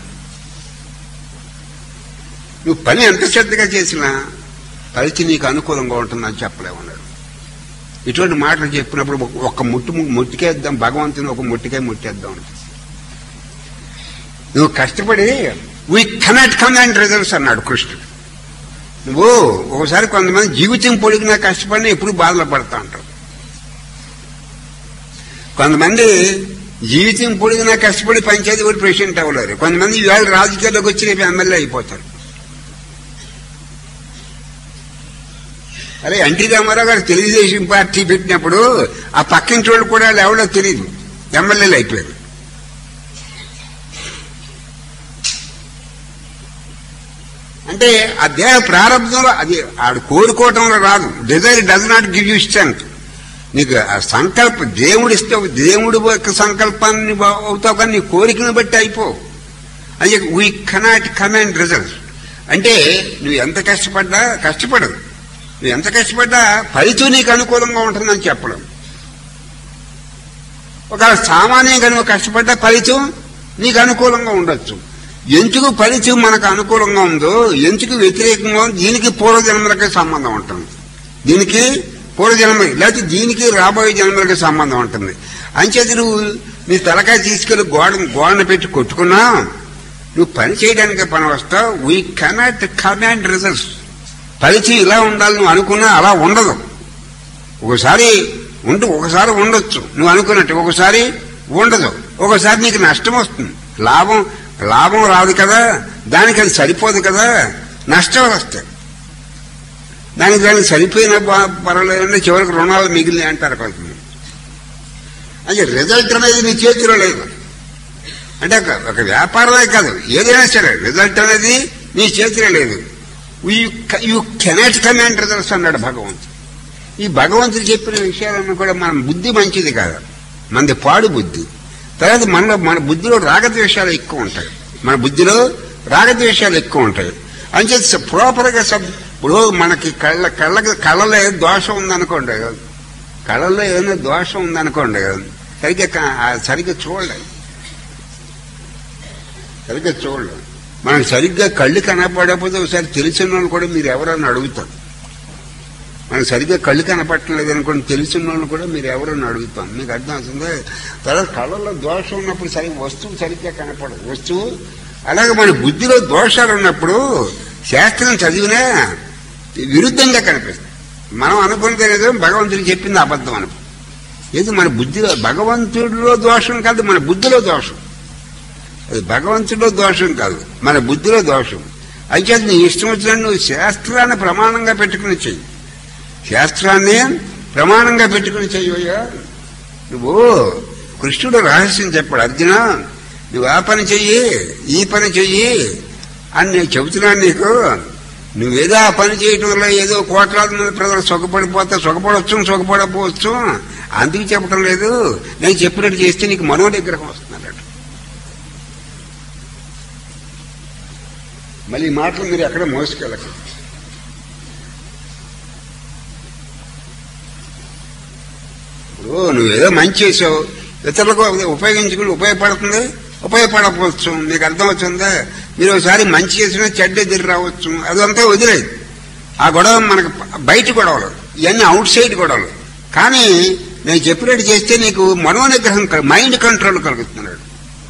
నువ్వు పని ఎంత శ్రద్ధగా చేసినా ఫలితం నీకు అనుకూలంగా ఉంటుందని చెప్పలేమన్నాడు. ఇటువంటి మాటలు చెప్పినప్పుడు ఒక ముట్టు ముట్టికేద్దాం, భగవంతుని ఒక ముట్టికే ముట్టేద్దాం. నువ్వు కష్టపడి వీ కెనాట్ కమాండ్ రిజల్ట్స్ అన్నాడు కృష్ణుడు. నువ్వు ఒకసారి కొంతమంది జీవితం పొడిగినా కష్టపడినా ఎప్పుడు బాధలు పడతా ఉంటావు. కొంతమంది జీవితం పొడిగినా కష్టపడి పంచాయతీ కూడా ప్రెసిడెంట్ అవ్వలేరు. కొంతమంది ఇవాళ రాజకీయాల్లోకి వచ్చి రేపు ఎమ్మెల్యే అయిపోతారు. అరే ఎన్టీ రామారావు గారు తెలుగుదేశం పార్టీ పెట్టినప్పుడు ఆ పక్కింటి వాళ్ళు కూడా ఎవరో తెలియదు, ఎమ్మెల్యేలు అయిపోయారు. అంటే ఆ దేహ ప్రారంభంలో అది ఆడు కోరుకోవటంలో రాదు. Desire does not give you strength. నీకు ఆ సంకల్ప దేవుడు ఇస్తే దేవుడు యొక్క సంకల్పాన్ని అవుతావు, కానీ నీ కోరికను బట్టి అయిపోవు. అది వీ కెనాట్ కమాండ్ రిజల్ట్స్. అంటే నువ్వు ఎంత కష్టపడ్డా కష్టపడదు, నువ్వు ఎంత కష్టపడ్డా ఫలితం నీకు అనుకూలంగా ఉంటుందని చెప్పడం. ఒకవేళ సామాన్యంగా నువ్వు కష్టపడ్డా ఫలితం నీకు అనుకూలంగా ఉండొచ్చు. ఎందుకు ఫలితం మనకు అనుకూలంగా ఉందో, ఎందుకు వ్యతిరేకంగా ఉందో, దీనికి పూర్వజన్మలకి సంబంధం ఉంటుంది. దీనికి పూర్వజన్మ లేకపోతే దీనికి రాబోయే జన్మలకి సంబంధం ఉంటుంది. అంచేది నువ్వు నీ తలకాయ తీసుకెళ్లి గోడ గోడను పెట్టి కొట్టుకున్నా నువ్వు పని చేయడానికి పని వస్తావు. We cannot command results. ఫలితం ఇలా ఉండాలి నువ్వు అనుకున్నా అలా ఉండదు. ఒకసారి ఉండు, ఒకసారి ఉండొచ్చు నువ్వు అనుకున్నట్టు, ఒకసారి ఉండదు. ఒకసారి నీకు నష్టం వస్తుంది, లాభం లాభం రాదు కదా, దానికి అది సరిపోదు కదా, నష్టాలు వస్తాయి. దానికి దానికి సరిపోయిన పర్వాలేదంటే చివరికి రుణాలు మిగిలినాయి అంటారు కొంతమంది. అంటే రిజల్ట్ అనేది నీ చేతిలో లేదు. అంటే ఒక వ్యాపారమే కాదు, ఏదైనా సరే రిజల్ట్ అనేది నీ చేతిలో లేదు. యూ కెనాట్ కమాండ్ రిజల్ట్స్ అన్నాడు భగవంతుడు. ఈ భగవంతుడు చెప్పిన విషయాలన్నీ కూడా మన బుద్ధి మంచిది కాదు, మనది పాడు బుద్ధి. తర్వాత మనలో మన బుద్ధిలో రాగద్వేషాలు ఎక్కువ ఉంటాయి, మన బుద్ధిలో రాగద్వేషాలు ఎక్కువ ఉంటాయి. అని చెప్పి ప్రాపర్గా సబ్ ఇప్పుడు మనకి కళ్ళ కళ్ళకి కళ్ళలో ఏదో దోషం ఉందనుకోండి, కళ్ళల్లో ఏదైనా దోషం ఉందనుకోండి, సరిగ్గా సరిగ్గా చూడలేదు సరిగ్గా చూడలేదు మనకు సరిగ్గా కళ్ళు కనపడకపోతే ఒకసారి తెలిసిన వాళ్ళు కూడా మీరు ఎవరన్నా అడుగుతారు. మనకు సరిగ్గా కళ్ళు కనపట్టలేదు అనుకోండి, తెలిసిన వాళ్ళు కూడా మీరు ఎవరన్నా అడుగుతాం. మీకు అర్థం అవుతుంది. తర్వాత కళ్ళల్లో దోషం ఉన్నప్పుడు సరిగ్గా వస్తువు సరిగ్గా కనపడదు వస్తువు. అలాగే మన బుద్ధిలో దోషాలు ఉన్నప్పుడు శాస్త్రం చదివినా విరుద్ధంగా కనిపిస్తుంది. మనం అనుకున్నదేదో భగవంతుడు చెప్పింది అబద్ధం అనుకో. ఏది మన బుద్ధిలో భగవంతుడిలో దోషం కాదు, మన బుద్ధిలో దోషం. అది భగవంతుడిలో దోషం కాదు, మన బుద్ధిలో దోషం. అయితే నీ ఇష్టం వచ్చిన నువ్వు శాస్త్రాన్ని ప్రమాణంగా పెట్టుకుని చెయ్యి, శాస్త్రాన్ని ప్రమాణంగా పెట్టుకుని చెయ్యయ్యా. నువ్వు కృష్ణుడు రహస్యం చెప్పాడు, అర్జున నువ్వు ఆ పని చెయ్యి ఈ పని చెయ్యి అని నేను చెబుతున్నాను నీకు. నువ్వేదో ఆ పని చేయటం వల్ల ఏదో కోట్లాది మంది ప్రజలు సుఖపడిపోతా, సుఖపడవచ్చు సుఖపడకపోవచ్చు, అందుకు చెప్పడం లేదు. నేను చెప్పినట్టు చేస్తే నీకు మనోనిగ్రహం వస్తున్నాడు. మళ్ళీ ఈ మాటలు మీరు ఎక్కడ మోసుకెళ్ళకండి. ఇప్పుడు నువ్వేదో మంచి చేసావు, ఇతరులకు ఉపయోగించుకుని ఉపయోగపడుతుంది ఉపయోగపడకపోవచ్చు, మీకు అర్థం అవుతుందా. మీరు ఒకసారి మంచి చేసినా చెడ్డ ఎదురు రావచ్చు, అదంతా వదిలేదు. ఆ గొడవ మనకు బయట గొడవలు, ఇవన్నీ అవుట్ సైడ్ గొడవలు. కానీ నేను చెప్పినట్టు చేస్తే నీకు మనోనిగ్రహం, మైండ్ కంట్రోల్ కలుగుతున్నాడు.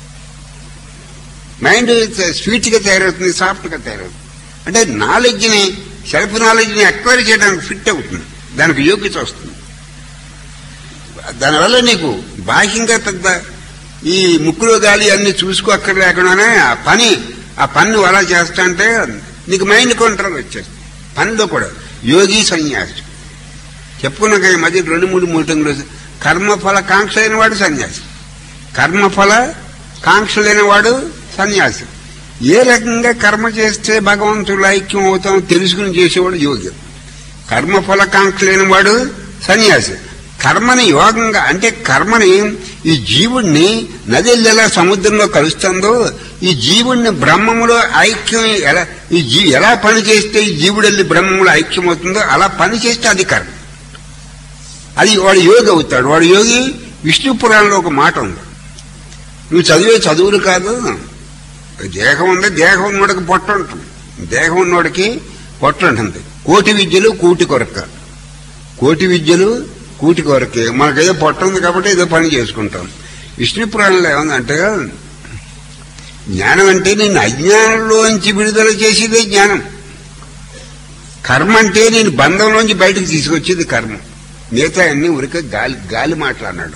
మైండ్ స్వీట్గా తయారవుతుంది, సాఫ్ట్గా తయారవుతుంది. అంటే నాలెడ్జ్ని సెల్ఫ్ నాలెడ్జ్ని ఎక్వైర్ చేయడానికి ఫిట్ అవుతుంది, దానికి యోగ్యత వస్తుంది. దానివల్ల నీకు బాహ్యంగా పెద్ద ఈ ముక్కులో గాలి అన్ని చూసుకో అక్కడ లేకుండానే ఆ పని ఆ పని నువ్వు అలా చేస్తా అంటే నీకు మైండ్ కంట్రోల్ వచ్చేది పనిలో కూడా. యోగి సన్యాసి చెప్పుకున్నాక ఈ మధ్య రెండు మూడు మీటింగ్లు కర్మఫల కాంక్ష లేని వాడు సన్యాసి, కర్మఫల కాంక్ష లేని వాడు సన్యాసి. ఏ రకంగా కర్మ చేస్తే భగవంతుడు ఐక్యం అవుతాం తెలుసుకుని చేసేవాడు యోగి. కర్మఫల కాంక్ష లేని వాడు సన్యాసి. కర్మని యోగంగా అంటే కర్మని ఈ జీవుణ్ణి నది ఎలా సముద్రంలో కలుస్తుందో ఈ జీవుణ్ణి బ్రహ్మములో ఐక్యం ఎలా ఈ జీ ఎలా పని చేస్తే ఈ జీవుడు వెళ్ళి బ్రహ్మములో ఐక్యం అవుతుందో అలా పని చేస్తే అది కర్మ. అది వాడు యోగి అవుతాడు. వాడు యోగి. విష్ణు పురాణంలో ఒక మాట ఉంది, నువ్వు చదివే చదువులు కాదు, దేహం ఉంది, దేహం ఉన్నోడికి పొట్ట ఉంటుంది, దేహం ఉన్నోడికి పొట్ట ఉంటుంది. కోటి విద్యలు కూటి కొరక, కోటి విద్యలు కూటి కొరకే. మనకేదో పొట్ట ఉంది కాబట్టి ఏదో పని చేసుకుంటాం. విష్ణు పురాణంలో ఏముందంటే జ్ఞానం అంటే నేను అజ్ఞానంలోంచి విడుదల చేసేదే జ్ఞానం. కర్మ అంటే నేను బంధంలోంచి బయటకు తీసుకొచ్చేది కర్మ. మిగతా అన్ని ఉరికే గాలి గాలి మాట్లాడినాడు.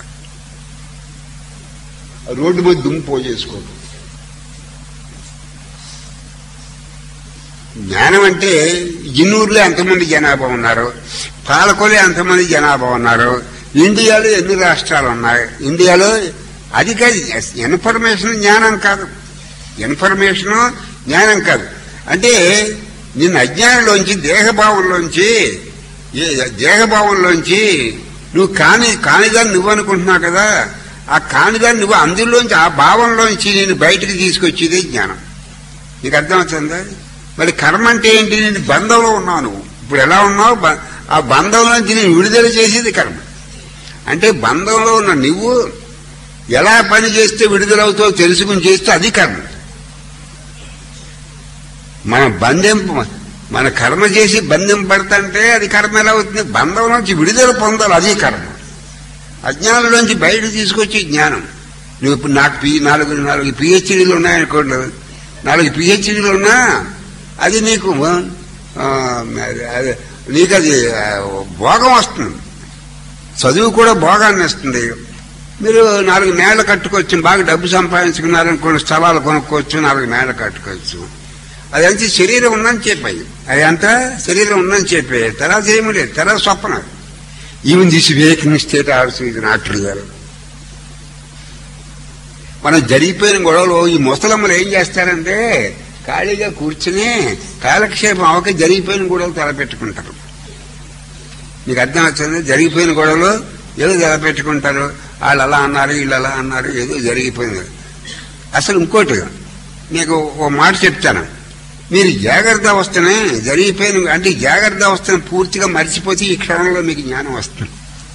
రోడ్డు మీద దుమ్ము పోజేసుకోడు. జ్ఞానం అంటే జిన్నూరులో ఎంతమంది జనాభా ఉన్నారు, పాలకోలో ఎంతమంది జనాభా ఉన్నారు, ఇండియాలో ఎన్ని రాష్ట్రాలు ఉన్నాయి, ఇండియాలో అది కాదు. ఇన్ఫర్మేషన్ జ్ఞానం కాదు, ఇన్ఫర్మేషన్ జ్ఞానం కాదు. అంటే నిన్ను అజ్ఞానంలోంచి దేహభావంలోంచి దేహభావంలోంచి నువ్వు కాని కానిదాన్ని నువ్వు అనుకుంటున్నావు కదా, ఆ కానిదాన్ని నువ్వు అందులోంచి ఆ భావంలోంచి నేను బయటకు తీసుకొచ్చేదే జ్ఞానం. నీకు అర్థమవుతుందా? మరి కర్మ అంటే ఏంటి? నేను బంధంలో ఉన్నావు. నువ్వు ఇప్పుడు ఎలా ఉన్నావు? ఆ బంధంలోంచి నేను విడుదల చేసేది కర్మ. అంటే బంధంలో ఉన్న నువ్వు ఎలా పని చేస్తే విడుదలవుతావో తెలుసుకుని చేస్తే అది కర్మ. మన బంధం మన కర్మ చేసి బంధం పడతంటే అది కర్మ ఎలా అవుతుంది? బంధం నుంచి విడుదల పొందాలి, అది కర్మ. అజ్ఞానంలోంచి బయట తీసుకొచ్చి జ్ఞానం. నువ్వు ఇప్పుడు నాకు పి నాలుగు నాలుగు పిహెచ్డీలు ఉన్నాయనుకోండి, నాలుగు పిహెచ్డీలు ఉన్నా అది నీకు నీకు అది భోగం వస్తుంది. చదువు కూడా భోగాన్ని ఇస్తుంది. మీరు నాలుగు మేళ కట్టుకోవచ్చు, బాగా డబ్బు సంపాదించుకున్నారనుకోండి, స్థలాలు కొనుక్కోవచ్చు, నాలుగు మేళ కట్టుకోవచ్చు. అదంతా శరీరం ఉందని చెప్పాయి, అది అంతా శరీరం ఉందని చెప్పాయి. తర్వాత ఏమీ లేదు, తర్వాత స్వప్న. Even this waking state also ఇది నాట్ రియల్. మనం జరిగిపోయిన గొడవలు ఈ ముసలమ్మలు ఏం చేస్తారంటే ఖాళీగా కూర్చుని కాలక్షేపం అవక జరిగిపోయిన గొడవలు తలపెట్టుకుంటారు. మీకు అర్థం వచ్చింది? జరిగిపోయిన గొడవలు ఏదో తలపెట్టుకుంటారు. వాళ్ళు అలా అన్నారు, వీళ్ళు అలా అన్నారు, ఏదో జరిగిపోయింది. అసలు ఇంకోటి మీకు ఓ మాట చెప్తాను. మీరు జాగ్రత్త అవస్థనే జరిగిపోయిన అంటే జాగ్రత్త అవస్థను పూర్తిగా మర్చిపోతే ఈ క్షణంలో మీకు జ్ఞానం వస్తుంది.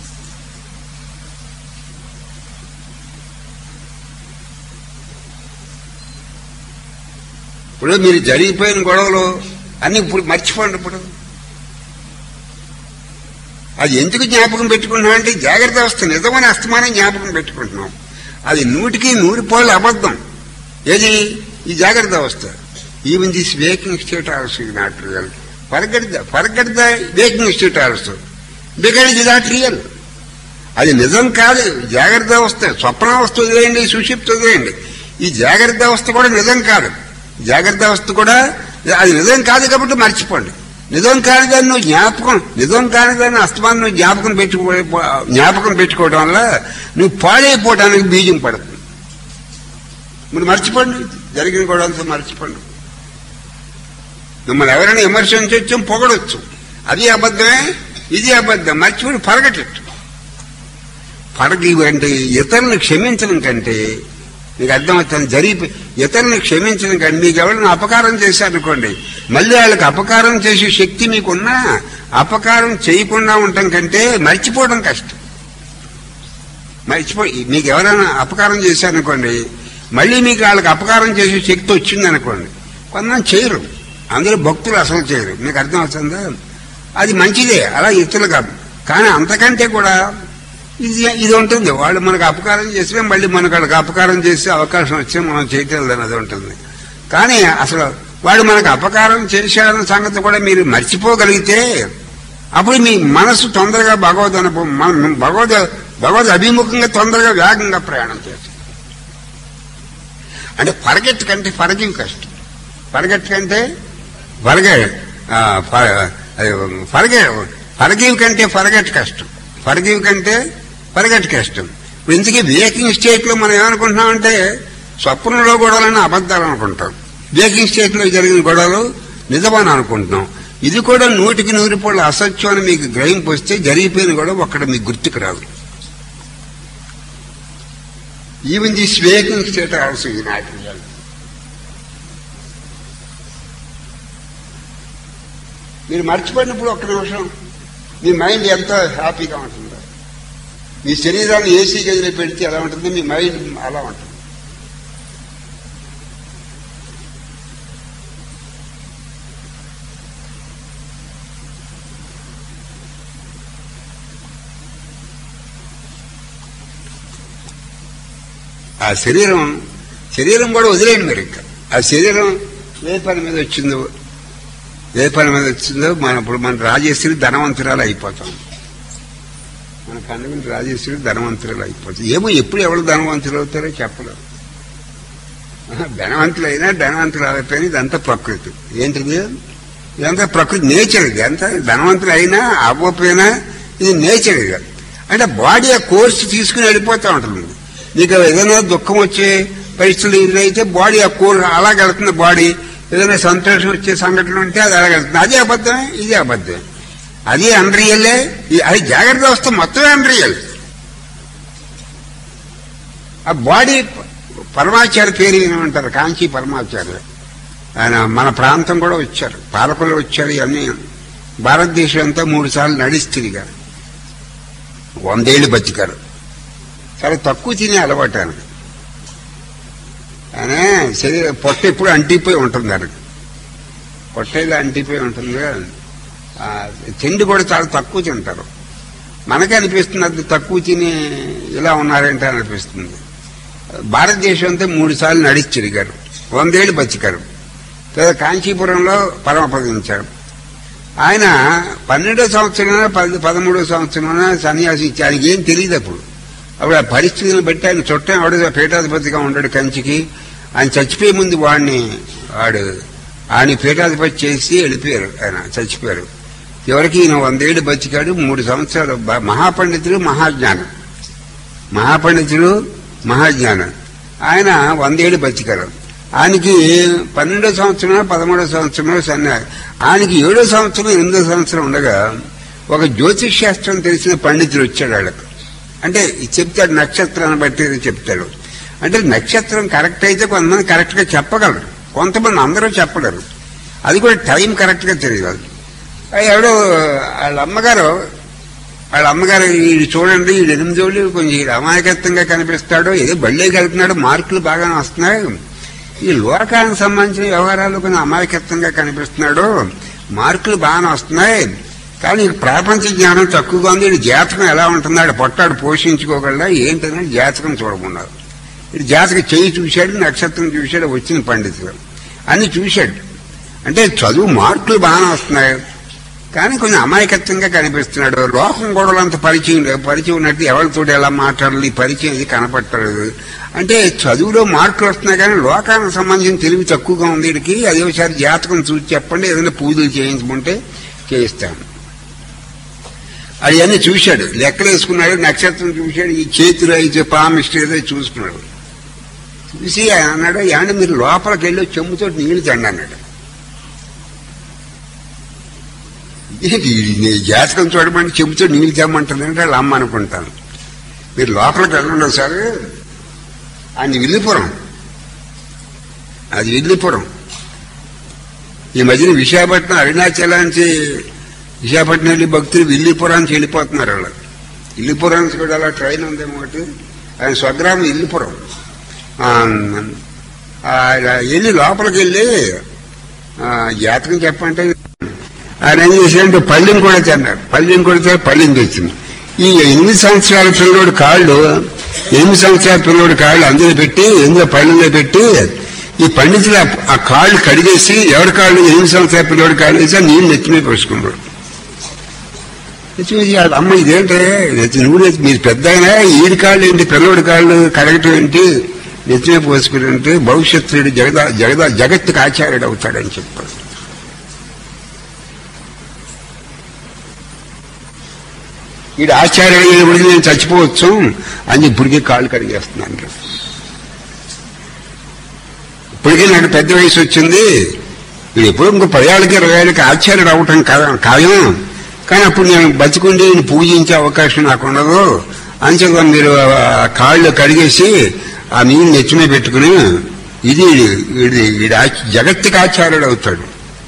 ఇప్పుడు మీరు జరిగిపోయిన గొడవలు అన్ని ఇప్పుడు మర్చిపోండి. ఇప్పుడు అది ఎందుకు జ్ఞాపకం పెట్టుకుంటున్నాం అంటే జాగ్రత్త అవస్థ నిజమైన అస్తమానం జ్ఞాపకం పెట్టుకుంటున్నాం. అది నూటికి నూరు పాళ్ళు అబద్ధం. ఏది? ఈ జాగ్రత్త అవస్థ. Even this waking state also ఇది not real. Forget the forget the waking state also because ఇది నాట్ రియల్. అది నిజం కాదు. జాగ్రత్త అవస్థ, స్వప్నావస్థ వదిలేయండి, సుషిప్తి వదిలేయండి. ఈ జాగ్రత్త అవస్థ కూడా నిజం కాదు. జాగ్రత్త అవస్థ కూడా అది నిజం కాదు కాబట్టి మర్చిపోండి. నిజం కానిదాన్ని నువ్వు జ్ఞాపకం నిజం కానిదాన్ని అస్తమానం నువ్వు జ్ఞాపకం పెట్టుకో జ్ఞాపకం పెట్టుకోవడం వల్ల నువ్వు పాడైపోవడానికి బీజం పడుతుంది. మీరు మర్చిపోండి, జరిగిన గొడవలతో మర్చిపోండి. మిమ్మల్ని ఎవరైనా విమర్శించవచ్చు, పొగడొచ్చు, అది అబద్ధమే, ఇది అబద్ధం. మర్చిపోయి పరగటట్టు పరగి అంటే ఇతరులను క్షమించడం కంటే మీకు అర్థమవుతుంది. జరిగిపోయి ఇతరులను క్షమించడం కంటే మీకు ఎవరైనా అపకారం చేశారనుకోండి, మళ్ళీ వాళ్ళకి అపకారం చేసే శక్తి మీకున్నా అపకారం చేయకుండా ఉండటం కంటే మర్చిపోవడం కష్టం. మర్చిపోయి మీకు ఎవరైనా అపకారం చేశారనుకోండి, మళ్ళీ మీకు వాళ్ళకి అపకారం చేసే శక్తి వచ్చిందనుకోండి, కొంతమంది చేయరు. అందరూ భక్తులు అసలు చేయరు. మీకు అర్థం అవుతుందా? అది మంచిదే, అలా ఇతరులు కాదు. కానీ అంతకంటే కూడా ఇది ఇది ఉంటుంది. వాళ్ళు మనకు అపకారం చేస్తే మళ్ళీ మనకు వాళ్ళకి అపకారం చేసే అవకాశం వచ్చి మనం చేయగలదని అది ఉంటుంది. కానీ అసలు వాడు మనకు అపకారం చేశాడన్న సంగతి కూడా మీరు మర్చిపోగలిగితే అప్పుడు మీ మనసు తొందరగా భగవద్ అనుభవం భగవద్ భగవద్ అభిముఖంగా తొందరగా వేగంగా ప్రయాణం చేస్తాం. అంటే పరిగెత్తు కంటే పరిగెం కష్టం. పరిగెత్తు కంటే పరిగె పరిగె పరిగెం కంటే పరిగెట్టు కష్టం. పరిగెం కంటే పరిగెట్టు కష్టం. ఇప్పుడు ఇంతకీ వేకింగ్ స్టేట్ లో మనం ఏమనుకుంటున్నామంటే స్వప్నంలో గొడవలని అబద్ధాలు అనుకుంటాం. వేకింగ్ స్టేట్ లో జరిగిన గొడవలు నిజమని అనుకుంటున్నాం. ఇది కూడా నూటికి నూరు పళ్ళు అసత్యం అని మీకు గ్రహింపు వస్తే జరిగిపోయిన కూడా ఒక్కడ మీకు గుర్తుకు రాదు. Even this waking state also ఇది నాట్ రియల్. మీరు మర్చిపోయినప్పుడు ఒక్క నిమిషం మీ మైండ్ ఎంత హ్యాపీగా ఉంటుందో, మీ శరీరాన్ని ఏసీ గదిలో పెడితే ఎలా ఉంటుందో మీ మైండ్ అలా ఉంటుంది. ఆ శరీరం శరీరం కూడా వదిలేండి మీరు. ఇంకా ఆ శరీరం ఏ పని మీద వచ్చిందో ఏ పని మీద వచ్చిందో మన ఇప్పుడు మన రాజేశ్వరి ధనవంతురాలు అయిపోతాం. మన కన్నుగుంటి రాజేశ్వరి ధనవంతురాలు అయిపోతాం. ఏమో ఎప్పుడు ఎవరు ధనవంతులు అవుతారో చెప్పలేరు. ధనవంతులు అయినా ధనవంతులు అయిపోయినా ఇదంతా ప్రకృతి. ఏంటిది? ఇదంతా ప్రకృతి, నేచర్. ఇది అంతా ధనవంతులు అయినా అవ్వకపోయినా ఇది నేచర్. ఇది అంటే బాడీ ఆ కోర్సు తీసుకుని వెళ్ళిపోతూ ఉంటుంది. నీకు ఏదైనా దుఃఖం వచ్చే పరిస్థితులు ఎదురైతే బాడీ ఆ కోర్ అలాగే వెళ్తుంది. బాడీ ఏదైనా సంతోషం వచ్చే సంఘటనలు ఉంటే అది అలాగే వెళ్తుంది. అదే అబద్ధమే, ఇది అబద్ధమే. అది అన్రియలే. అది జాగ్రత్త వస్తే మొత్తమే అన్రియల్. ఆ బాడీ పరమాచార్య పేరు ఏమంటారు, కాంచీ పరమాచార్య. ఆయన మన ప్రాంతం కూడా వచ్చారు, పాలకులు వచ్చారు. ఇవన్నీ భారతదేశం అంతా మూడు సార్లు నడిచి తిరిగారు. వందేళ్లు బతికారు. చాలా తక్కువ తినే అలవాటు ఆయనకి. ఆయన శరీరం పొట్ట ఎప్పుడు అంటిపోయి ఉంటుంది. ఆయనకి పొట్ట ఇలా అంటిపోయి ఉంటుంది. తిండి కూడా చాలా తక్కువ తింటారు. మనకే అనిపిస్తుంది అది తక్కువ తిని ఇలా ఉన్నారంటే అనిపిస్తుంది. భారతదేశం అంతా మూడు సార్లు నడిచి తిరిగారు, వందేళ్లు బతికారు. కాంచీపురంలో పరమపదించారు. ఆయన పన్నెండో సంవత్సరంలో పది పదమూడో సంవత్సరంలో సన్యాసి ఇచ్చి ఆయనకి ఏం తెలియదు అప్పుడు. అప్పుడు ఆ పరిస్థితులను బట్టి ఆయన చుట్టం ఎవడో పీఠాధిపతిగా ఉన్నాడు కంచికి. ఆయన చచ్చిపోయే ముందు వాడిని వాడు ఆయన పీఠాధిపతి చేసి వెళ్ళిపోయారు. ఆయన చచ్చిపోయారు. ఎవరికి ఈయన వందేళ్లు బతికాడు. మూడు సంవత్సరాలు మహాపండితుడు, మహాజ్ఞానం. మహాపండితుడు, మహాజ్ఞానం. ఆయన వందేళ్లు బతికారు. ఆయనకి పన్నెండో సంవత్సరం పదమూడో సంవత్సరంలో సన్యాసి. ఆయనకి ఏడో సంవత్సరం ఎనిమిదో సంవత్సరం ఉండగా ఒక జ్యోతిష్ శాస్త్రం తెలిసిన పండితుడు వచ్చాడు వాళ్ళకి. అంటే చెప్తాడు, నక్షత్రాన్ని బట్టి చెప్తాడు. అంటే నక్షత్రం కరెక్ట్ అయితే కొంతమంది కరెక్ట్ గా చెప్పగలరు, కొంతమంది అందరూ చెప్పలేరు. అది కూడా టైం కరెక్ట్ గా తెలియదు. ఎవడో వాళ్ళ అమ్మగారు వాళ్ళ అమ్మగారు వీడు చూడండి, వీడు ఎనిమిది రోజులు కొంచెం అమాయకత్వంగా కనిపిస్తాడు, ఏదో బళ్ళేకి వెళ్తున్నాడు, మార్కులు బాగానే వస్తున్నాయి, ఈ లోకానికి సంబంధించిన వ్యవహారాలు కొంచెం అమాయకత్వంగా కనిపిస్తున్నాడు, మార్కులు బాగానే వస్తున్నాయి, కానీ ప్రపంచ జ్ఞానం తక్కువగా ఉంది, ఇది జాతకం ఎలా ఉంటున్నాడు, పొట్టాడు పోషించుకోగలరా ఏంటనే జాతకం చూడకున్నారు. ఇది జాతకం చేయి చూశాడు, నక్షత్రం చూశాడు, వచ్చిన పండితులు అన్ని చూశాడు. అంటే చదువు మార్కులు బాగానే వస్తున్నాయి, కానీ కొంచెం అమాయకత్వంగా కనిపిస్తున్నాడు. లోకం గొడవలంత పరిచయం పరిచయం ఉన్నట్టు ఎవరితో ఎలా మాట్లాడాలి, పరిచయం ఇది కనపట్టలేదు. అంటే చదువులో మార్కులు వస్తున్నాయి కానీ లోకానికి సంబంధించిన తెలివి తక్కువగా ఉంది వీడికి. అదే ఒకసారి జాతకం చూసి చెప్పండి, ఏదైనా పూజలు చేయించుకుంటే చేయిస్తాను. అవన్నీ చూశాడు, లెక్కలు వేసుకున్నాడు, నక్షత్రం చూశాడు, ఈ చేతిలో అయితే పామిస్ట్ ఏదో చూసుకున్నాడు. చూసి అన్నాడు, ఏమంటే మీరు లోపలికి వెళ్ళి చెంబుతో నీళ్లు తండి అన్నాడు. జాతకం చూడమంటే చెబుతూ నీళ్ళు తెమ్మంటుందంటే వాళ్ళు అమ్మ అనుకుంటాను. మీరు లోపలికి వెళ్ళండి సార్. అది విల్లిపురం, అది విల్లిపురం. ఈ మధ్యన విశాఖపట్నం అరుణాచలానికి విశాఖపట్నం వెళ్ళి భక్తులు విల్లిపురానికి వెళ్ళిపోతున్నారు. వాళ్ళు విల్లిపురానికి కూడా అలా ట్రైన్ ఉందేమో ఒకటి. ఆయన స్వగ్రామం విల్లిపురం. వెళ్ళి లోపలికి వెళ్ళి జాతకం చెప్పంటే ఆయన ఏం చేశాడంటే పళ్ళిని కూడా తిన్నాడు. పళ్ళిని కొడితే పళ్ళిని తెచ్చింది. ఈ ఎనిమిది సంవత్సరాల పిల్లోడు కాళ్ళు ఎనిమిది సంవత్సరాల పిల్లోడు కాళ్ళు అందులో పెట్టి ఎందులో పళ్ళులో పెట్టి ఈ పండితులు ఆ కాళ్ళు కడిగేసి ఎవరి కాళ్ళు ఎనిమిది సంవత్సరాల పిల్లోడు కాళ్ళు వేసి నీళ్ళు నెత్తిమీ పోసుకున్నాడు. అమ్మ ఇదేంటే నువ్వు మీరు పెద్ద అయినా ఈడి కాళ్ళు ఏంటి పిల్లవాడి కాళ్ళు కడగటం ఏంటి నెత్తినే పోసుకుని భవిష్యత్తు జగద జగద జగత్తుకు ఆచార్యుడు అవుతాడని చెప్పాడు. వీడు ఆచార్యుడు నేను చచ్చిపోవచ్చు అని ఇప్పటికే కాళ్ళు కడిగేస్తున్నాను. ఇప్పటికే నాకు పెద్ద వయసు వచ్చింది, వీడు ఎప్పుడు ఇంకో పదేళ్ళకి ఇరవై ఏళ్ళకి ఆచార్యుడు అవటం ఖాయం, కానీ అప్పుడు నేను బతికుండి నేను పూజించే అవకాశం నాకు ఉండదు అని చెప్పి మీరు కాళ్ళు కడిగేసి ఆ నీళ్ళు నెచ్చిమే పెట్టుకుని ఇది వీడి జగత్తుకి ఆచార్యుడు అవుతాడు.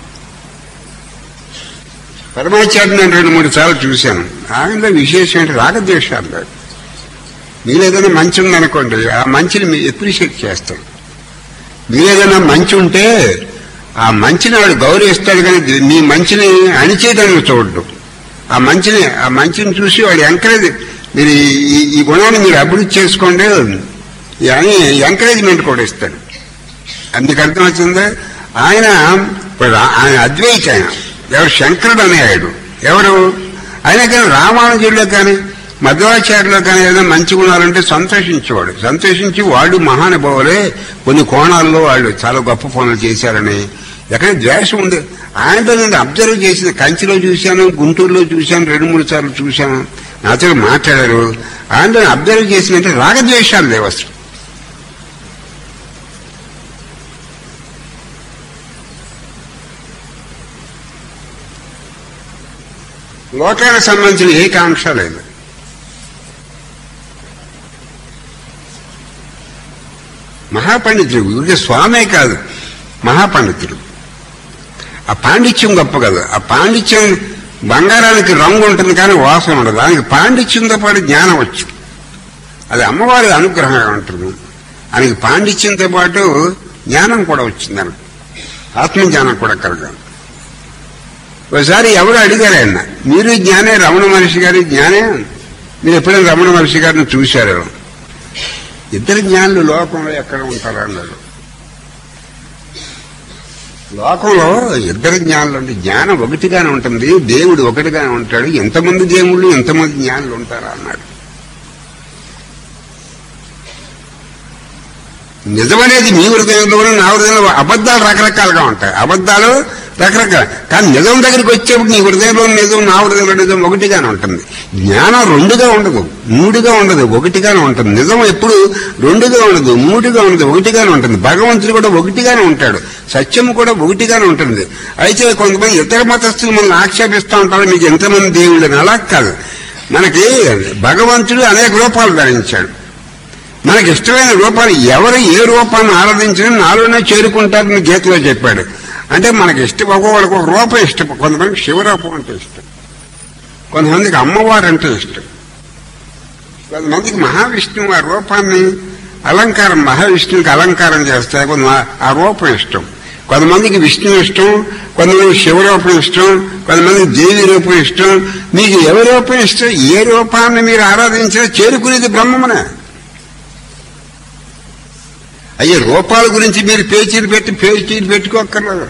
పరమాచార్యుడు నేను రెండు మూడు సార్లు చూశాను. ఆయనలో విశేషం ఏంటి రాగద్వేషాలు. మీరు ఏదైనా మంచి ఉందనుకోండి, ఆ మంచిని మీరు అప్రిషియేట్ చేస్తాడు. మీరు ఏదైనా మంచి ఉంటే ఆ మంచిని వాడు గౌరవిస్తాడు, కానీ మీ మంచిని అణిచేయడానికి చూడడు. ఆ మంచిని ఆ మంచిని చూసి వాడు ఎంకరేజ్, మీరు ఈ గుణాన్ని మీరు అభివృద్ధి చేసుకోండి అని ఎంకరేజ్మెంట్ కూడా ఇస్తాడు. అందుకు అర్థమవుతుందా? ఆయన ఆయన అద్వైత, ఆయన ఎవరు శంకరుడు అనేవాడు ఎవరు ఆయన, కానీ రామానుజుల్లో కానీ మధ్వాచార్యులో కానీ ఏదైనా మంచి గుణాలంటే సంతోషించేవాడు. సంతోషించి వాళ్ళు మహానుభావులే, కొన్ని కోణాల్లో వాళ్ళు చాలా గొప్ప పనులు చేశారని. ఎక్కడ ద్వేషం ఉంది ఆయనతో నేను అబ్జర్వ్ చేసిన, కంచిలో చూశాను, గుంటూరులో చూశాను, రెండు మూడు సార్లు చూశాను, నాతో మాట్లాడారు. ఆయనతో అబ్జర్వ్ చేసినంటే రాగద్వేషాలు లేవు అసలు. లోకానికి సంబంధించిన ఏ కాంక్ష లేదు. మహాపండితుడు ఇదే స్వామే కాదు, మహాపండితుడు. ఆ పాండిత్యం గొప్ప కదా. ఆ పాండిత్యం బంగారానికి రంగు ఉంటుంది కానీ వాసన ఉండదు. దానికి పాండిత్యంతో పాటు జ్ఞానం వచ్చు. అది అమ్మవారి అనుగ్రహంగా ఉంటుంది. ఆయనకి పాండిత్యంతో పాటు జ్ఞానం కూడా వచ్చింది, అని ఆత్మజ్ఞానం కూడా కలగాలి. ఒకసారి ఎవరు అడిగారు ఆయన, మీరు జ్ఞానే, రమణ మహర్షి గారి జ్ఞానే, మీరు ఎప్పుడైనా రమణ మహర్షి గారిని చూశారు? ఇద్దరు జ్ఞానులు లోకంలో ఎక్కడ ఉంటారు అన్నారు. లోకంలో ఇద్దరు జ్ఞానులు అంటే జ్ఞానం ఒకటిగానే ఉంటుంది, దేవుడు ఒకటిగానే ఉంటాడు. ఎంతమంది దేవుళ్ళు ఎంతమంది జ్ఞానులు ఉంటారా అన్నాడు. నిజమనేది మీ హృదయంలోనూ నా హృదయంలో అబద్ధాలు రకరకాలుగా ఉంటాయి. అబద్ధాలు రకరకాల, కానీ నిజం దగ్గరికి వచ్చేప్పుడు నీ హృదయంలో నిజం, నా హృదయంలో నిజం ఒకటిగానే ఉంటుంది. జ్ఞానం రెండుగా ఉండదు, మూడుగా ఉండదు, ఒకటిగానే ఉంటుంది. నిజం ఎప్పుడు రెండుగా ఉండదు, మూడుగా ఉండదు, ఒకటిగానే ఉంటుంది. భగవంతుడు కూడా ఒకటిగానే ఉంటాడు, సత్యం కూడా ఒకటిగానే ఉంటుంది. అయితే కొంతమంది ఇతర మతస్థులు మనల్ని ఆక్షేపిస్తూ ఉంటారు, మీకు ఎంతమంది దేవుళ్ళని. అలా కాదు, మనకి భగవంతుడు అనేక రూపాలు ధరించాడు. మనకి ఇష్టమైన రూపాలు ఎవరు ఏ రూపాన్ని ఆరాధించినా నాలోనే చేరుకుంటారని గీతలో చెప్పాడు. అంటే మనకి ఇష్టం, ఒక్కొక్కడికి ఒక రూపం ఇష్టం. కొంతమందికి శివరూపం అంటే ఇష్టం, కొంతమందికి అమ్మవారు అంటే ఇష్టం, కొంతమందికి మహావిష్ణువు ఆ రూపాన్ని అలంకారం, మహావిష్ణువుకి అలంకారం చేస్తాయి, కొంత ఆ రూపం ఇష్టం. కొంతమందికి విష్ణు ఇష్టం, కొంతమందికి శివరూపం ఇష్టం, కొంతమందికి దేవి రూపం ఇష్టం. మీకు ఎవరి రూపం ఇష్టం, ఏ రూపాన్ని మీరు ఆరాధించినా చేరుకునేది బ్రహ్మమునే. అయ్యే రూపాల గురించి మీరు పేచీలు పెట్టి పేచీలు పెట్టుకోక్కర్లేదు.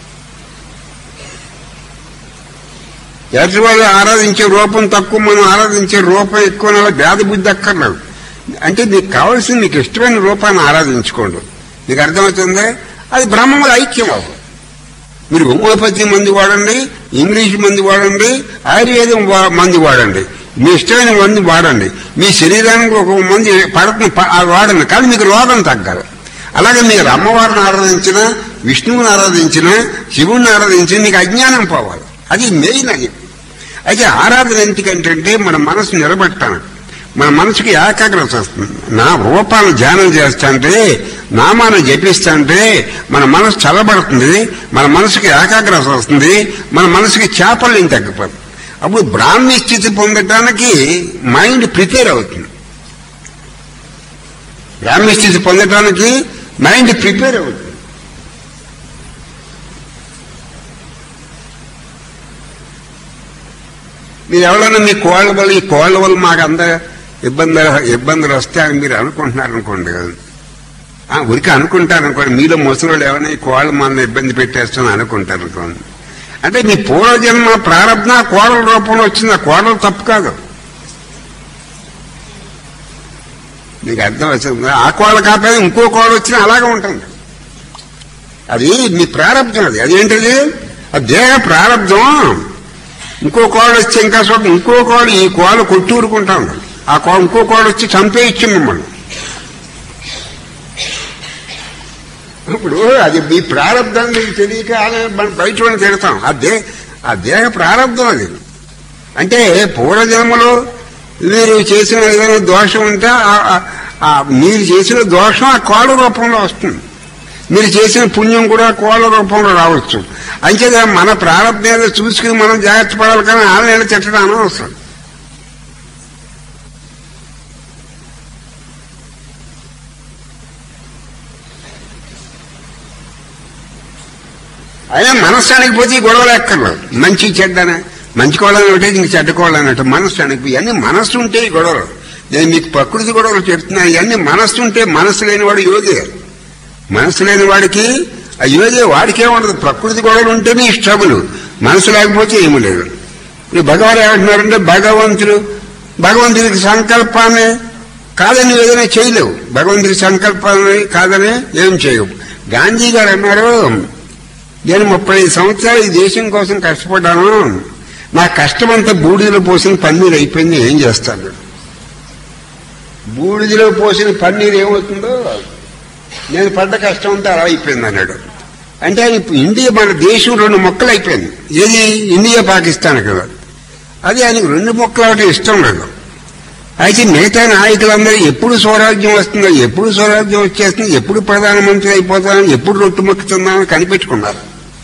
ఎదుటి వాళ్ళు ఆరాధించే రూపం తక్కువ, మనం ఆరాధించే రూపం ఎక్కువ, భేద బుద్ధి అక్కర్లేదు. అంటే మీకు కావాల్సింది మీకు ఇష్టమైన రూపాన్ని ఆరాధించుకోండి. మీకు అర్థమవుతుందా? అది బ్రహ్మముల ఐక్యం అవ్వదు. మీరు హోమియోపతి మందు వాడండి, ఇంగ్లీష్ మందు వాడండి, ఆయుర్వేదం మందు వాడండి, మీ ఇష్టమైన మందు వాడండి. మీ శరీరానికి ఒక మంది పడుతుంది వాడండి, కానీ మీకు రోగం తగ్గాలి. అలాగే మీరు అమ్మవారిని ఆరాధించినా, విష్ణువుని ఆరాధించినా, శివుణ్ణి ఆరాధించినా మీకు అజ్ఞానం పోవాలి. అది మెయిన్. అది అయితే ఆరాధన ఎందుకంటే మన మనసు నిలబెట్టాను, మన మనసుకి ఏకాగ్రత వస్తుంది. నా రూపాన్ని ధ్యానం చేస్తాంటే, నామాన్ని జపిస్తాంటే మన మనసు చల్లబడుతుంది, మన మనసుకి ఏకాగ్రత వస్తుంది, మన మనసుకి చేపల్యం తగ్గిపోతుంది. అప్పుడు బ్రాహ్మీ స్థితి పొందటానికి మైండ్ ప్రిపేర్ అవుతుంది. బ్రాహ్మీ స్థితి పొందటానికి మైండ్ ప్రిపేర్ అవుతుంది. మీరు ఎవరైనా మీ కోళ్ళ వల్ల, ఈ కోళ్ళ వల్ల మాకు అంత ఇబ్బంది ఇబ్బందులు వస్తాయని మీరు అనుకుంటున్నారనుకోండి, ఉరికి అనుకుంటారనుకోండి. మీలో ముసలి వాళ్ళు ఎవరైనా ఈ కోళ్ళ మన ఇబ్బంది పెట్టేస్తామని అనుకుంటారు అనుకోండి. అంటే మీ పూర్వజన్మ ప్రారంభ కోడల రూపంలో వచ్చింది. ఆ కోడలు తప్పు కాదు. మీకు అర్థం వచ్చింది. ఆ కోడ కాకపోతే ఇంకో కోడ వచ్చినా అలాగే ఉంటుంది. అది మీ ప్రారంభం. అది అదేంటది? ఆ దేహ ప్రారంభం. ఇంకో కోడ వచ్చి ఇంకా చోట ఇంకో కోడ ఈ కోడ కొట్టూరుకుంటాం. ఆ కోడ ఇంకో కోడ వచ్చి చంపేయచ్చు మిమ్మల్ని. ఇప్పుడు అది మీ ప్రారంభం మీకు తెలియక మనం బయట తిడతాం. ఆ దే ఆ దేహ ప్రారంభం అది. అంటే పూర్వజన్మలో మీరు చేసిన ఏదైనా దోషం ఉంటే మీరు చేసిన దోషం ఆ కోడ రూపంలో వస్తుంది. మీరు చేసిన పుణ్యం కూడా కోళ్ళ రూపంలో రావచ్చు. అంతేగా మన ప్రారంభాలు చూసుకుని మనం జాగ్రత్త పడాలి. కానీ ఆలయాలు తిట్టడం అనవసరం. అయినా మనస్సు అణిగిపోతే ఈ గొడవలు ఎక్కర్లేదు. మంచి చెడ్డనే మంచి కోళ్ళని ఒకటే ఇంక చెడ్డ కోళ్ళని అంటే మనస్సు అణిగిపోయి ఇవన్నీ మనస్సు ఉంటే ఈ గొడవలు. నేను మీకు ప్రకృతి గొడవలు చెప్తున్నాను. ఇవన్నీ మనస్సు ఉంటే మనస్సు లేనివాడు యోగి. మనసు లేని వాడికి ఆ యోగి వాడికేముండదు. ప్రకృతి గొడవలు ఉంటేనే ఇష్టములు. మనసు లేకపోతే ఏమి లేదు. ఇప్పుడు భగవాన్ ఏమంటున్నారంటే భగవంతుడు భగవంతుడికి సంకల్పాన్ని కాదని ఏదైనా చేయలేవు. భగవంతుడి సంకల్పాన్ని కాదని ఏం చేయవు. గాంధీ గారు అన్నారు, నేను ముప్పై సంవత్సరాలు ఈ దేశం కోసం కష్టపడ్డాను. నా కష్టమంతా బూడిదలో పోసిన పన్నీరు అయిపోయింది. ఏం చేస్తాను? బూడిదలో పోసిన పన్నీరు ఏమవుతుందో నేను పడ్డ కష్టం అంతా అలా అయిపోయింది అన్నాడు. అంటే ఇండియా మన దేశం రెండు మొక్కలు అయిపోయింది. ఏది? ఇండియా పాకిస్తాన్ కదా. అది ఆయనకు రెండు మొక్కలు అవటం ఇష్టం లేదు. అయితే మిగతా నాయకులందరూ ఎప్పుడు స్వరాజ్యం వస్తుందో, ఎప్పుడు స్వరాజ్యం వచ్చేస్తుంది, ఎప్పుడు ప్రధానమంత్రి అయిపోతానని, ఎప్పుడు రొట్టు మొక్కుతుందని కనిపెట్టుకున్నారు.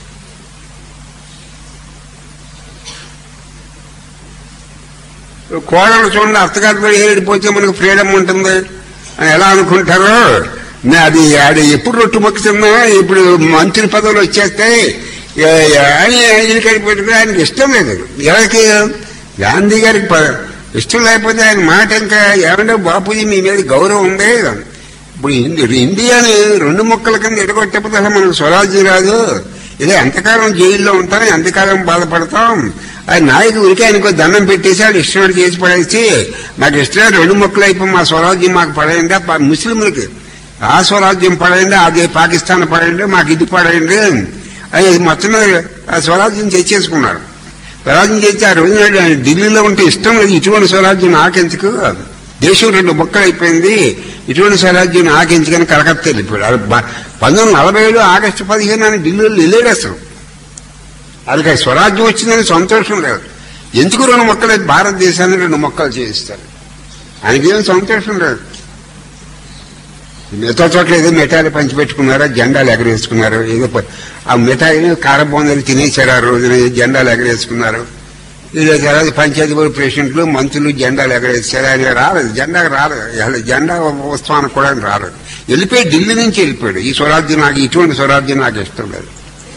కోడలు చూడండి, అత్తగారితో ఏడిపోతే మనకు ఫ్రీడమ్ ఉంటుంది అని ఎలా అనుకుంటారో, అది అది ఎప్పుడు రొట్టు మొక్కుతుందా, ఇప్పుడు మంత్రి పదవులు వచ్చేస్తాయి అని ఆయన కనిపెట్టుకుని ఆయనకి ఇష్టం లేదు. ఎవరికి? గాంధీ గారికి ఇష్టం లేకపోతే ఆయన మాట ఇంకా ఏమంటే బాపూజీ మీ మీద గౌరవం ఉంది. ఇప్పుడు ఇండియాని రెండు మొక్కల కింద ఎడగొట్టకపోతే అసలు మనకు స్వరాజ్యం రాదు. ఇదే ఎంతకాలం జైల్లో ఉంటాం, ఎంతకాలం బాధపడతాం. ఆయన నాయకుడికి ఆయనకు దండం పెట్టేసి వాడు ఇష్టం చేసి పడేసి నాకు ఇష్టం రెండు మొక్కలు అయిపోయి మా స్వరాజ్యం మాకు పడేయండి, ముస్లింలకి ఆ స్వరాజ్యం పడేయండి, అదే పాకిస్తాన్ పడేయండి, మాకు ఇది పడేయండి అది మొత్తం ఆ స్వరాజ్యం తెచ్చేసుకున్నారు. స్వరాజ్యం చేసి ఆ రోజు ఢిల్లీలో ఉంటే ఇష్టం లేదు. ఇటువంటి స్వరాజ్యం నాకెందుకు, దేశం రెండు మొక్కలు అయిపోయింది, ఇటువంటి స్వరాజ్యం నాకెందుకని కలకత్తా వెళ్ళిపోయాడు. పంతొమ్మిది వందల నలభై ఏడు ఆగస్టు పదిహేను అని ఢిల్లీలో వెళ్ళాడు. అసలు అది స్వరాజ్యం వచ్చిందని సంతోషం లేదు. ఎందుకు రెండు మొక్కలు భారతదేశాన్ని రెండు మొక్కలు చేయిస్తారు? ఆయనకేం సంతోషం లేదు. మిగతా చోట్ల ఏదో మిఠాయిలు పంచిపెట్టుకున్నారో, జెండాలు ఎగరేసుకున్నారు. ఏదో ఆ మిఠాయిని కారబోందలు తినేశారు. ఆ రోజున జెండాలు ఎగరేసుకున్నారు. ఇది తర్వాత పంచాయతీ బోర్డు ప్రెసిడెంట్లు, మంత్రులు జెండాలు ఎగరేసారు. ఆయన రాలేదు, జెండా రాలేదు, జెండా ఉత్సవానికి కూడా రాలేదు. వెళ్ళిపోయి ఢిల్లీ నుంచి వెళ్ళిపోయాడు. ఈ స్వరాజ్యం నాకు, ఇటువంటి స్వరాజ్యం నాకు ఇష్టం లేదు.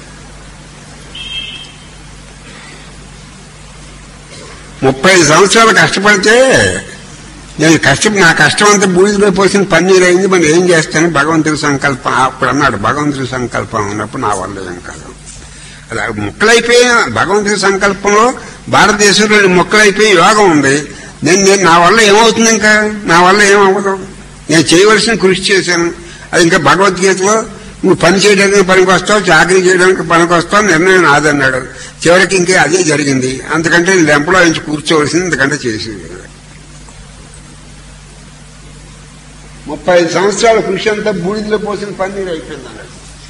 ముప్పై సంవత్సరాలు కష్టపడితే నేను కష్టం నా కష్టం అంతా బూడిదలో పోసిన పన్నీరు అయింది, మనం ఏం చేస్తాను? భగవంతుడి సంకల్పం అప్పుడు అన్నాడు. భగవంతుడి సంకల్పం ఉన్నప్పుడు నా వల్ల ఏం కాదు. అది మొక్కలైపోయి భగవంతుడి సంకల్పంలో భారతదేశంలో మొక్కలైపోయి యోగం ఉంది. నేను నేను నా వల్ల ఏమవుతుంది? ఇంకా నా వల్ల ఏమవ్వదు. నేను చేయవలసిన కృషి చేశాను. అది ఇంకా భగవద్గీతలో నువ్వు పని చేయడానికి పనికి వస్తావు, చాకరీ చేయడానికి పనికి వస్తావు, నిర్ణయం నాదన్నాడు. చివరికి ఇంకా అదే జరిగింది. అంతకంటే లెంపలో నుంచి కూర్చోవలసింది, ఎందుకంటే చేసింది. ముప్పై ఐదు సంవత్సరాల కృషి అంతా బూడిదలో పోసిన పన్నీరు అయిపోయింది అన్నాడు.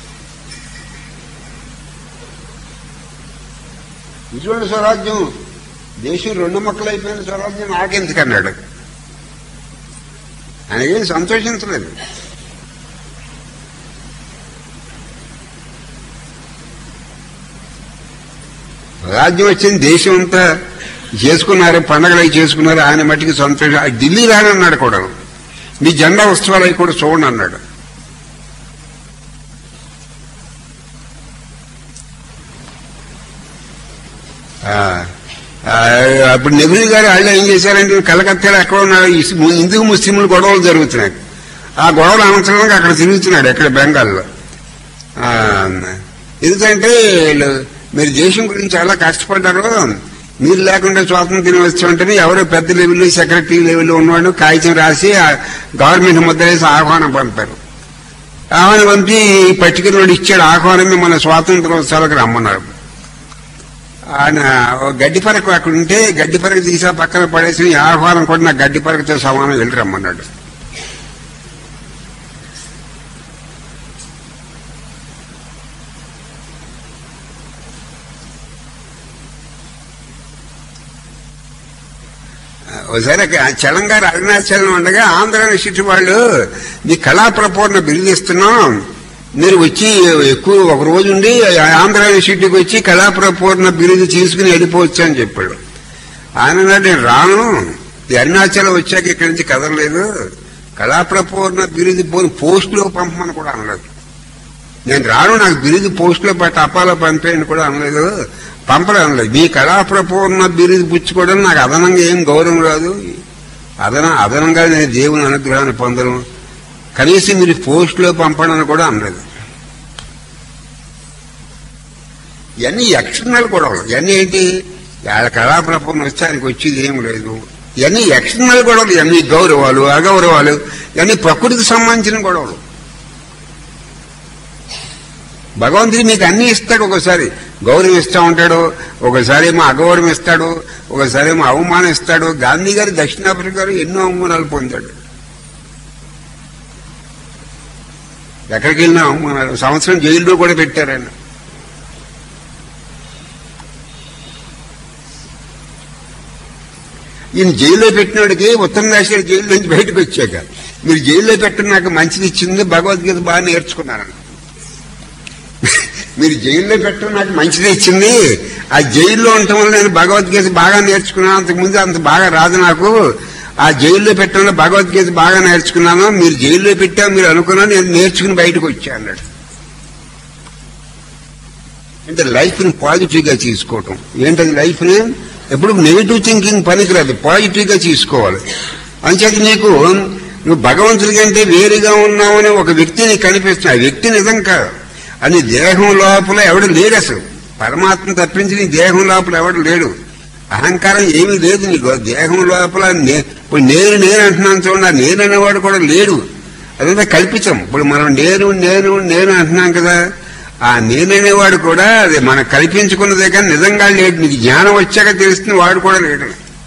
ఇటువంటి స్వరాజ్యం దేశం రెండు మొక్కలు అయిపోయిన స్వరాజ్యం నాకెందుకన్నాడు. ఆయనకేం సంతోషించలేదు. రాజ్యం వచ్చింది, దేశం అంతా చేసుకున్నారు, పండగలు అవి చేసుకున్నారు. ఆయన మట్టికి సంతోషం. ఢిల్లీ రానన్నాడు కూడా, మీ జెండా ఉత్సవాలు అవి కూడా చూడండి అన్నాడు. అప్పుడు నెహ్రూ గారు వాళ్ళు ఏం చేశారంటే కలకత్తాలో ఎక్కడ ఉన్నారు, హిందూ ముస్లింలు గొడవలు జరుగుతున్నాయి. ఆ గొడవలు అనంతరానికి అక్కడ తిరుగుతున్నాడు, ఎక్కడ బెంగాల్లో. ఎందుకంటే వీళ్ళు మీరు దేశం గురించి చాలా కష్టపడ్డారు, మీరు లేకుండా స్వాతంత్ర్యం వచ్చామంటే ఎవరో పెద్ద లెవెల్లో సెక్రటరీ లెవెల్లో ఉన్నవాడు కాగితం రాసి గవర్నమెంట్ ముద్ర వేసి ఆహ్వానం పంపారు. ఆహ్వానం పంపి పర్టికులర్ వాడు ఇచ్చాడు ఆహ్వానం, మన స్వాతంత్రోత్సవాలకు రమ్మన్నారు. ఆయన గడ్డి పరకు అక్కడ ఉంటే గడ్డి పరకు తీసా పక్కన పడేసి ఈ ఆహ్వానం కూడా నాకు గడ్డి పరకతో సమానం వెళ్ళి రమ్మన్నాడు. ఒకసారి చలంగారు అరుణాచలం ఉండగా ఆంధ్ర యూనివర్సిటీ వాళ్ళు మీ కళా ప్రపూర్ణ బిరుదు ఇస్తున్నాం, మీరు వచ్చి ఎక్కువ ఒక రోజు ఉండి ఆంధ్ర యూనివర్సిటీకి వచ్చి కళా ప్రపూర్ణ బిరుదు తీసుకుని వెళ్ళిపోవచ్చు అని చెప్పాడు. ఆయన నేను రాను, ఈ అరుణాచలం వచ్చాక ఇక్కడి నుంచి కదలలేదు, కళా ప్రపూర్ణ బిరుదు పోని పోస్టులో పంపమని కూడా అనలేదు. నేను రాను, నాకు బిరుదు పోస్టులో పట్టి అప్పాలో పంపేయని కూడా అనలేదు, పంపడం అనలేదు. మీ కళా ప్రపూర్ణ బిరుదు పుచ్చుకోవడం నాకు అదనంగా ఏం గౌరవం రాదు, అదన అదనంగా నేను దేవుని అనుగ్రహాన్ని పొందను, కనీసం మీరు పోస్టులో పంపడానికి కూడా అనలేదు. ఇవన్నీ ఎక్స్టర్నల్ గొడవలు. ఇవన్నీ ఏంటి, కళా ప్రపూర్ణ వచ్చి ఆయనకు వచ్చేది ఏం లేదు. ఇవన్నీ ఎక్స్టర్నల్ గొడవలు, ఇవన్నీ గౌరవాలు అగౌరవాలు, ఇవన్నీ ప్రకృతికి సంబంధించిన గొడవలు. భగవంతుడు మీకు అన్ని ఇస్తాడు, ఒకసారి గౌరవం ఇస్తా ఉంటాడు, ఒకసారి ఏమో అగౌరవం ఇస్తాడు, ఒకసారి ఏమో అవమానం ఇస్తాడు. గాంధీ గారు దక్షిణాఫ్రికాలో ఎన్నో అవమానాలు పొందాడు, ఎక్కడికి వెళ్ళినా అవమానాలు. సంవత్సరం జైల్లో కూడా పెట్టారు ఆయన. ఈయన జైల్లో పెట్టినోడికి ఉత్తరదేశాలు జైలు నుంచి బయటకు వచ్చాక మీరు జైల్లో పెట్టిన నాకు మంచిది ఇచ్చింది, భగవద్గీత బాగా నేర్చుకున్నాను. మీరు జైల్లో పెట్టడం నాకు మంచిది ఇచ్చింది, ఆ జైల్లో ఉండటం వల్ల నేను భగవద్గీత బాగా నేర్చుకున్నాను, అంతకుముందు అంత బాగా రాదు నాకు, ఆ జైల్లో పెట్టడంలో భగవద్గీత బాగా నేర్చుకున్నాను, మీరు జైల్లో పెట్టా మీరు అనుకున్నాను, నేను నేర్చుకుని బయటకు వచ్చా అన్నాడు. అంటే లైఫ్ ని పాజిటివ్ గా తీసుకోవటం. ఏంటది లైఫ్ ని ఎప్పుడు నెగిటివ్ థింకింగ్ పనికిరాదు, పాజిటివ్ గా తీసుకోవాలి. అంచేత నీకు నువ్వు భగవంతుడి కంటే వేరుగా ఉన్నావని ఒక వ్యక్తిని కనిపిస్తున్నా, ఆ వ్యక్తి నిజం కాదు. అని దేహం లోపల ఎవడు లేడు, అసలు పరమాత్మ తప్పించి నీ దేహం లోపల ఎవడు లేడు. అహంకారం ఏమీ లేదు నీకు దేహం లోపల. ఇప్పుడు నేను నేను అంటున్నాను చూడండి, నేను అనేవాడు కూడా లేడు, అదంతా కల్పితం. ఇప్పుడు మనం నేను నేను నేను అంటున్నాం కదా, ఆ నేననేవాడు కూడా అది మనం కల్పించుకున్నదే కానీ నిజంగా లేడు. నీకు జ్ఞానం వచ్చాక తెలుస్తుంది వాడు కూడా లేడు.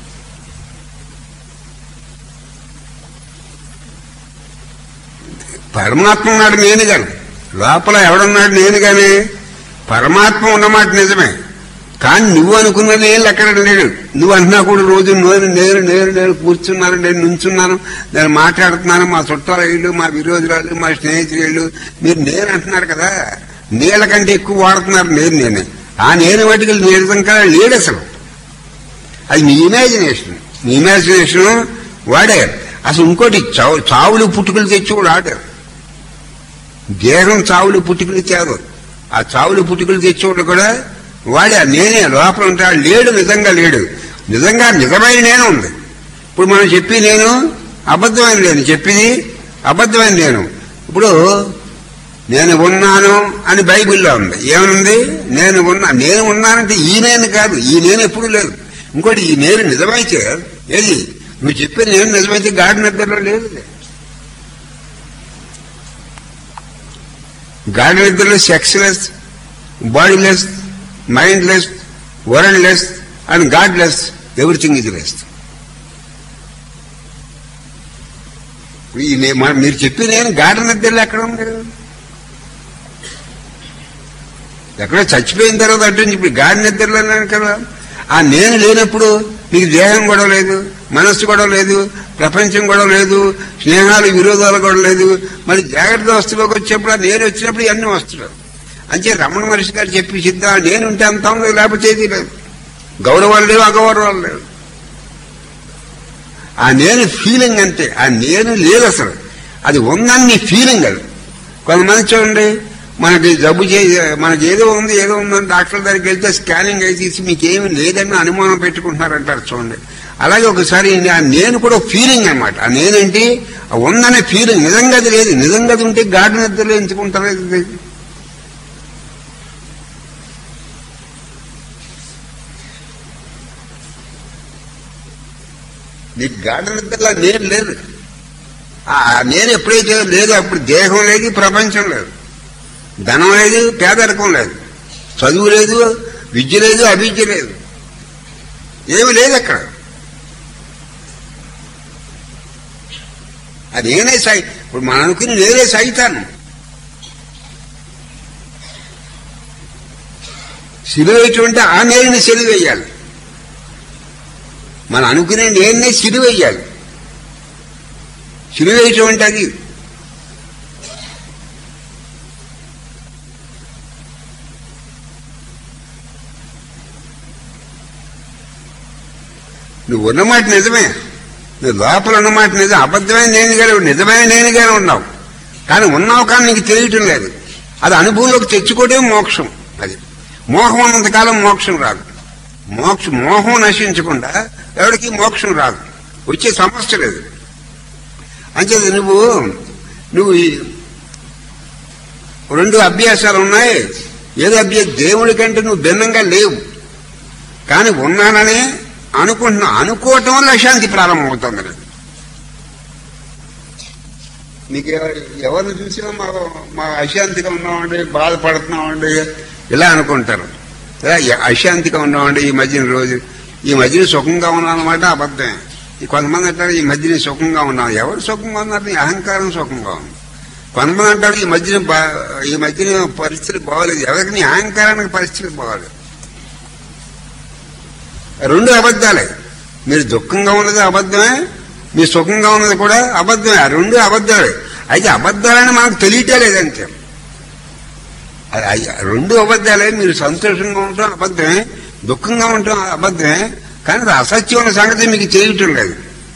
పరమాత్మ ఉన్నాడు నేను గాను, లోపల ఎవడున్నాడు నేను గాని. పరమాత్మ ఉన్నమాట నిజమే, కానీ నువ్వు అనుకున్నది ఏం ఎక్కడ లేడు. నువ్వు అంటున్నా కూడా రోజు నేను నేను నేను నేను కూర్చున్నాను, నేను నుంచున్నాను, నేను మాట్లాడుతున్నాను, మా చుట్టాలు మా విరోధురాలు మా స్నేహితులు మీరు నేను అంటున్నారు కదా, నీళ్ళ కంటే ఎక్కువ వాడుతున్నారు నేను నేనే. ఆ నేను వాటికి నిజం కదా లేడు అసలు, అది మీ ఇమాజినేషన్. మీ ఇమాజినేషన్ వాడారు. అసలు ఇంకోటి చావు చావులు పుట్టుకలు తెచ్చి కూడా ఆడారు. దేహం చావులు పుట్టుకలు తేరు, ఆ చావులు పుట్టుకలు తెచ్చేవాడు కూడా వాడే. నేనే లోపల ఉంటాడు, లేడు, నిజంగా లేడు. నిజంగా నిజమైన నేను ఉంది. ఇప్పుడు మనం చెప్పి నేను అబద్ధమైన నేను, చెప్పింది అబద్ధమైన నేను. ఇప్పుడు నేను ఉన్నాను అని బైబిల్లో ఉంది, ఏమనుంది? నేను ఉన్నా. నేను ఉన్నానంటే ఈ నేను కాదు, ఈ నేను ఎప్పుడు లేదు. ఇంకోటి ఈ నేను నిజమైతే ఏది నువ్వు చెప్పే నేను నిజమైతే గాఢ నిద్రలో లేదు. గాఢ నిద్రలో sexless, bodyless, mindless, worldless and godless, everything ఇది లెస్. మీరు చెప్పి నేను గాఢ నిద్రలో ఎక్కడ ఉంది? ఎక్కడో చచ్చిపోయిన తర్వాత అంటే ఇప్పుడు గాఢ నిద్రలోనే కదా. ఆ నేను లేనప్పుడు నీకు దేహం గొడవ లేదు, మనస్సు గొడవ లేదు, ప్రపంచం గొడవ లేదు, స్నేహాలు విరోధాలు గొడవ లేదు. మరి జాగ్రత్త వస్తువులోకి వచ్చేప్పుడు ఆ నేను వచ్చినప్పుడు ఇవన్నీ వస్తున్నాడు. అంతే రమణ మహర్షి గారు చెప్పి సిద్ధ నేనుంటే అంత లేదు, లేకపోతే ఏది లేదు. గౌరవాలు లేవు, అగౌరవాలు లేవు. ఆ నేను ఫీలింగ్ అంటే ఆ నేను లేదు అసలు, అది ఉందని నీ ఫీలింగ్. అది కొంతమంది చూడండి, మనకి జబ్బు చే మనకి ఏదో ఉంది ఏదో ఉందని డాక్టర్ దగ్గరికి వెళ్తే స్కానింగ్ అయి తీసి మీకేమి లేదని అనుమానం పెట్టుకుంటున్నారంటారు చూడండి. అలాగే ఒకసారి ఆ నేను కూడా ఫీలింగ్ అనమాట. ఆ నేనేంటి ఉందనే ఫీలింగ్, నిజంగా అది లేదు. నిజంగా అది ఉంటే గాఢ నిద్రలో ఎంచుకుంటారు. నీకు గాఢ నిద్రలో నేను లేదు. ఆ నేను ఎప్పుడైతే లేదు అప్పుడు దేహం లేదు, ప్రపంచం లేదు, ధనం లేదు, పేదరికం లేదు, చదువు లేదు, విద్య లేదు, అవిద్య లేదు, ఏమి లేదు అక్కడ. అది నేనే సై ఇప్పుడు మనం అనుకుని నేనే సైతాను. సిలువేటువంటి ఆ నేరుని సిలువేయాలి. మనం అనుకునే నేనే సిలువేయాలి. సిలువేటువంటి అది నువ్వు ఉన్నమాట నిజమే, నువ్వు లోపల ఉన్నమాట నిజం, అబద్ధమైన నేనుగానే నిజమైన నేనుగానే ఉన్నావు. కానీ ఉన్నావు కానీ నీకు తెలియటం లేదు. అది అనుభవంలోకి తెచ్చుకోవడమే మోక్షం. అది మోహం ఉన్నంతకాలం మోక్షం రాదు. మోక్ష మోహం నశించకుండా ఎవరికి మోక్షం రాదు, వచ్చే సమస్య లేదు. అంచేది నువ్వు నువ్వు రెండు అభ్యాసాలు ఉన్నాయి. ఏదో అభ్యాసం దేవుడి కంటే నువ్వు భిన్నంగా లేవు, కానీ ఉన్నానని అనుకుంటున్నావు. అనుకోవటం వల్ల అశాంతి ప్రారంభమవుతుంది. నీకు ఎవరిని చూసినా మా మా అశాంతిగా ఉన్నామండి, బాధపడుతున్నామండి ఇలా అనుకుంటారు. ఇలా అశాంతిగా ఉన్నామండి ఈ మధ్యన రోజు ఈ మధ్యన సుఖంగా ఉన్నానమాట అబద్ధమే. కొంతమంది అంటారు ఈ మధ్యన సుఖంగా ఉన్నాం. ఎవరు సుఖంగా ఉన్నారు? నీ అహంకారం సుఖంగా ఉంది. కొంతమంది అంటారు ఈ మధ్యన ఈ మధ్యన పరిస్థితి బాగోలేదు. ఎవరికి నీ అహంకారానికి పరిస్థితి బాగోలేదు. రెండు అబద్ధాలే. మీరు దుఃఖంగా ఉన్నది అబద్ధమే, మీరు సుఖంగా ఉన్నది కూడా అబద్ధమే. ఆ రెండు అబద్ధాలే. అయితే అబద్ధాలని మనకు తెలియటే లేదంటే రెండు అబద్ధాలే. మీరు సంతోషంగా ఉండటం అబద్ధమే, దుఃఖంగా ఉండటం అబద్ధమే, కానీ అది అసత్యం అన్న సంగతి మీకు తెలియటం లేదు.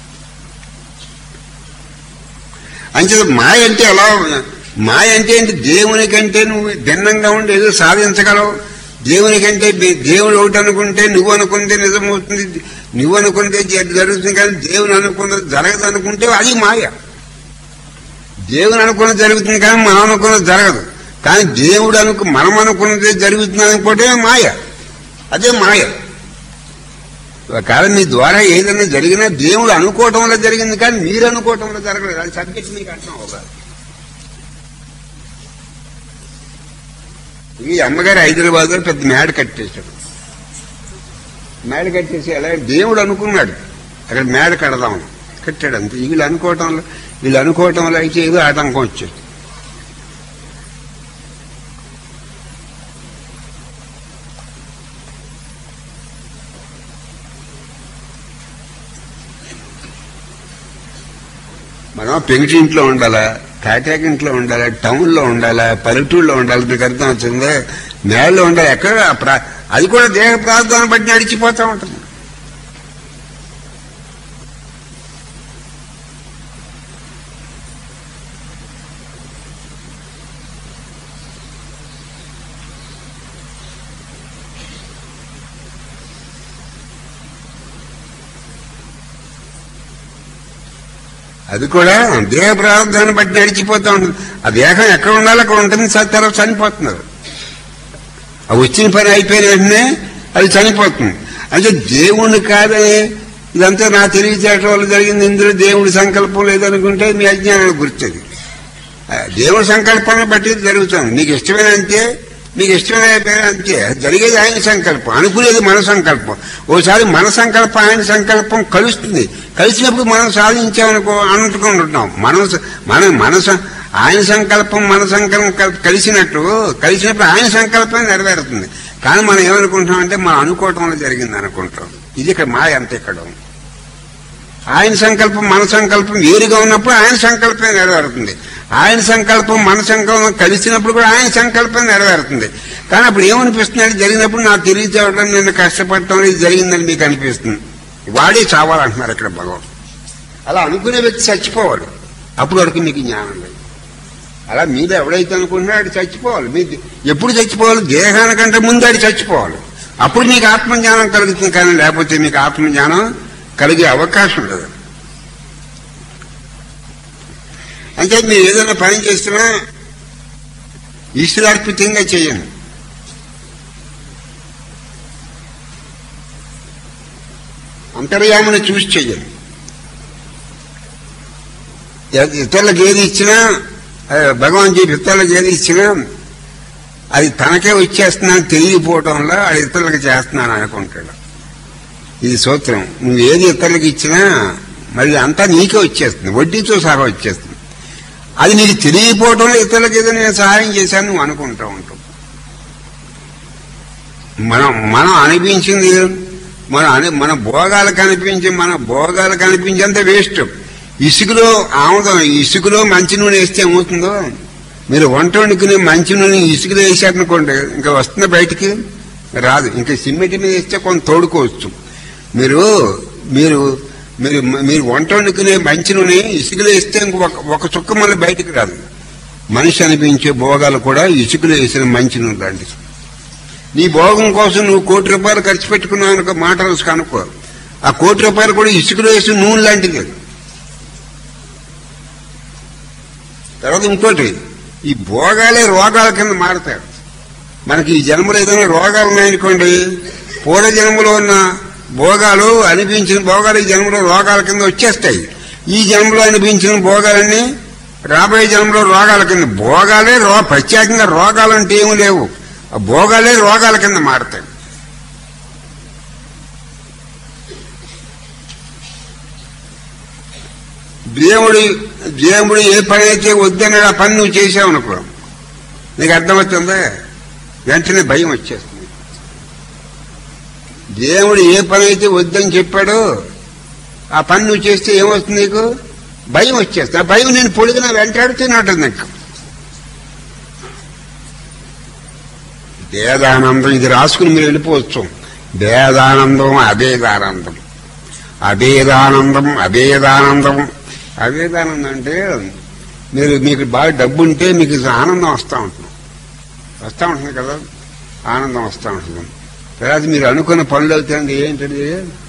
అంతే మాయ అంటే ఎలా? మాయ అంటే ఏంటి? దేవుని కంటే నువ్వు భిన్నంగా ఉండి ఏదో సాధించగలవు. దేవుని కంటే దేవుడు ఒకటి అనుకుంటే నువ్వు అనుకుంటే నిజమవుతుంది, నువ్వు అనుకుంటే జరుగుతుంది, కానీ దేవుని అనుకున్నది జరగదు అనుకుంటే అది మాయ. దేవుని అనుకున్నది జరుగుతుంది కానీ మనం అనుకున్నది జరగదు. కానీ దేవుడు అనుకు మనం అనుకున్నది జరుగుతుంది అనుకుంటే మాయ, అదే మాయ. కాదు మీ ద్వారా ఏదైనా జరిగినా దేవుడు అనుకోవటం వల్ల జరిగింది కానీ మీరు అనుకోవటం వల్ల జరగలేదు. అది సబ్జెక్ట్ మీకు అర్థం అవ్వదు. ఈ అమ్మగారు హైదరాబాద్ లో పెద్ద మేడ కట్టేశాడు. మేడ కట్టేసి ఎలా దేవుడు అనుకున్నాడు అక్కడ మేడ కడదాం కట్టాడు. అంతే. వీళ్ళు అనుకోవటం వల్ల వీళ్ళు అనుకోవటం వల్ల అయితే ఏదో ఆటంకం వచ్చేది. మనం పెంకిటింట్లో ఉండాలా, కాటాక ఇంట్లో ఉండాలా, టౌన్ లో ఉండాలా, పల్లెటూరులో ఉండాలి. మీకు అర్థం వచ్చిందే. మేడలో ఉండాలి. ఎక్కడ అది కూడా దేహ ప్రార్థన బట్టి నడిచిపోతూ ఉంటుంది. అది కూడా దేహ ప్రారంభాన్ని బట్టి నడిచిపోతూ ఉంటుంది. ఆ దేహం ఎక్కడ ఉండాలో అక్కడ ఉంటుంది. తర్వాత చనిపోతున్నారు. ఆ వచ్చిన పని అయిపోయిన వెంటనే అది చనిపోతుంది. అంటే దేవుణ్ణి కాదని ఇదంతా నా తెలివితేటల వల్ల జరిగింది, ఇందులో దేవుడి సంకల్పం లేదనుకుంటే మీ అజ్ఞానానికి గుర్తుంది. దేవుడి సంకల్పాన్ని బట్టి జరుగుతుంది. మీకు ఇష్టమైన అంతే, మీకు ఇష్టమైన అయిపోయిన అంతే. జరిగేది ఆయన సంకల్పం, అనుకునేది మన సంకల్పం. ఓసారి మన సంకల్పం ఆయన సంకల్పం కలుస్తుంది. కలిసినప్పుడు మనం సాధించామనుకో అనుకుంటున్నాం. మనం మన మనసు ఆయన సంకల్పం మన సంకల్పం కలిసినట్టు కలిసినప్పుడు ఆయన సంకల్పం నెరవేరుతుంది. కానీ మనం ఏమనుకుంటాం అంటే మనం అనుకోవటం వల్ల జరిగింది అనుకుంటాం. ఇది ఇక్కడ మాయ అంతే. ఇక్కడ ఆయన సంకల్పం మన సంకల్పం వేరుగా ఉన్నప్పుడు ఆయన సంకల్పం నెరవేరుతుంది. ఆయన సంకల్పం మన సంకల్పం కలిసినప్పుడు కూడా ఆయన సంకల్పం నెరవేరుతుంది. కానీ అప్పుడు ఏమనిపిస్తుంది? జరిగినప్పుడు నాకు తెలియచేయడం, నేను కష్టపడటం ఇది జరిగిందని మీకు అనిపిస్తుంది. వాడే చావాలంటున్నారు ఇక్కడ భగవాన్. అలా అనుకునే వ్యక్తి చచ్చిపోవాలి. అప్పుడు వరకు మీకు జ్ఞానం లేదు. అలా మీరు ఎవడైతే అనుకుంటున్నా అది చచ్చిపోవాలి. మీకు ఎప్పుడు చచ్చిపోవాలి? దేహానికంటే ముందు అది చచ్చిపోవాలి. అప్పుడు మీకు ఆత్మజ్ఞానం కలుగుతుంది. కానీ లేకపోతే మీకు ఆత్మజ్ఞానం కలిగే అవకాశం లేదు. అంటే మీరు ఏదైనా పని చేస్తున్నా ఈశ్వరార్పితంగా చేయండి. అంతర్యామని చూసి చెయ్యండి. ఇతరులకు ఏది ఇచ్చినా భగవాన్ చెప్పి ఇతరులకు ఏది ఇచ్చినా అది తనకే వచ్చేస్తున్నాను తెలియపోవటంలో అది ఇతరులకు చేస్తున్నాను అనుకుంటాడు. ఇది సూత్రం. నువ్వు ఏది ఇతరులకు ఇచ్చినా మరి అంతా నీకే వచ్చేస్తుంది, వడ్డీతో సహా వచ్చేస్తుంది. అది నీకు తెలియపోవటంలో ఇతరులకు ఏదో నేను సహాయం చేశాను నువ్వు అనుకుంటూ ఉంటావు. మనం మనం అనిపించింది మనం అని మన భోగాలకు అనిపించి మన భోగాలకు అనిపించేంత వేస్ట్. ఇసుకలో ఆముదం ఇసుకలో మంచి నూనె వేస్తే ఏమవుతుందో, మీరు వంట వండుకుని మంచి నూనె ఇసుకలో వేసారనుకోండి ఇంకా వస్తుంది బయటికి రాదు. ఇంకా సిమెంట్ మీద వేస్తే కొంత తోడుకోవచ్చు. మీరు మీరు మీరు మీరు వంట వండుకునే మంచి నూనె ఇసుకలో వేస్తే ఇంకొక ఒక చుక్క మళ్ళీ బయటికి రాదు. మనిషి అనిపించే భోగాలు కూడా ఇసుకలో వేసిన మంచి నూనె లాంటిది. నీ భోగం కోసం నువ్వు కోటి రూపాయలు ఖర్చు పెట్టుకున్నావు అనుకో, మాటలు కనుక్కో, ఆ కోటి రూపాయలు కూడా ఇసుకలో వేసిన నూనె లాంటిది. తర్వాత ఇంకోటి, ఈ భోగాలే రోగాల కింద మారుతాయి. మనకి ఈ జన్మలో ఏదైనా రోగాలు ఉన్నాయనుకోండి, పూర్వ జన్మలో ఉన్న భోగాలు అనిపించిన భోగాలు ఈ జన్మలో రోగాల కింద వచ్చేస్తాయి. ఈ జన్మలో అనిపించిన భోగాలన్నీ రాబోయే జన్మలో రోగాల కింద. భోగాలే రో ప్రత్యేకంగా రోగాలంటే ఏమి లేవు, ఆ భోగాలే రోగాల కింద మారుతాయి. దేవుడు దేవుడు ఏ పని అయితే వద్దన్నాడు ఆ పని నువ్వు చేసావు అనుకో, నీకు అర్థమవుతుందా? వెంటనే భయం వచ్చేస్తుంది. దేవుడు ఏ పని అయితే వద్దని చెప్పాడో ఆ పని నువ్వు చేస్తే ఏమవుతుంది? నీకు భయం వచ్చేస్తుంది. ఆ భయం నేను పొడిగినా వెంటాడుతూనే ఉంటుంది. నీకు భేదానందం ఇది రాసుకుని మీరు వెళ్ళిపోవచ్చు. భేదానందం అభేదానందం, అభేదానందం అభేదానందం. అభేదానందం అంటే మీరు మీకు బాగా డబ్బు ఉంటే మీకు ఆనందం వస్తూ ఉంటుంది వస్తూ ఉంటుంది కదా, ఆనందం వస్తూ ఉంటుంది. తర్వాత మీరు అనుకున్న పనులు అవుతాయండి ఏంటది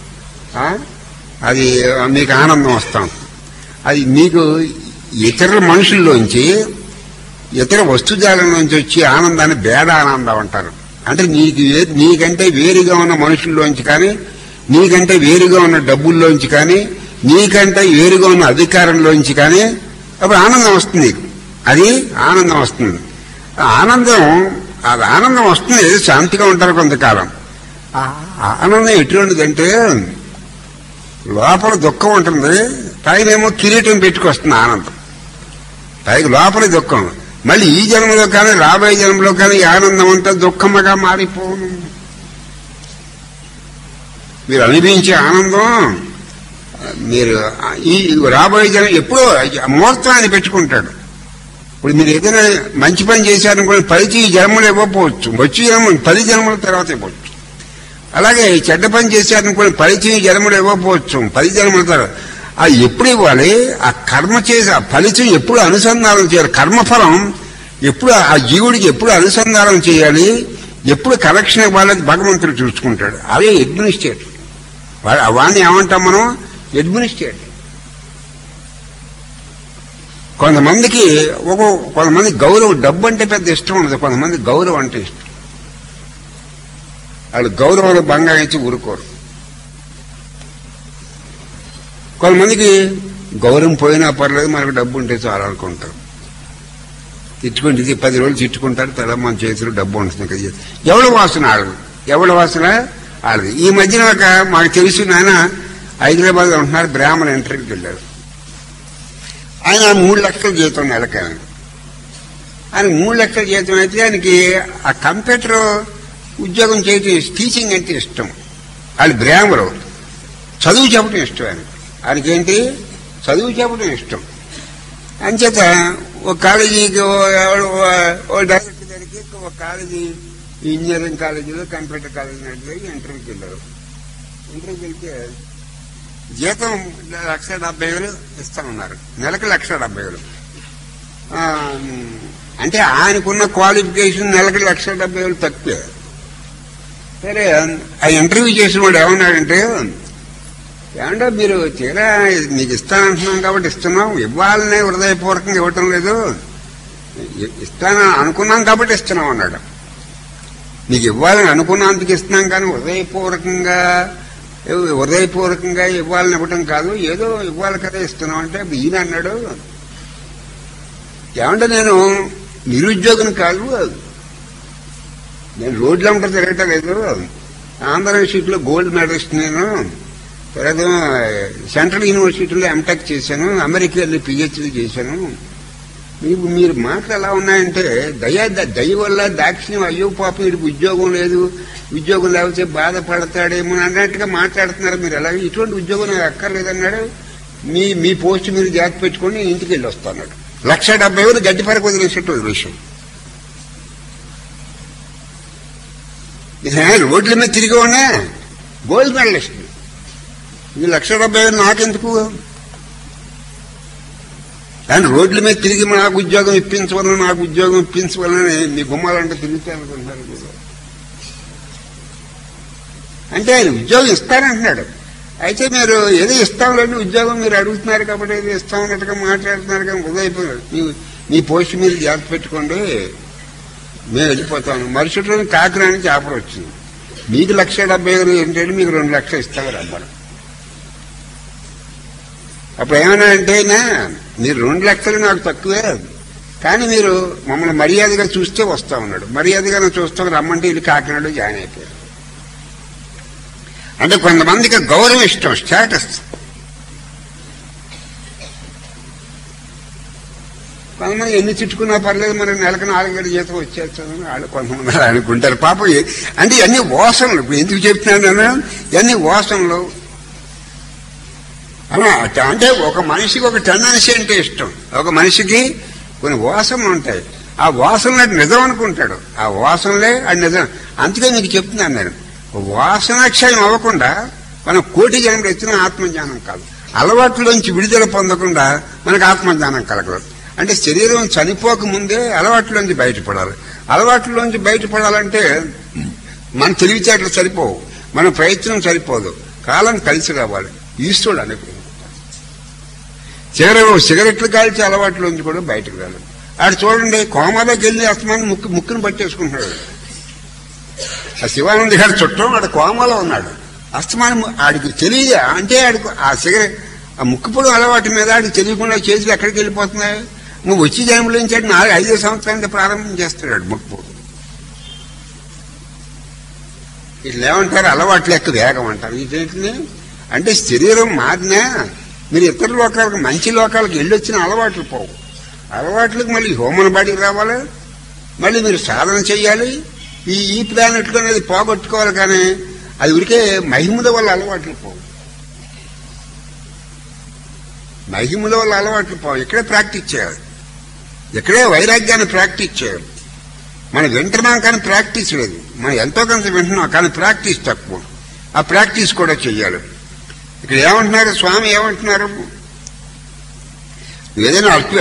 అది మీకు ఆనందం వస్తూ ఉంటుంది. అది మీకు ఇతర మనుషుల్లోంచి ఇతర వస్తుజాలంలోంచి వచ్చి ఆనందాన్ని భేదానందం అంటారు. అంటే నీకు నీకంటే వేరుగా ఉన్న మనుషుల్లోంచి కానీ, నీకంటే వేరుగా ఉన్న డబ్బుల్లోంచి కానీ, నీకంటే వేరుగా ఉన్న అధికారంలోంచి కానీ అప్పుడు ఆనందం వస్తుంది. అది ఆనందం వస్తుంది. ఆనందం అది ఆనందం వస్తుంది. శాంతిగా ఉంటారు కొంతకాలం. ఆనందం ఎటువంటిదంటే లోపల దుఃఖం ఉంటుంది, పైనేమో కిరీటం పెట్టుకొస్తుంది ఆనందం. పైకి లోపల దుఃఖం, మళ్ళీ ఈ జన్మలో కానీ రాబోయే జన్మలో కానీ ఈ ఆనందం అంతా దుఃఖముగా మారిపోను. మీరు అనిపించే ఆనందం మీరు ఈ రాబోయే జన్మ ఎప్పుడో ముహూర్తాన్ని పెట్టుకుంటాడు. ఇప్పుడు మీరు ఏదైనా మంచి పని చేశారనుకోండి, పది జన్మలు ఇవ్వకపోవచ్చు, వచ్చి జన్మ పది జన్మల తర్వాత ఇవ్వచ్చు. అలాగే చెడ్డ పని చేశారనుకోండి, పది జన్మలు ఇవ్వకపోవచ్చు, పది జన్మల తర్వాత. అది ఎప్పుడు ఇవ్వాలి? ఆ కర్మ చేసి ఆ ఫలితం ఎప్పుడు అనుసంధానం చేయాలి, కర్మఫలం ఎప్పుడు ఆ జీవుడికి ఎప్పుడు అనుసంధానం చేయాలి, ఎప్పుడు కలెక్షన్ ఇవ్వాలని భగవంతుడు చూసుకుంటాడు. అదే అడ్మినిస్ట్రేటర్. వాడిని ఏమంటాం మనం? అడ్మినిస్ట్రేటర్. కొంతమందికి ఒక కొంతమంది గౌరవం, డబ్బు అంటే పెద్ద ఇష్టం ఉండదు, కొంతమంది గౌరవం అంటే ఇష్టం. వాళ్ళు గౌరవాలు బంగాయించి ఊరుకోరు. కొంతమందికి గౌరవం పోయినా పర్లేదు, మనకు డబ్బు ఉంటే చాలా అనుకుంటారు. తిట్టుకుంటే పది రోజులు తిట్టుకుంటారు, తర్వాత మన చేతిలో డబ్బు ఉంటుంది కదా. ఎవడ వాసన ఆడదు, ఎవడ వాసన ఆడదు. ఈ మధ్యన ఒక మాకు తెలిసిన ఆయన హైదరాబాద్ లో ఉంటున్నారు, బ్రాహ్మణ ఇంటర్వ్యూకి వెళ్ళారు. ఆయన మూడు లక్షల జీతం నెలకి. ఆయన మూడు లక్షల జీతం అయితే ఆయనకి ఆ కంప్యూటర్ ఉద్యోగం చేయటం, టీచింగ్ అంటే ఇష్టం. వాళ్ళు బ్రాహ్మణులు, చదువు చెప్పడం ఇష్టం. ఆయన ఆయనకేంటి చదువు చెప్పడం ఇష్టం. అంచేత ఒక కాలేజీకి ఓ డైరెక్టర్ గారికి ఒక కాలేజీ ఇంజనీరింగ్ కాలేజీలో కంప్యూటర్ కాలేజీ నడిచి ఇంటర్వ్యూకి వెళ్ళారు. ఇంటర్వ్యూకి వెళ్తే జీతం లక్ష డెబ్బై వేలు ఇస్తామన్నారు, నెలకు లక్ష డెబ్బై వేలు. అంటే ఆయనకున్న క్వాలిఫికేషన్ నెలకి లక్ష డెబ్బై వేలు తక్కువే. సరే ఆ ఇంటర్వ్యూ చేసిన వాడు ఏమన్నాడంటే, ఏమంటే మీరు తీరా మీకు ఇస్తానంటున్నాం కాబట్టి ఇస్తున్నాం, ఇవ్వాలనే హృదయపూర్వకంగా ఇవ్వటం లేదు, ఇస్తానని అనుకున్నాం కాబట్టి ఇస్తున్నాం అన్నాడు. నీకు ఇవ్వాలని అనుకున్నందుకు ఇస్తున్నాం కానీ హృదయపూర్వకంగా హృదయపూర్వకంగా ఇవ్వాలని ఇవ్వటం కాదు, ఏదో ఇవ్వాలి కదా ఇస్తున్నాం అంటే ఈయన అన్నాడు, ఏమంటే నేను నిరుద్యోగిని కాదు, నేను రోడ్లు అంతా తిరగటం లేదు. ఆంధ్ర యూనివర్సిటీలో గోల్డ్ మెడలిస్ట్ నేను. తర్వాత సెంట్రల్ యూనివర్సిటీలో ఎంటెక్ చేశాను, అమెరికా వెళ్ళి పిహెచ్డీ చేశాను. మీకు మీరు మాటలు ఎలా ఉన్నాయంటే దయ దయ వల్ల దాక్షిణ్యం, అయ్యో పాపం వీడికి ఉద్యోగం లేదు, ఉద్యోగం లేకపోతే బాధపడతాడేమో అన్నట్టుగా మాట్లాడుతున్నారు. మీరు ఎలాగ ఇటువంటి ఉద్యోగం నాకు అక్కర్లేదన్నాడు. మీ మీ పోస్ట్ మీరు జాగ్రత్త పెట్టుకుని ఇంటికి వెళ్ళి వస్తున్నాడు. లక్ష డెబ్బై వేలు గడ్డి పరకు వదిలేసేట్టు వదిలేసాం. రోడ్ల మీద తిరిగి ఉన్నా గోల్డ్ మెడలిస్ట్, ఈ లక్ష డెబ్బై వేలు నాకెందుకు? కానీ రోడ్ల మీద తిరిగి నాకు ఉద్యోగం ఇప్పించవలని నాకు ఉద్యోగం ఇప్పించవాలని మీ గుమ్మాలంటే తిరుగుతాను అనుకుంటున్నారు. అంటే ఆయన ఉద్యోగం ఇస్తానంటున్నాడు. అయితే మీరు ఏదో ఇస్తాంలేండి ఉద్యోగం మీరు అడుగుతున్నారు కాబట్టి ఏదో ఇస్తామన్నట్టుగా మాట్లాడుతున్నారు. కానీ ఉదయిపోయినారు. మీ మీ పోస్ట్ మీరు జాగ్రత్త పెట్టుకోండి, మేము వెళ్ళిపోతాను. మరుసటి రోజు కాకినాడ నుంచి ఆఫర్ వచ్చింది. మీకు లక్ష డెబ్బై వేలు ఏంటంటే మీకు రెండు లక్షలు ఇస్తామని అమ్మారు. అప్పుడు ఏమన్నా అంటే మీరు రెండు లక్షలు నాకు తక్కువే, కానీ మీరు మమ్మల్ని మర్యాదగా చూస్తే వస్తా ఉన్నాడు. మర్యాదగా చూస్తాం రమ్మంటే వీళ్ళు కాకినాడ జాయిన్ అయిపోయారు. అంటే కొంతమందికి గౌరవం ఇష్టం, స్టేటస్. కొంతమంది ఎన్ని చుట్టుకున్నా పర్లేదు, మరి నెలకు నాలుగేళ్ళ జీతం వచ్చేస్తామని వాళ్ళు కొంతమంది అలా అనుకుంటారు. పాపం అంటే ఇవన్నీ వాసనలు. ఇప్పుడు ఎందుకు చెప్తున్నాను, ఇవన్నీ వాసనలు. అంటే ఒక మనిషికి ఒక టెండెన్సీ అంటే ఇష్టం, ఒక మనిషికి కొన్ని వాసనలు ఉంటాయి. ఆ వాసనలు నిజం అనుకుంటాడు, ఆ వాసనలే అది నిజం. అందుకే మీకు చెప్తున్నాను నేను, వాసనాక్షయం అవ్వకుండా మనం కోటి జన్మలు ఎత్తిన ఆత్మజ్ఞానం కాదు. అలవాట్లోంచి విడుదల పొందకుండా మనకు ఆత్మజ్ఞానం కలగదు. అంటే శరీరం చనిపోక ముందే అలవాట్లోంచి బయటపడాలి. అలవాట్లోంచి బయటపడాలంటే మన తెలివితేటలు సరిపోవు, మన ప్రయత్నం సరిపోదు, కాలం కలిసి రావాలి. ఈశ్వరుడు అనుకుంటాడు. సిగరెట్ సిగరెట్లు కాల్చి అలవాట్లోంచి కూడా బయటకు రాలేదు. ఆడు చూడండి కోమాలోకి వెళ్ళి అస్తమాన్ని ముక్కు ముక్కును పట్టేసుకుంటున్నాడు. ఆ శివానంద గారి చుట్టం ఆడు కోమాలో ఉన్నాడు. అస్తమానం ఆడికి తెలియదు. అంటే ఆడికి ఆ సిగరెట్ ఆ ముక్కుపొడు అలవాటు మీద ఆడికి తెలియకుండా చేతులు ఎక్కడికి వెళ్ళిపోతున్నాయి. నువ్వు వచ్చి జన్మలించాడు నాలుగు ఐదో సంవత్సరానికి ప్రారంభం చేస్తున్నాడు ముక్కుపొడు. ఇట్లా ఏమంటారు, అలవాట్లు లెక్క వేగం అంటారు. వీటిని అంటే శరీరం మారినా మీరు ఇతర లోకాలకు మంచి లోకాలకు వెళ్ళొచ్చిన అలవాట్లు పోవు. అలవాట్లకు మళ్ళీ హ్యూమన్ బాడీకి రావాలి, మళ్ళీ మీరు సాధన చేయాలి. ఈ ఈ ప్లానెట్లో అనేది పోగొట్టుకోవాలి. కానీ అది ఉరికే మహిముల వల్ల అలవాట్లు పోవు, మహిముల వల్ల అలవాట్లు పోవు. ఇక్కడే ప్రాక్టీస్ చేయాలి, ఇక్కడే వైరాగ్యాన్ని ప్రాక్టీస్ చేయాలి. మనం వింటున్నాం కానీ ప్రాక్టీస్ లేదు. మనం ఎంతో కొంత వింటున్నాం కానీ ప్రాక్టీస్ తక్కువ. ఆ ప్రాక్టీస్ కూడా చెయ్యాలి. ఇక్కడ ఏమంటున్నారు స్వామి, ఏమంటున్నారు, ఏదైనా అర్థ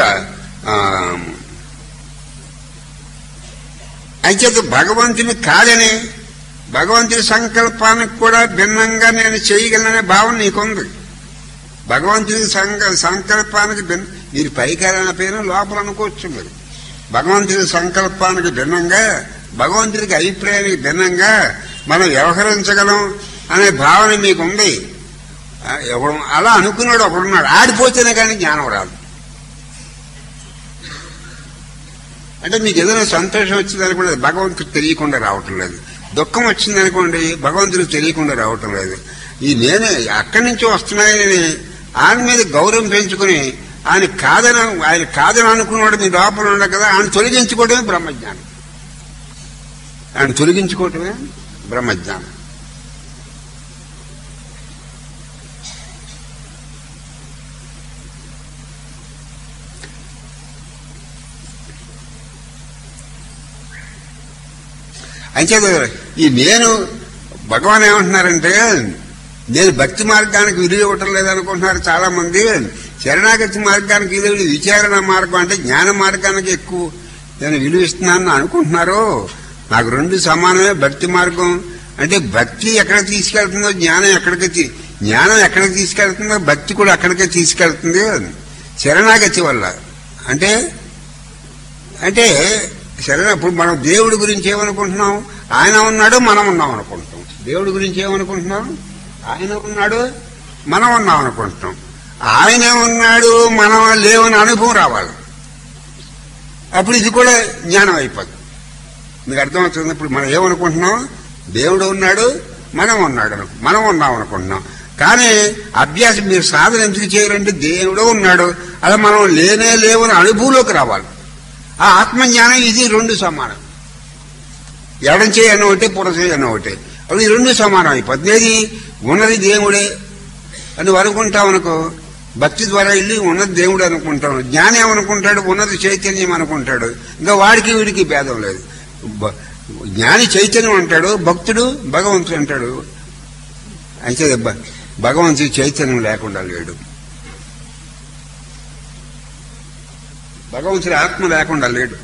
అయితే భగవంతుని కాదని భగవంతుని సంకల్పానికి కూడా భిన్నంగా నేను చేయగలననే భావన నీకుంది. భగవంతుని సంకల్పానికి భిన్న మీరు పైకి పేరు లోపల అనుకోవచ్చు. మీరు భగవంతుని సంకల్పానికి భిన్నంగా, భగవంతుడికి అభిప్రాయానికి భిన్నంగా మనం వ్యవహరించగలం అనే భావన మీకుంది. అలా అనుకున్నాడు ఒకడున్నాడు. ఆడిపోతేనే కానీ జ్ఞానం రాదు. అంటే మీకు ఏదైనా సంతోషం వచ్చిందనుకోండి, భగవంతుడికి తెలియకుండా రావటం లేదు. దుఃఖం వచ్చిందనుకోండి, భగవంతుడికి తెలియకుండా రావటం లేదు. ఈ నేనే అక్కడి నుంచి వస్తున్నాయని ఆయన మీద గౌరవం పెంచుకుని ఆయన కాదని ఆయన కాదని అనుకున్నాడు మీ లోపల ఉండదు కదా, ఆయన తొలగించుకోవడమే బ్రహ్మజ్ఞానం. ఆయన తొలగించుకోవటమే బ్రహ్మజ్ఞానం. అయితే ఈ నేను భగవాన్ ఏమంటున్నారంటే, నేను భక్తి మార్గానికి విలువ ఇవ్వటం లేదనుకుంటున్నారు చాలా మంది. శరణాగతి మార్గానికి విలువ, విచారణ మార్గం అంటే జ్ఞాన మార్గానికి ఎక్కువ నేను విలువ ఇస్తున్నాను అనుకుంటున్నారు. నాకు రెండు సమానమే. భక్తి మార్గం అంటే భక్తి ఎక్కడ తీసుకెళ్తుందో జ్ఞానం ఎక్కడికి జ్ఞానం ఎక్కడికి తీసుకెళ్తుందో భక్తి కూడా అక్కడికే తీసుకెళ్తుంది శరణాగతి వల్ల. అంటే అంటే శరణ ఇప్పుడు మనం దేవుడి గురించి ఏమనుకుంటున్నాం, ఆయన ఉన్నాడు మనం ఉన్నాం అనుకుంటున్నాం. దేవుడి గురించి ఏమనుకుంటున్నాం, ఆయన ఉన్నాడు మనం ఉన్నాం అనుకుంటున్నాం. ఆయనే ఉన్నాడు మనం లేవని అనుభవం రావాలి. అప్పుడు ఇది కూడా జ్ఞానం అయిపోతుంది. మీకు అర్థమవుతుంది. ఇప్పుడు మనం ఏమనుకుంటున్నాం, దేవుడు ఉన్నాడు, మనం ఉన్నాడు, మనం ఉన్నాం అనుకుంటున్నాం. కానీ అభ్యాసం మీరు సాధన ఎందుకు చేయాలంటే దేవుడు ఉన్నాడు, అలా మనం లేనే లేవని అనుభవంలోకి రావాలి. ఆ ఆత్మజ్ఞానం ఇది రెండు సమానం. ఎడం చేయని ఒకటి, పుర చేయని ఒకటి. అప్పుడు ఈ రెండు సమానం అయిపోతుంది. ఏది ఉన్నది దేవుడే అని అనుకుంటాం అనుకో, భక్తి ద్వారా వెళ్ళి ఉన్నది దేవుడు అనుకుంటాం. జ్ఞానం ఏమనుకుంటాడు, ఉన్నది చైతన్యం అనుకుంటాడు. ఇంకా వాడికి వీడికి భేదం లేదు. జ్ఞాని చైతన్యం అంటాడు, భక్తుడు భగవంతుడు అంటాడు. అయితే భగవంతుడి చైతన్యం లేకుండా లేడు, భగవంతుడి ఆత్మ లేకుండా లేడు.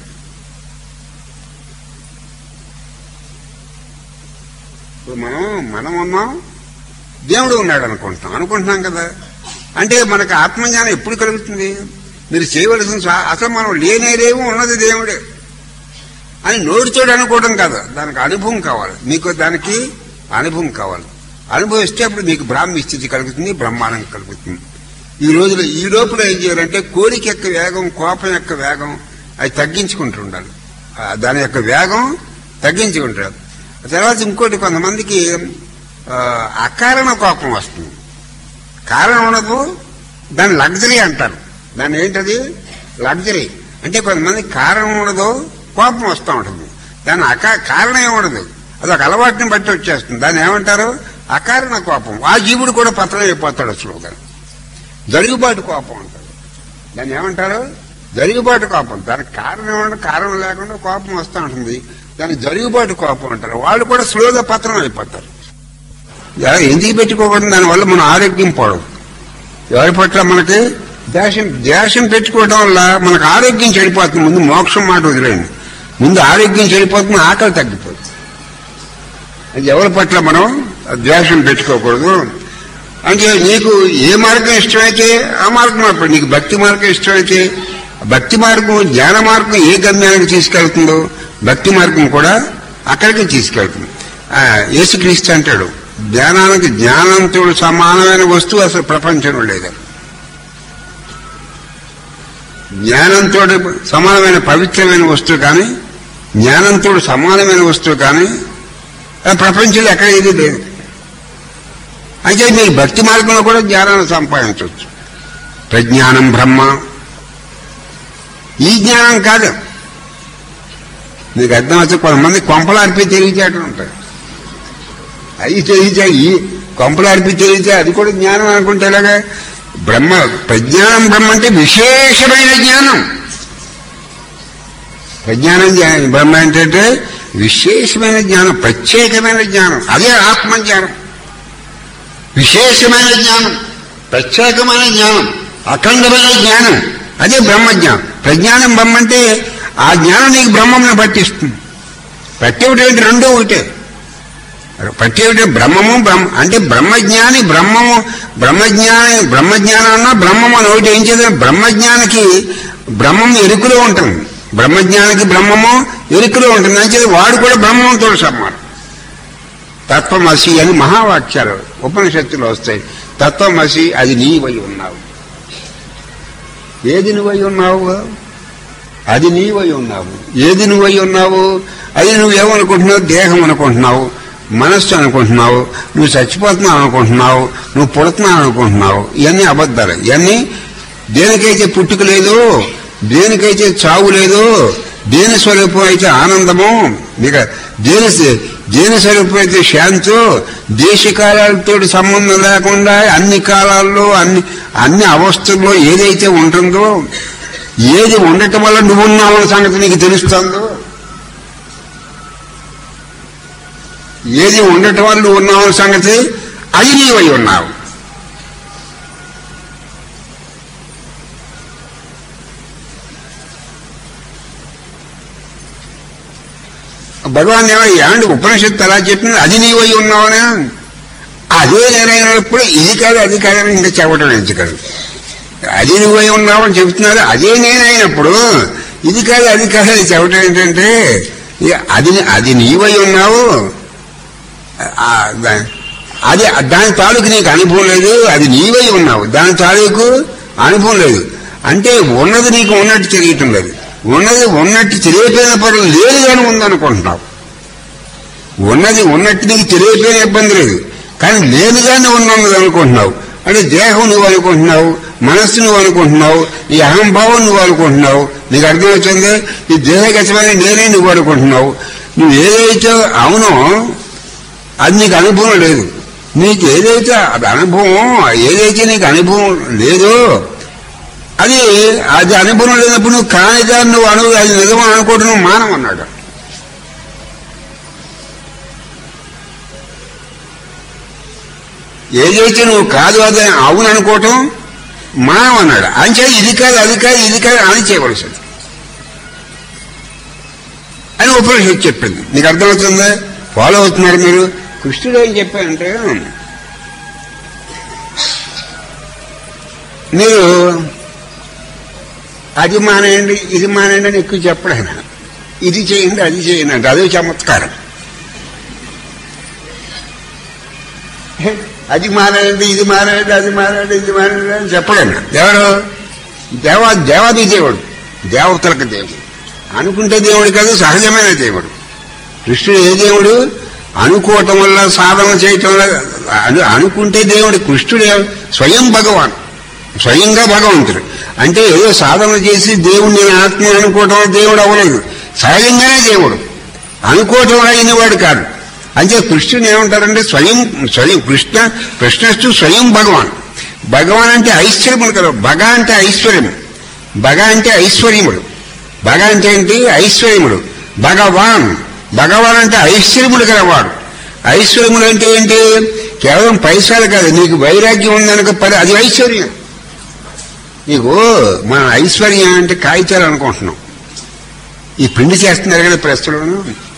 ఇప్పుడు మనం మనం ఉన్నాం, దేవుడు ఉన్నాడు అనుకుంటున్నాం అనుకుంటున్నాం కదా. అంటే మనకు ఆత్మజ్ఞానం ఎప్పుడు కలుగుతుంది? మీరు చేయవలసిన అసలు మనం లేనే లేవు, ఉన్నది దేవుడే అని నోటితోడు అనుకోవడం కాదు, దానికి అనుభవం కావాలి. మీకు దానికి అనుభవం కావాలి. అనుభవిస్తే అప్పుడు మీకు బ్రాహ్మీ స్థితి కలుగుతుంది, బ్రహ్మాండం కలుగుతుంది. ఈ రోజులో ఈ లోపల ఏం చేయాలంటే కోరిక యొక్క వేగం, కోపం యొక్క వేగం అది తగ్గించుకుంటూ ఉండాలి. దాని యొక్క వేగం తగ్గించుకుంటారు. తర్వాత ఇంకోటి, కొంతమందికి అకారణ కోపం వస్తుంది. కారణం ఉండదు, దాన్ని లగ్జరీ అంటారు. దాన్ని ఏంటది లగ్జరీ అంటే కొంతమంది కారణం ఉండదు, కోపం వస్తూ ఉంటుంది. దాని అకా కారణం ఏముండదు, అదొక అలవాటుని బట్టి వచ్చేస్తుంది. దాన్ని ఏమంటారు అకారణ కోపం. ఆ జీవుడు కూడా పత్రం అయిపోతాడు అసలు. దాన్ని జరుగుబాటు కోపం అంటారు. దాన్ని ఏమంటారు జరుగుబాటు కోపం. దానికి కారణం ఏమంటే కారణం లేకుండా కోపం వస్తూ ఉంటుంది, దాన్ని జరుగుబాటు కోపం అంటారు. వాళ్ళు కూడా స్లోగా పత్రం అయిపోతారు. ఎందుకు పెట్టుకోకూడదు, దానివల్ల మన ఆరోగ్యం పోవడం. ఎవరి పట్ల మనకి ద్వేషం ద్వేషం పెట్టుకోవడం వల్ల మనకు ఆరోగ్యం చెడిపోతుంది. ముందు మోక్షం మాట వదిలేండి, ముందు ఆరోగ్యం చెడిపోతుంది, ఆకలి తగ్గిపోతుంది. ఎవరి పట్ల మనం ద్వేషం పెట్టుకోకూడదు. అంటే నీకు ఏ మార్గం ఇష్టమైతే ఆ మార్గం అప్పుడు నీకు భక్తి మార్గం ఇష్టమైతే భక్తి మార్గం, జ్ఞాన మార్గం ఏ గమ్యానికి తీసుకెళ్తుందో భక్తి మార్గం కూడా అక్కడికి తీసుకెళ్తుంది. యేసుక్రీస్తు అంటాడు, జ్ఞానానికి జ్ఞానంతో సమానమైన వస్తువు అసలు ప్రపంచంలో లేదు. జ్ఞానంతో సమానమైన పవిత్రమైన వస్తువు కానీ, జ్ఞానంతో సమానమైన వస్తువు కానీ ప్రపంచంలో ఎక్కడ ఏది లేదు. అయితే మీరు భక్తి మార్గంలో కూడా జ్ఞానాన్ని సంపాదించవచ్చు. ప్రజ్ఞానం బ్రహ్మ, ఈ జ్ఞానం కాదు. మీకు అర్థమవుతుంది. కొంతమంది కొంపలార్పి తెలివితేటలు ఉంటాయి. అవి తెలివితే ఈ కొంపలార్పి తెలివితే అది కూడా జ్ఞానం అనుకుంటే ఎలాగా? బ్రహ్మ ప్రజ్ఞానం బ్రహ్మ అంటే విశేషమైన జ్ఞానం. ప్రజ్ఞానం బ్రహ్మ ఏంటంటే విశేషమైన జ్ఞానం, ప్రత్యేకమైన జ్ఞానం. అదే ఆత్మజ్ఞానం. విశేషమైన జ్ఞానం, ప్రత్యేకమైన జ్ఞానం, అఖండమైన జ్ఞానం, అదే బ్రహ్మజ్ఞానం. ప్రజ్ఞానం బ్రహ్మ అంటే ఆ జ్ఞానం నీకు బ్రహ్మమును పట్టిస్తుంది. ప్రతి ఒకటి రెండో ఒకటే. ప్రతి ఒకటి బ్రహ్మము బ్రహ్మ అంటే బ్రహ్మజ్ఞాని బ్రహ్మము బ్రహ్మజ్ఞాని బ్రహ్మజ్ఞానం అన్నా బ్రహ్మము అని ఒకటి. ఏం చేద్దాం, బ్రహ్మజ్ఞానికి బ్రహ్మం ఎరుకులో ఉంటుంది. బ్రహ్మజ్ఞానికి బ్రహ్మము ఎరుకులో ఉంటుంది. అంటే వాడు కూడా బ్రహ్మంతో సమానం. తత్వమసి అని మహావాక్యాలు ఉపనిషత్తులు వస్తాయి. తత్వమసి అది నీవై ఉన్నావు. ఏది నువ్వై ఉన్నావు? అది నీవై ఉన్నావు. ఏది నువ్వై ఉన్నావు? అది నువ్వేమనుకుంటున్నావు? దేహం అనుకుంటున్నావు, మనస్సు అనుకుంటున్నావు, నువ్వు చచ్చిపోతున్నావు అనుకుంటున్నావు, నువ్వు పుడుతున్నావు అనుకుంటున్నావు. ఇవన్నీ అబద్ధాలు. ఇవన్నీ దేనికైతే పుట్టుక లేదు, దేనికైతే చావు లేదు, దేని స్వరూపం అయితే ఆనందము, ఇక దేని దేని స్వరూపం అయితే శాంతో, దేశకాలాలతో సంబంధం లేకుండా అన్ని కాలాల్లో అన్ని అన్ని అవస్థల్లో ఏదైతే ఉంటుందో, ఏది ఉండటం వల్ల నువ్వు ఉన్నావన్న సంగతి నీకు తెలుస్తుందో, ఏది ఉండటం వల్ల నువ్వు ఉన్నావన్న సంగతి అది నీవై ఉన్నావు. భగవాన్ ఏమండి ఉపనిషత్తు అలా చెప్పింది, అది నీవై ఉన్నావనే. అదే నేనైనప్పుడు ఇది కాదు అది కాదని ఇంకా చెప్పడం ఎంచుకోదు. అది నువ్వై ఉన్నావని చెబుతున్నారు. అదే నేనైనప్పుడు ఇది కాదు అది కాదని చెప్పడం ఏంటంటే అది అది నీవై ఉన్నావు, అది దాని తాలూకు నీకు అనుభవం లేదు. అది నీవై ఉన్నావు, దాని తాలూకు అనుభవం లేదు. అంటే ఉన్నది నీకు ఉన్నట్టు తెలియటం లేదు. ఉన్నది ఉన్నట్టు తెలియపోయిన పర్లేదు, లేదు కానీ ఉందనుకుంటున్నావు. ఉన్నది ఉన్నట్టు నీకు తెలియపోయిన ఇబ్బంది లేదు, కానీ లేదుగానే ఉన్నది అనుకుంటున్నావు. అంటే దేహం నువ్వు అనుకుంటున్నావు, మనస్సు నువ్వు అనుకుంటున్నావు, ఈ అహంభావం నువ్వు అనుకుంటున్నావు. నీకు అర్థమవుతుంది? ఈ దేహగతమైన నేనే నువ్వు అనుకుంటున్నావు. నువ్వు ఏదైతే అవునో అది నీకు అనుభవం లేదు. నీకు ఏదైతే అది అనుభవం, ఏదైతే నీకు అనుభవం లేదో అది అది అనుభవం లేనప్పుడు నువ్వు కానిదా నువ్వు అను అది నిజమని అనుకోవడం నువ్వు మానం అన్నాడు. ఏదైతే నువ్వు కాదు అది అవును అనుకోవటం మానం అన్నాడు. అంచే ఇది కాదు అది కాదు ఇది కాదు అని చేయవలసింది అని ఉపనిషత్తు చెప్పింది. నీకు అర్థమవుతుందా? ఫాలో అవుతున్నారు మీరు? కృష్ణుడు ఏం చెప్పారంటే, మీరు అది మానేయండి ఇది మానేయండి అని ఎక్కువ చెప్పడైనా, ఇది చేయండి అది చేయండి అంటే అదే చమత్కారం. అది మానేయండి ఇది మానేయండి అది మానేయండి ఇది మానేయండి అని చెప్పడైనా. ఎవరు? దేవా దేవాది దేవుడు, దేవతలకు దేవుడు. అనుకుంటే దేవుడు కాదు, సహజమైన దేవుడు. కృష్ణుడు ఏ దేవుడు? అనుకోవటం వల్ల సాధన చేయటం వల్ల అనుకుంటే దేవుడు. కృష్ణుడు స్వయం భగవాన్, స్వయంగా భగవంతుడు. అంటే ఏదో సాధన చేసి దేవుడు నేను ఆత్మ అనుకోవటం దేవుడు అవ్వలేదు, సహజంగానే దేవుడు. అనుకోవటం అయినవాడు కాదు. అంటే కృష్ణుని ఏమంటారంటే స్వయం స్వయం కృష్ణ కృష్ణస్తు స్వయం భగవాన్. భగవాన్ అంటే ఐశ్వర్యముడు కదా. భగ అంటే ఐశ్వర్యము, భగ అంటే ఐశ్వర్యముడు. భగ అంటే ఏంటి? ఐశ్వర్యముడు. భగవాన్ భగవాన్ అంటే ఐశ్వర్యముడు కలవాడు. ఐశ్వర్యముడు అంటే ఏంటి? కేవలం పైసలు కాదు. నీకు వైరాగ్యం ఉందనుక పరి అది ఐశ్వర్యం. నీకు మన ఐశ్వర్యం అంటే కాగితాలు అనుకుంటున్నాం. ఈ పిండి చేస్తున్నారు కదా ప్రస్తుతం.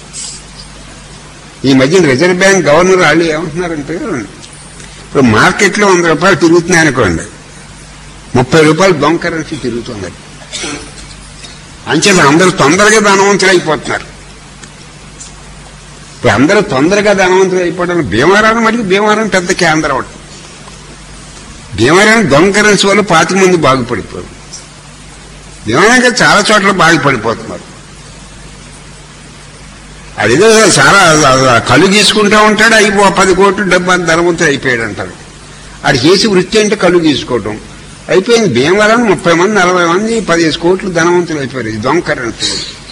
ఈ మధ్య రిజర్వ్ బ్యాంక్ గవర్నర్ వాళ్ళు ఏమంటున్నారంటే, ఇప్పుడు మార్కెట్లో వంద రూపాయలు తిరుగుతున్నాయి అనుకోండి, ముప్పై రూపాయలు దొంగ కరెన్సీ తిరుగుతుంది. అంచేత అందరూ తొందరగా ధనవంతులు అయిపోతున్నారు. ఇప్పుడు అందరూ తొందరగా ధనవంతులు అయిపోవడానికి భీమవరం మరియు భీమవరం పెద్ద కేంద్రం ఒకటి. భీమవరం దొంగ కరెన్సీ వల్ల పాతిక మంది బాగుపడిపోయారు. భీమవరంగా చాలా చోట్ల బాగుపడిపోతున్నారు. అదేదో చాలా కళ్ళు తీసుకుంటూ ఉంటాడు, అయిపో పది కోట్లు డబ్బు ధనవంతులు అయిపోయాడు అంటారు. అది చేసి వృత్తి అంటే కళ్ళు తీసుకోవటం అయిపోయింది. భీమవరం ముప్పై మంది నలభై మంది పదిహేను కోట్లు ధనవంతులు అయిపోయారు ఈ దొంగ కరెన్సీ.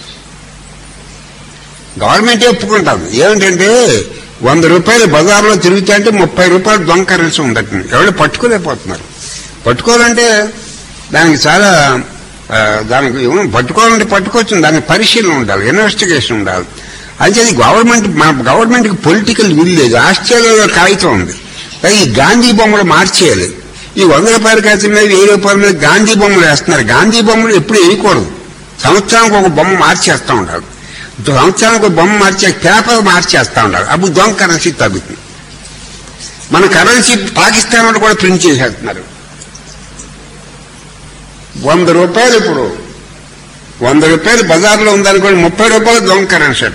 గవర్నమెంటే ఒప్పుకుంటాను. ఏమిటంటే వంద రూపాయలు బజార్లో తిరుగుతా అంటే ముప్పై రూపాయలు దొంగ కరెన్సీ ఉండదు. ఎవరు పట్టుకోలేకపోతున్నారు. పట్టుకోవాలంటే దానికి చాలా దానికి పట్టుకోవాలంటే పట్టుకోవచ్చు. దానికి పరిశీలన ఉండాలి, ఇన్వెస్టిగేషన్ ఉండాలి. అంటే అది గవర్నమెంట్ మన గవర్నమెంట్కి పొలిటికల్ విల్ లేదు. ఆస్ట్రేలియాలో కాగితం ఉంది, ఈ గాంధీ బొమ్మలు మార్చేయాలి. ఈ వంద రూపాయల కాగితం మీద వెయ్యి రూపాయల మీద గాంధీ బొమ్మలు వేస్తున్నారు. గాంధీ బొమ్మలు ఎప్పుడు వేయకూడదు. సంవత్సరానికి ఒక బొమ్మ మార్చేస్తూ ఉండాలి. సంవత్సరానికి ఒక బొమ్మ మార్చే పేపర్ మార్చేస్తూ ఉండాలి. అప్పుడు దొంగ కరెన్సీ తగ్గుతుంది. మన కరెన్సీ పాకిస్తాన్ వాళ్ళు కూడా ప్రింట్ చేసేస్తున్నారు. వంద రూపాయలు ఇప్పుడు వంద రూపాయలు బజార్లో ఉందనుకోండి, ముప్పై రూపాయలు దొంగ కరెన్సీ.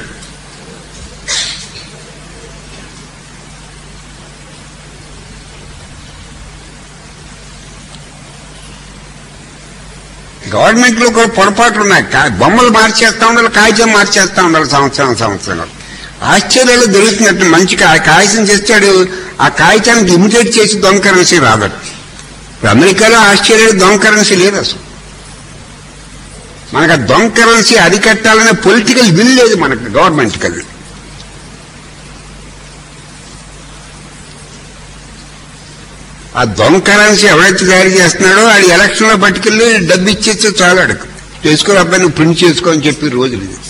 గవర్నమెంట్ లో కూడా పొరపాట్లు ఉన్నాయి. బొమ్మలు మార్చేస్తా ఉండాలి, కాగితం మార్చేస్తా ఉండాలి సంవత్సరం సంవత్సరం. ఆశ్చర్యాలు దొరుకుతున్నట్టు మంచి కాగితం చేస్తాడు, ఆ కాగితానికి ఇమిటేట్ చేసి దొంగ కరెన్సీ రాదు. అమెరికాలో ఆస్ట్రేలియాలో దొంగ కరెన్సీ లేదు అసలు. మనకు ఆ దొంగ కరెన్సీ అరికట్టాలనే పొలిటికల్ విల్ లేదు మనకు గవర్నమెంట్కి. అది ఆ దొంగ కరెన్సీ ఎవరైతే తయారు చేస్తున్నాడో అది ఎలక్షన్ లో పట్టుకెళ్ళి డబ్బు ఇచ్చేస్తే చాలు, అడుగు చేసుకో అబ్బాయి నువ్వు ప్రింట్ చేసుకో అని చెప్పి రోజులు. ఇది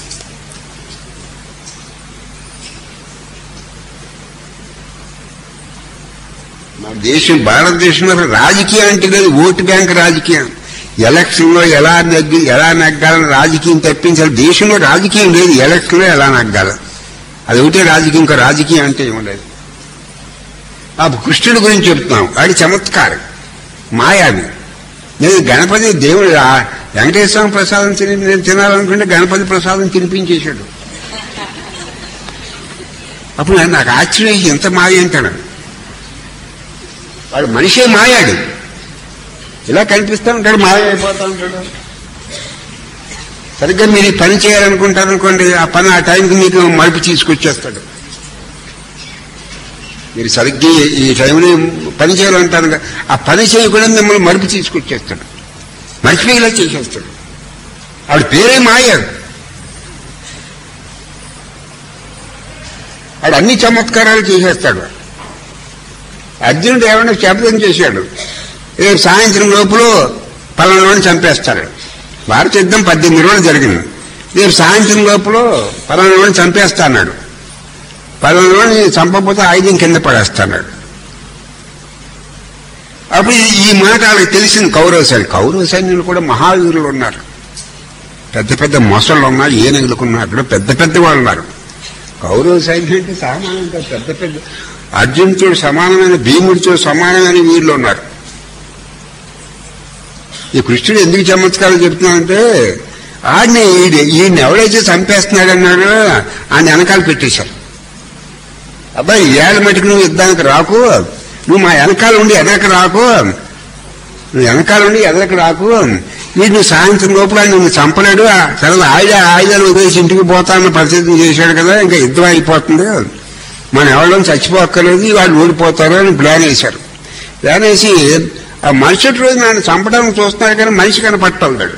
మన దేశం భారతదేశంలో రాజకీయం అంటే లేదు, ఓటు బ్యాంక్ రాజకీయం. ఎలక్షన్ లో ఎలా నెగ్గి ఎలా నెగ్గాలని రాజకీయం తప్పించాలి. దేశంలో రాజకీయం లేదు, ఎలక్షన్ లో ఎలా నెగ్గాలి అది ఒకటే రాజకీయం. ఇంకా రాజకీయం అంటే ఏమలేదు. ఆ కృష్ణుడి గురించి చెప్తున్నాం. వాడి చమత్కారం మాయావి. నేను గణపతి దేవుడు వెంకటేశ్వర ప్రసాదం తిని నేను తినాలనుకుంటే గణపతి ప్రసాదం తినిపించేశాడు. అప్పుడు నాకు ఆశ్చర్యం, ఎంత మాయ అంటాడు వాడు. మనిషే మాయాడు, ఇలా కనిపిస్తూ ఉంటాడు, మాయ అయిపోతూ ఉంటాడు. సరిగ్గా మీరు పని చేయాలనుకుంటారనుకోండి, ఆ పని ఆ టైంకి మీకు మలుపు తీసుకొచ్చేస్తాడు. మీరు సరిగ్గా ఈ టైంలో పని చేయాలంటారు, ఆ పని చేయకుండా మిమ్మల్ని మలుపు తీసుకొచ్చేస్తాడు, మర్చిపోయేలా చేసేస్తాడు. ఆవిడ పేరే మాయ. ఆడు అన్ని చమత్కారాలు చేసేస్తాడు. అర్జునుడు ఏమన్నా శపథం చేశాడు, రేపు సాయంత్రం లోపల పలానాని చంపేస్తాడు. భారత యుద్ధం పద్దెనిమిది రోజులు జరిగింది. రేపు సాయంత్రం లోపల పలానాని చంపేస్తా అన్నాడు. పలానాని చంపకపోతే ఆయుధం కింద పడేస్తాడు. అప్పుడు ఈ మాట వాళ్ళకి తెలిసింది కౌరవ సైన్యం. కౌరవ సైన్యులు కూడా మహావీరులు ఉన్నారు, పెద్ద పెద్ద మొసళ్ళు ఉన్నారు, ఏనుగులుకున్నారు, అక్కడ పెద్ద పెద్ద వాళ్ళు ఉన్నారు. కౌరవ సైన్యం అంటే సామాన్యంగా పెద్ద పెద్ద అర్జునుడితో సమానమైన, భీముడితో సమానమైన వీరులు ఉన్నారు. ఈ కృష్ణుడు ఎందుకు చమత్కారం చెప్తున్నాడంటే, ఆడిని ఈయన్ని ఎవడైతే చంపేస్తున్నాడన్నాడో ఆయన వెనకాల పెట్టేశారు. అబ్బాయి ఏళ్ళ మటుకు నువ్వు యుద్ధానికి రాకు, నువ్వు మా వెనకాల ఉండి ఎదరకు రాకు, నువ్వు వెనకాల ఉండి ఎదరకు రాకు, వీడు సాయంత్రం లోపల నిన్ను చంపలేడు, సరే ఆయుధ ఆయుధాలు వదిలేసి ఇంటికి పోతానన్న పరిస్థితి చేశాడు కదా, ఇంకా యుద్ధం అయిపోతుంది, మనం ఎవరిలో చచ్చిపోక్కర్లేదు, వాళ్ళు ఓడిపోతారు అని ప్లాన్ వేశారు. ప్లాన్ వేసి ఆ మరుసటి రోజు నన్ను చంపడానికి చూస్తున్నాడు కానీ మనిషి కనపట్టాడు.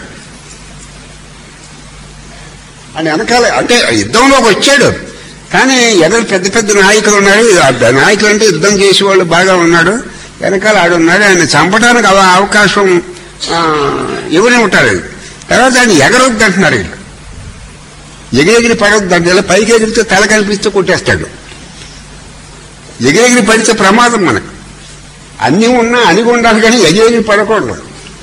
అని వెనకాల అంటే యుద్ధంలోకి వచ్చాడు, కానీ ఎదురు పెద్ద పెద్ద నాయకులు ఉన్నారు. నాయకులు అంటే యుద్ధం చేసేవాళ్ళు బాగా ఉన్నాడు, వెనకాల ఆడున్నాడు. ఆయన చంపడానికి అవకాశం ఎవరే ఉంటారు. తర్వాత ఆయన ఎగరొద్దు అంటున్నారు. వీళ్ళు ఎగిరెగిరి పడొద్దు అంటే, ఇలా పైకి ఎగిరితే తల కనిపిస్తే కొట్టేస్తాడు. ఎగిరెగిరి పడితే ప్రమాదం మనకు. అన్నీ ఉన్నా అణిగి ఉండాలి కానీ ఎగిరెగిరి పడకూడదు.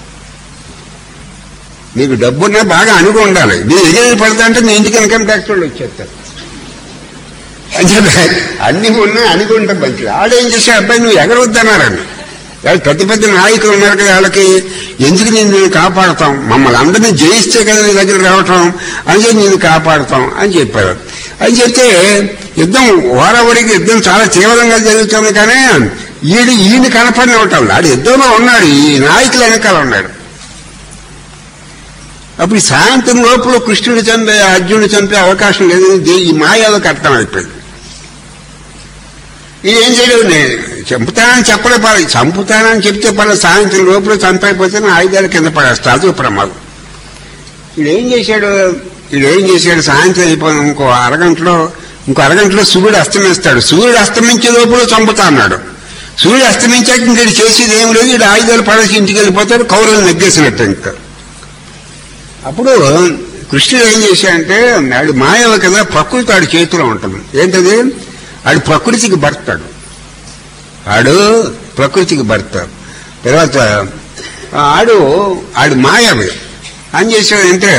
నీకు డబ్బున్నా బాగా అణిగి ఉండాలి. నీ ఎగిరెగిరి పడతా అంటే నీ ఇంటికి ఇన్కమ్ ట్యాక్స్ వాళ్ళు వచ్చేస్తారు. అంటే అన్ని ఉన్నా అణిగి ఉంటాం మంచిది. ఆడేం చేసే అబ్బాయి నువ్వు ఎగరొద్దన్నారని, పెద్ద పెద్ద నాయకులు ఉన్నారు కదా, వాళ్ళకి ఎందుకు నేను కాపాడుతాం, మమ్మల్ని అందరినీ జయిస్తే కదా నీ దగ్గర రావటం అని చెప్పి నేను కాపాడుతాం అని చెప్పారు. అని చెప్తే యుద్ధం ఓరవరికి యుద్ధం చాలా తీవ్రంగా జరుగుతుంది. కానీ ఈడు ఈయన కనపడిన ఉంటాడు, ఆడు యుద్ధంలో ఉన్నాడు, ఈ నాయకులు వెనకాల ఉన్నాడు. అప్పుడు సాయంత్రం లోపల కృష్ణుడు చంపే అర్జునుడు చంపే అవకాశం లేదు, ఈ మాయాలకు అర్థం అయిపోయింది. ఇది ఏం చేయలేదు, నేను చంపుతానని చెప్పలే పర్లేదు, చంపుతానని చెప్తే పర్లేదు, సాయంత్రం లోపల చంపైపోతే ఆయుధాలు కింద పడేస్తా, అది ప్రమాదం. వీడు ఏం చేశాడు వీడు ఏం చేశాడు సాయంత్రం అయిపోయిన ఇంకో అరగంటలో ఇంకో అరగంటలో సూర్యుడు అస్తమిస్తాడు. సూర్యుడు అస్తమించే లోపల చంపుతా అన్నాడు. సూర్యుడు అస్తమించాక ఇంక చేసేది ఏం లేదు, వీడు ఆయుధాలు పడేసి ఇంటికి వెళ్ళిపోతాడు, కౌరవులు నెగ్గేసినట్టు. ఇంకా అప్పుడు కృష్ణుడు ఏం చేశాడంటే, ఆడు మాయవ కదా, ప్రకృతి ఆడి చేతిలో ఉంటుంది. ఏంటది, ఆడు ప్రకృతికి భర్తాడు, ఆడు ప్రకృతికి భర్త. తర్వాత ఆడు ఆడు మాయవి అని చేశాడంటే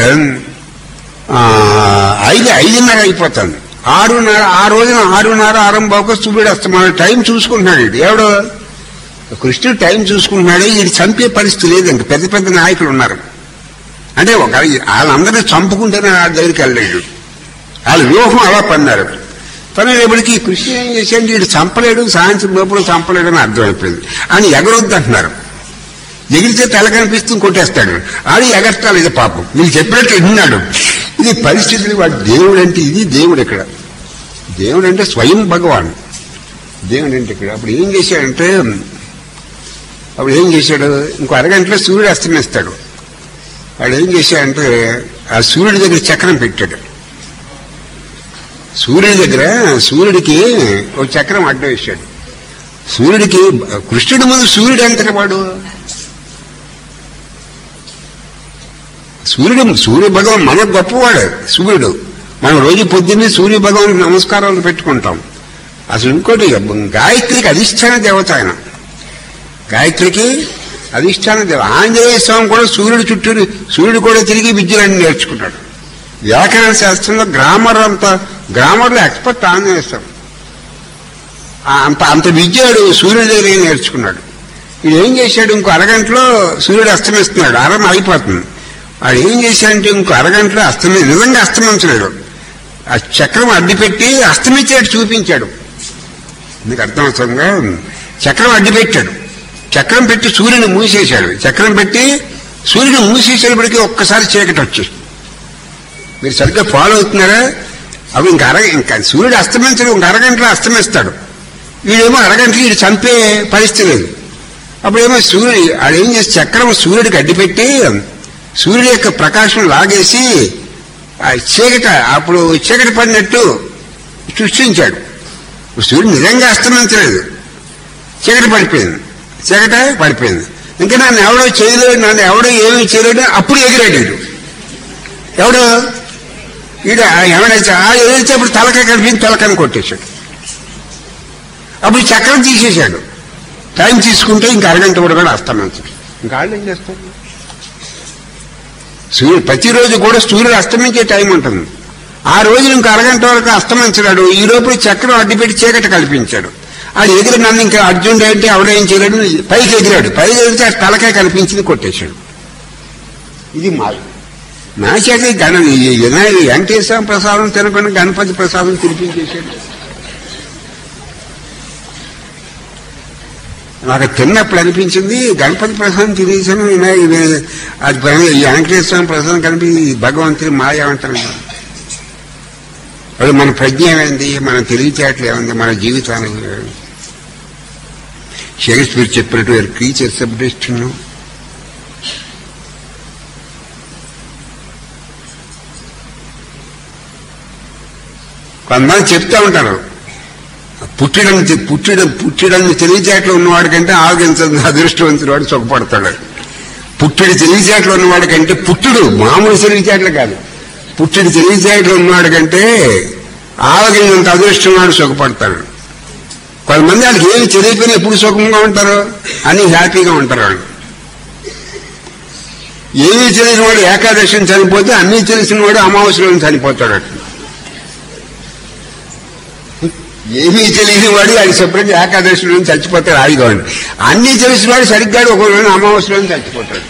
ఐదు ఐదున్నర అయిపోతుంది, ఆరున్నర ఆ రోజున ఆరున్నర ఆరంభకు సూర్యుడు అస్తమానం టైం చూసుకుంటున్నాడు. ఇది ఎవడు కృష్ణుడు టైం చూసుకుంటున్నాడు. వీడు చంపే పరిస్థితి లేదు, ఇంక పెద్ద పెద్ద నాయకులు ఉన్నారు. అంటే ఒక వాళ్ళందరినీ చంపుకుంటేనే ఆ దగ్గరికి వెళ్ళలేడు, వాళ్ళ వ్యూహం అలా పన్నారు. పనేపటికి కృష్ణ ఏం చేశాడు, వీడు చంపలేడు, సాయంత్రం లోపల చంపలేడు అని అర్థమైపోయింది. ఆయన ఎగరొద్దు అంటున్నారు, ఎగిరితే తల కనిపిస్తూ కొట్టేస్తాడు. ఆడు ఎగరటాలు ఇది పాపం, వీళ్ళు చెప్పినట్టు విన్నాడు. ఇది పరిస్థితులు. వాడు దేవుడు అంటే ఇది దేవుడు. ఇక్కడ దేవుడు అంటే స్వయం భగవాన్ దేవుడు అంటే ఇక్కడ. అప్పుడు ఏం చేశాడంటే అప్పుడు ఏం చేశాడు ఇంకో అరగంటలో సూర్యుడు అస్తమిస్తాడు. వాడు ఏం చేశాడంటే ఆ సూర్యుడి దగ్గర చక్రం పెట్టాడు. సూర్యుడి దగ్గర సూర్యుడికి ఒక చక్రం అడ్డం వేశాడు. సూర్యుడికి కృష్ణుడి ముందు సూర్యుడు ఎంతటి వాడు, సూర్యుడు సూర్య భగవాన్ మన గొప్పవాడు సూర్యుడు. మనం రోజు పొద్దున్నే సూర్య భగవానికి నమస్కారాలు పెట్టుకుంటాం. అసలు ఇంకోటి గాయత్రికి అధిష్టాన దేవత ఆయన, గాయత్రికి అధిష్టాన దేవ. ఆంజనేయ స్వామి కూడా సూర్యుడు చుట్టూ సూర్యుడు కూడా తిరిగి విద్యలన్నీ నేర్చుకున్నాడు. వ్యాకరణ శాస్త్రంలో గ్రామర్ అంత గ్రామర్లో ఎక్స్పర్ట్ ఆంజనేయ స్వామి. అంత అంత విద్యాడు సూర్యుడి దగ్గర నేర్చుకున్నాడు. ఇది ఏం చేశాడు, ఇంకో అరగంటలో సూర్యుడు అస్తమిస్తున్నాడు, అరం అయిపోతుంది. వాడు ఏం చేశాడంటే ఇంకో అరగంటలో అస్తమి నిజంగా అస్తమించలేడు, ఆ చక్రం అడ్డుపెట్టి అస్తమించేట్టు చూపించాడు. నీకు అర్థమవుతుందిగా, చక్రం అడ్డుపెట్టాడు, చక్రం పెట్టి సూర్యుని మూసేశాడు. చక్రం పెట్టి సూర్యుని మూసేసేటప్పటికీ ఒక్కసారి చీకటి వచ్చేసి మీరు సరిగ్గా ఫాలో అవుతున్నారా? అవి ఇంక అరగ ఇంకా సూర్యుడు అస్తమించడు, ఇంక అరగంటలో అస్తమిస్తాడు. వీడేమో అరగంటకి వీడు చంపే పరిస్థితి లేదు. అప్పుడేమో సూర్యుడు ఆడేం చేసి చక్రం సూర్యుడికి అడ్డుపెట్టి సూర్యుడి యొక్క ప్రకాశం లాగేసి ఆ చీకట అప్పుడు చీకటి పడినట్టు సృష్టించాడు. సూర్యుడు నిజంగా అస్తమించలేదు, చీకటి పడిపోయింది, చీకట పడిపోయింది. ఇంకా నన్ను ఎవడో చేయలేడు, నన్ను ఎవడో ఏమీ చేయలేడు. అప్పుడు ఎగిరాడు వీడు. ఎవడో వీడు ఎవడైతే ఆ ఎగిరితే అప్పుడు తలకాయ కనిపించి తలకాయని కొట్టేశాడు. అప్పుడు చక్రం తీసేశాడు. టైం తీసుకుంటే ఇంకా అరగంట కూడా కూడా అస్తమించాడు. ఇంకా వాళ్ళు ఏం చేస్తారు? సూర్యుడు ప్రతిరోజు కూడా సూర్యుడు అస్తమించే టైం ఉంటుంది. ఆ రోజు ఇంకా అరగంట వరకు అస్తమించడాడు. ఈ లోపల చక్రం అడ్డుపెట్టి చీకటి కల్పించాడు. అది ఎగిరి నన్ను ఇంకా అర్జునుడు అంటే ఎవడేం చేయలేడు, పైకి ఎగిరాడు. పైకి ఎగిరితే ఆ తలకాయ కనిపించింది, కొట్టేశాడు. ఇది మా నా చేత గణ వెంకటేశ్వర ప్రసాదం తినకుండా గణపతి ప్రసాదం తినిపించేశాడు. నాకు తిన్నప్పుడు అనిపించింది గణపతి ప్రసాదం తినేసాను, అది వెంకటేశ్వర ప్రసాదం కనిపి భగవంతుని మాయ అంటారు. అది మన ప్రజ్ఞ ఏమైంది, మన తెలివితేటలు ఏమైంది, మన జీవితానికి షేక్స్పియర్ చెప్పినట్టు క్రీచర్స్ ఆఫ్ డెస్టినీ. కొంతమంది చెప్తా ఉంటారు పుట్టడం పుట్టడం పుట్టడం తెలివితేటలు ఉన్నవాడి కంటే ఆలోచించ అదృష్టవంతుడు వాడు సుఖపడతాడు. పుట్టుడి తెలివితేటలు ఉన్నవాడి కంటే పుట్టుడు మామూలు తెలివితేటలు కాదు, పుట్టుడి తెలివితేటలు ఉన్నవాడి కంటే ఆలోచించినంత అదృష్టం వాడు సుఖపడతాడు. కొంతమంది వాళ్ళకి ఏమి తెలియకపోయినా ఎప్పుడు సుఖంగా ఉంటారు, అన్ని హ్యాపీగా ఉంటారు. వాళ్ళు ఏమీ తెలిసిన వాడు ఏకాదశిని చనిపోతే అన్నీ తెలిసిన వాడు అమావాస్యలో చనిపోతాడు. ఏమీ తెలియని వాడు అది సపరేట్ ఏకాదశిలో చచ్చిపోతాడు. ఆయుధ వాడు అన్నీ తెలిసిన వాడు సరిగ్గా ఒక అమావాస్యలో చచ్చిపోతాడు.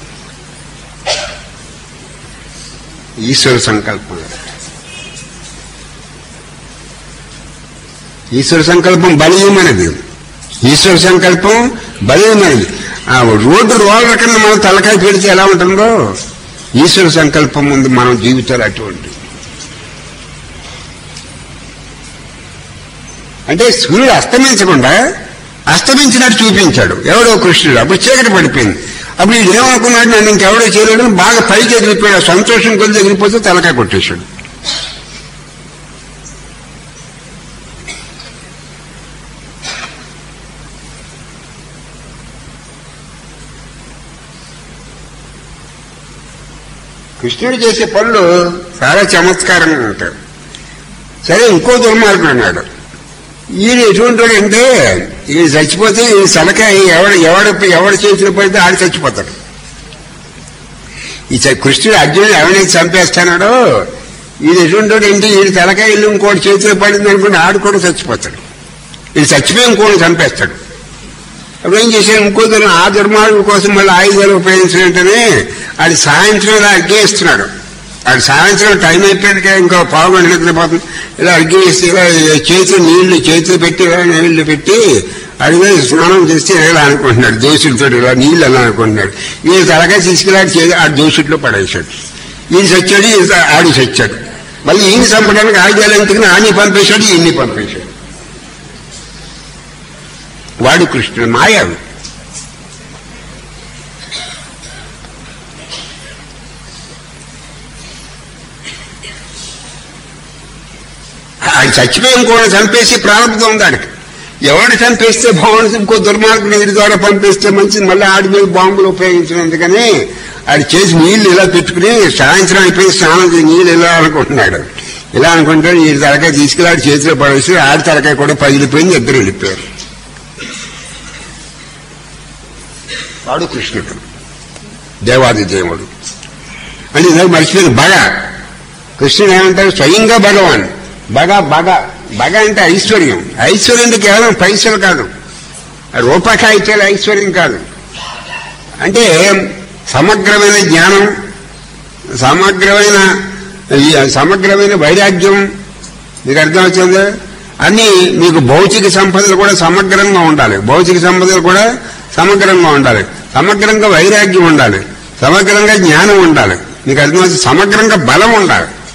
ఈశ్వర సంకల్పం. ఈశ్వర సంకల్పం బలీయమైనది. ఈశ్వర సంకల్పం బలీయమైనది. ఆ రోడ్డు రోడ్ల కన్నా మనం తలకాయ పెడితే ఎలా ఉంటుందో ఈశ్వర సంకల్పం ముందు మనం జీవితాలు అటువంటి. అంటే సూర్యుడు అస్తమించకుండా అస్తమించినట్టు చూపించాడు ఎవడో కృష్ణుడు. అప్పుడు చీకటి పడిపోయింది. అప్పుడు ఇది ఏమనుకున్నాడు, నన్ను ఇంకెవడో చేయలేడు, బాగా పైకి ఎగిరిపోయాడు. సంతోషం కొద్ది ఎగిరిపోతే తలకాయ కొట్టేశాడు. కృష్ణుడు చేసే పనులు చాలా చమత్కారంగా ఉంటాయి. సరే, ఇంకో దుర్మార్గం అన్నాడు. ఈయన ఎటువంటి వాడు అంటే ఈయన చచ్చిపోతే ఈ తలకాయ ఎవడు ఎవడ ఎవడు చేతిలో పడితే ఆడు చచ్చిపోతాడు. ఈ కృష్ణుడు అర్జునుడు ఎవరైతే చంపేస్తానాడో ఈయన ఎటువంటి వాడు అంటే ఈయన తలకాయ ఇల్లు ఇంకోటి చేతిలో పడింది అనుకుంటే ఆడు కూడా చచ్చిపోతాడు. ఈయన చచ్చిపోయి ఇంకోటి చంపేస్తాడు. అప్పుడు ఏం చేశాడు, ఇంకో దుర్మ ఆ దుర్మార్గం కోసం మళ్ళీ ఆయుధాలు ఉపయోగించినట్టనే ఆడి సాయంత్రం ఇలా అగ్గేస్తున్నాడు. ఆడు సాయంత్రం టైం అయిపోయాక ఇంకో పావు గంట నిద్రపోతుంది. ఇలా అగ్గేసి ఇలా చేతులు నీళ్లు చేతులు పెట్టి ఇలా నీళ్లు పెట్టి అడిగే స్నానం చేస్తే ఇలా అనుకుంటున్నాడు. దోషులతో ఇలా నీళ్ళు ఎలా అనుకుంటున్నాడు. ఈయన తలగా తీసుకెళ్ళి ఆ దోషుట్లో పడేశాడు. ఈయన చచ్చాడు, ఈయన ఆడి చచ్చాడు. మళ్ళీ ఈయన చంపడానికి ఆయుధాలు ఎందుకని ఆని పంపేశాడు, ఈయన్ని పంపేశాడు. వాడు కృష్ణుడు మాయావి. ఆయన చచ్చిపోయి ఇంకోటి చంపేసి ప్రారంభం ఉంది ఆడికి. ఎవరిని చంపేస్తే బాగుంటుంది, ఇంకో దుర్మార్గుడు వీడి ద్వారా పంపిస్తే మంచిది. మళ్ళీ ఆడి మీద బాంబులు ఉపయోగించినందుకని ఆడి చేసి నీళ్లు ఇలా పెట్టుకుని సాయంత్రం అయిపోయి స్నానం చేసి నీళ్ళు ఇలా అనుకుంటున్నాడు. ఇలా అనుకుంటాడు. ఈ తలకాయ తీసుకెళ్ళి ఆడి చేతిలో పడేసి ఆడి తలకాయ కూడా పగిలిపోయింది. ఇద్దరు వెళ్ళిపోయారు. వాడు కృష్ణుడు, దేవాది దేవుడు అని ఇలా మర్చిపోయింది. బగ కృష్ణుడు ఏమంటారు, స్వయంగా భగవాన్. బగ బగ బగ అంటే ఐశ్వర్యం. ఐశ్వర్యం కేవలం పైసలు కాదు, రూపకాయితేల ఐశ్వర్యం కాదు. అంటే సమగ్రమైన జ్ఞానం, సమగ్రమైన సమగ్రమైన వైరాగ్యం. మీకు అర్థమవుతుంది. అన్ని మీకు భౌతిక సంపదలు కూడా సమగ్రంగా ఉండాలి. భౌతిక సంపదలు కూడా సమగ్రంగా ఉండాలి. సమగ్రంగా వైరాగ్యం ఉండాలి. సమగ్రంగా జ్ఞానం ఉండాలి. మీకు అర్థమవుతుంది. సమగ్రంగా బలం ఉండాలి.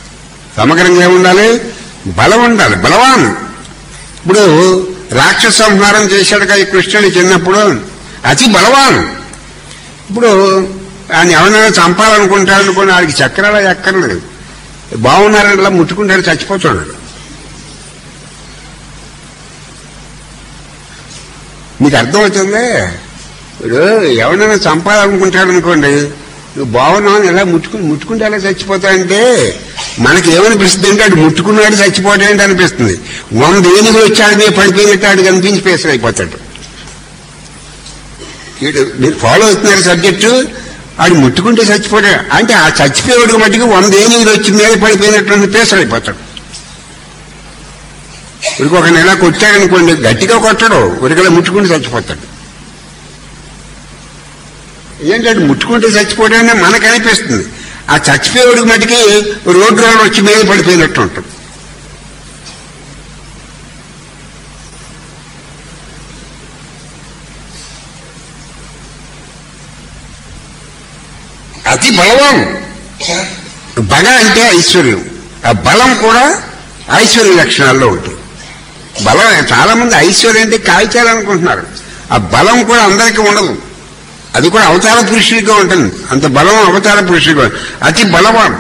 సమగ్రంగా ఉండాలి, బలం ఉండాలి, బలవాన్. ఇప్పుడు రాక్షస సంహారం చేశాడు కదా కృష్ణుడు చిన్నప్పుడు, అతి బలవాన్. ఇప్పుడు ఆయన ఎవరైనా చంపాలనుకుంటాడనుకోండి, వాడికి చక్రాలు ఎక్కర్లేదు, బాగున్నారని ముట్టుకుంటాడు, చచ్చిపోతాడు. మీకు అర్థమవుతుంది? ఇప్పుడు ఎవరైనా చంపాలనుకుంటాడు అనుకోండి, నువ్వు బాగున్నావు ఎలా ముట్టుకుని ముట్టుకుంటే ఎలా చచ్చిపోతాయంటే మనకి ఏమనిపిస్తుంది అంటే అటు ముట్టుకున్నాడు చచ్చిపోతాయంటే అనిపిస్తుంది. వంద ఏనుగులు వచ్చాడు మీద పడిపోయినట్టు ఆడు కనిపించి పేసలు అయిపోతాడు. మీరు ఫాలో అవుతున్నారు సబ్జెక్టు, ఆడు ముట్టుకుంటే చచ్చిపోతాడు అంటే ఆ చచ్చిపోయేవాడికి మట్టికి వంద ఏనుగులు వచ్చి మీద పడిపోయినట్టు పేసలు అయిపోతాడు. ఉరికి ఒక నెల కొట్టాడనుకోండి, గట్టిగా కొట్టడు, ఉరికలా ముట్టుకుంటే చచ్చిపోతాడు. ఏంటంటే ముట్టుకుంటే చచ్చిపోవడాన్ని మనకు అనిపిస్తుంది, ఆ చచ్చిపోయేవాడికి మటుకి రోడ్డు రాళ్ళు వచ్చి మీద పడిపోయినట్టు ఉంటుంది. అతి బలవాన్. బల అంటే ఐశ్వర్యం, ఆ బలం కూడా ఐశ్వర్య లక్షణాల్లో ఉంటుంది. బలం చాలా మంది ఐశ్వర్యం అంటే కాల్చాలనుకుంటున్నారు, ఆ బలం కూడా అందరికీ ఉండదు, అది కూడా అవతార పురుషుడిగా ఉంటుంది. అంత బలం అవతార పురుషుడిగా, అతి బలవాన్.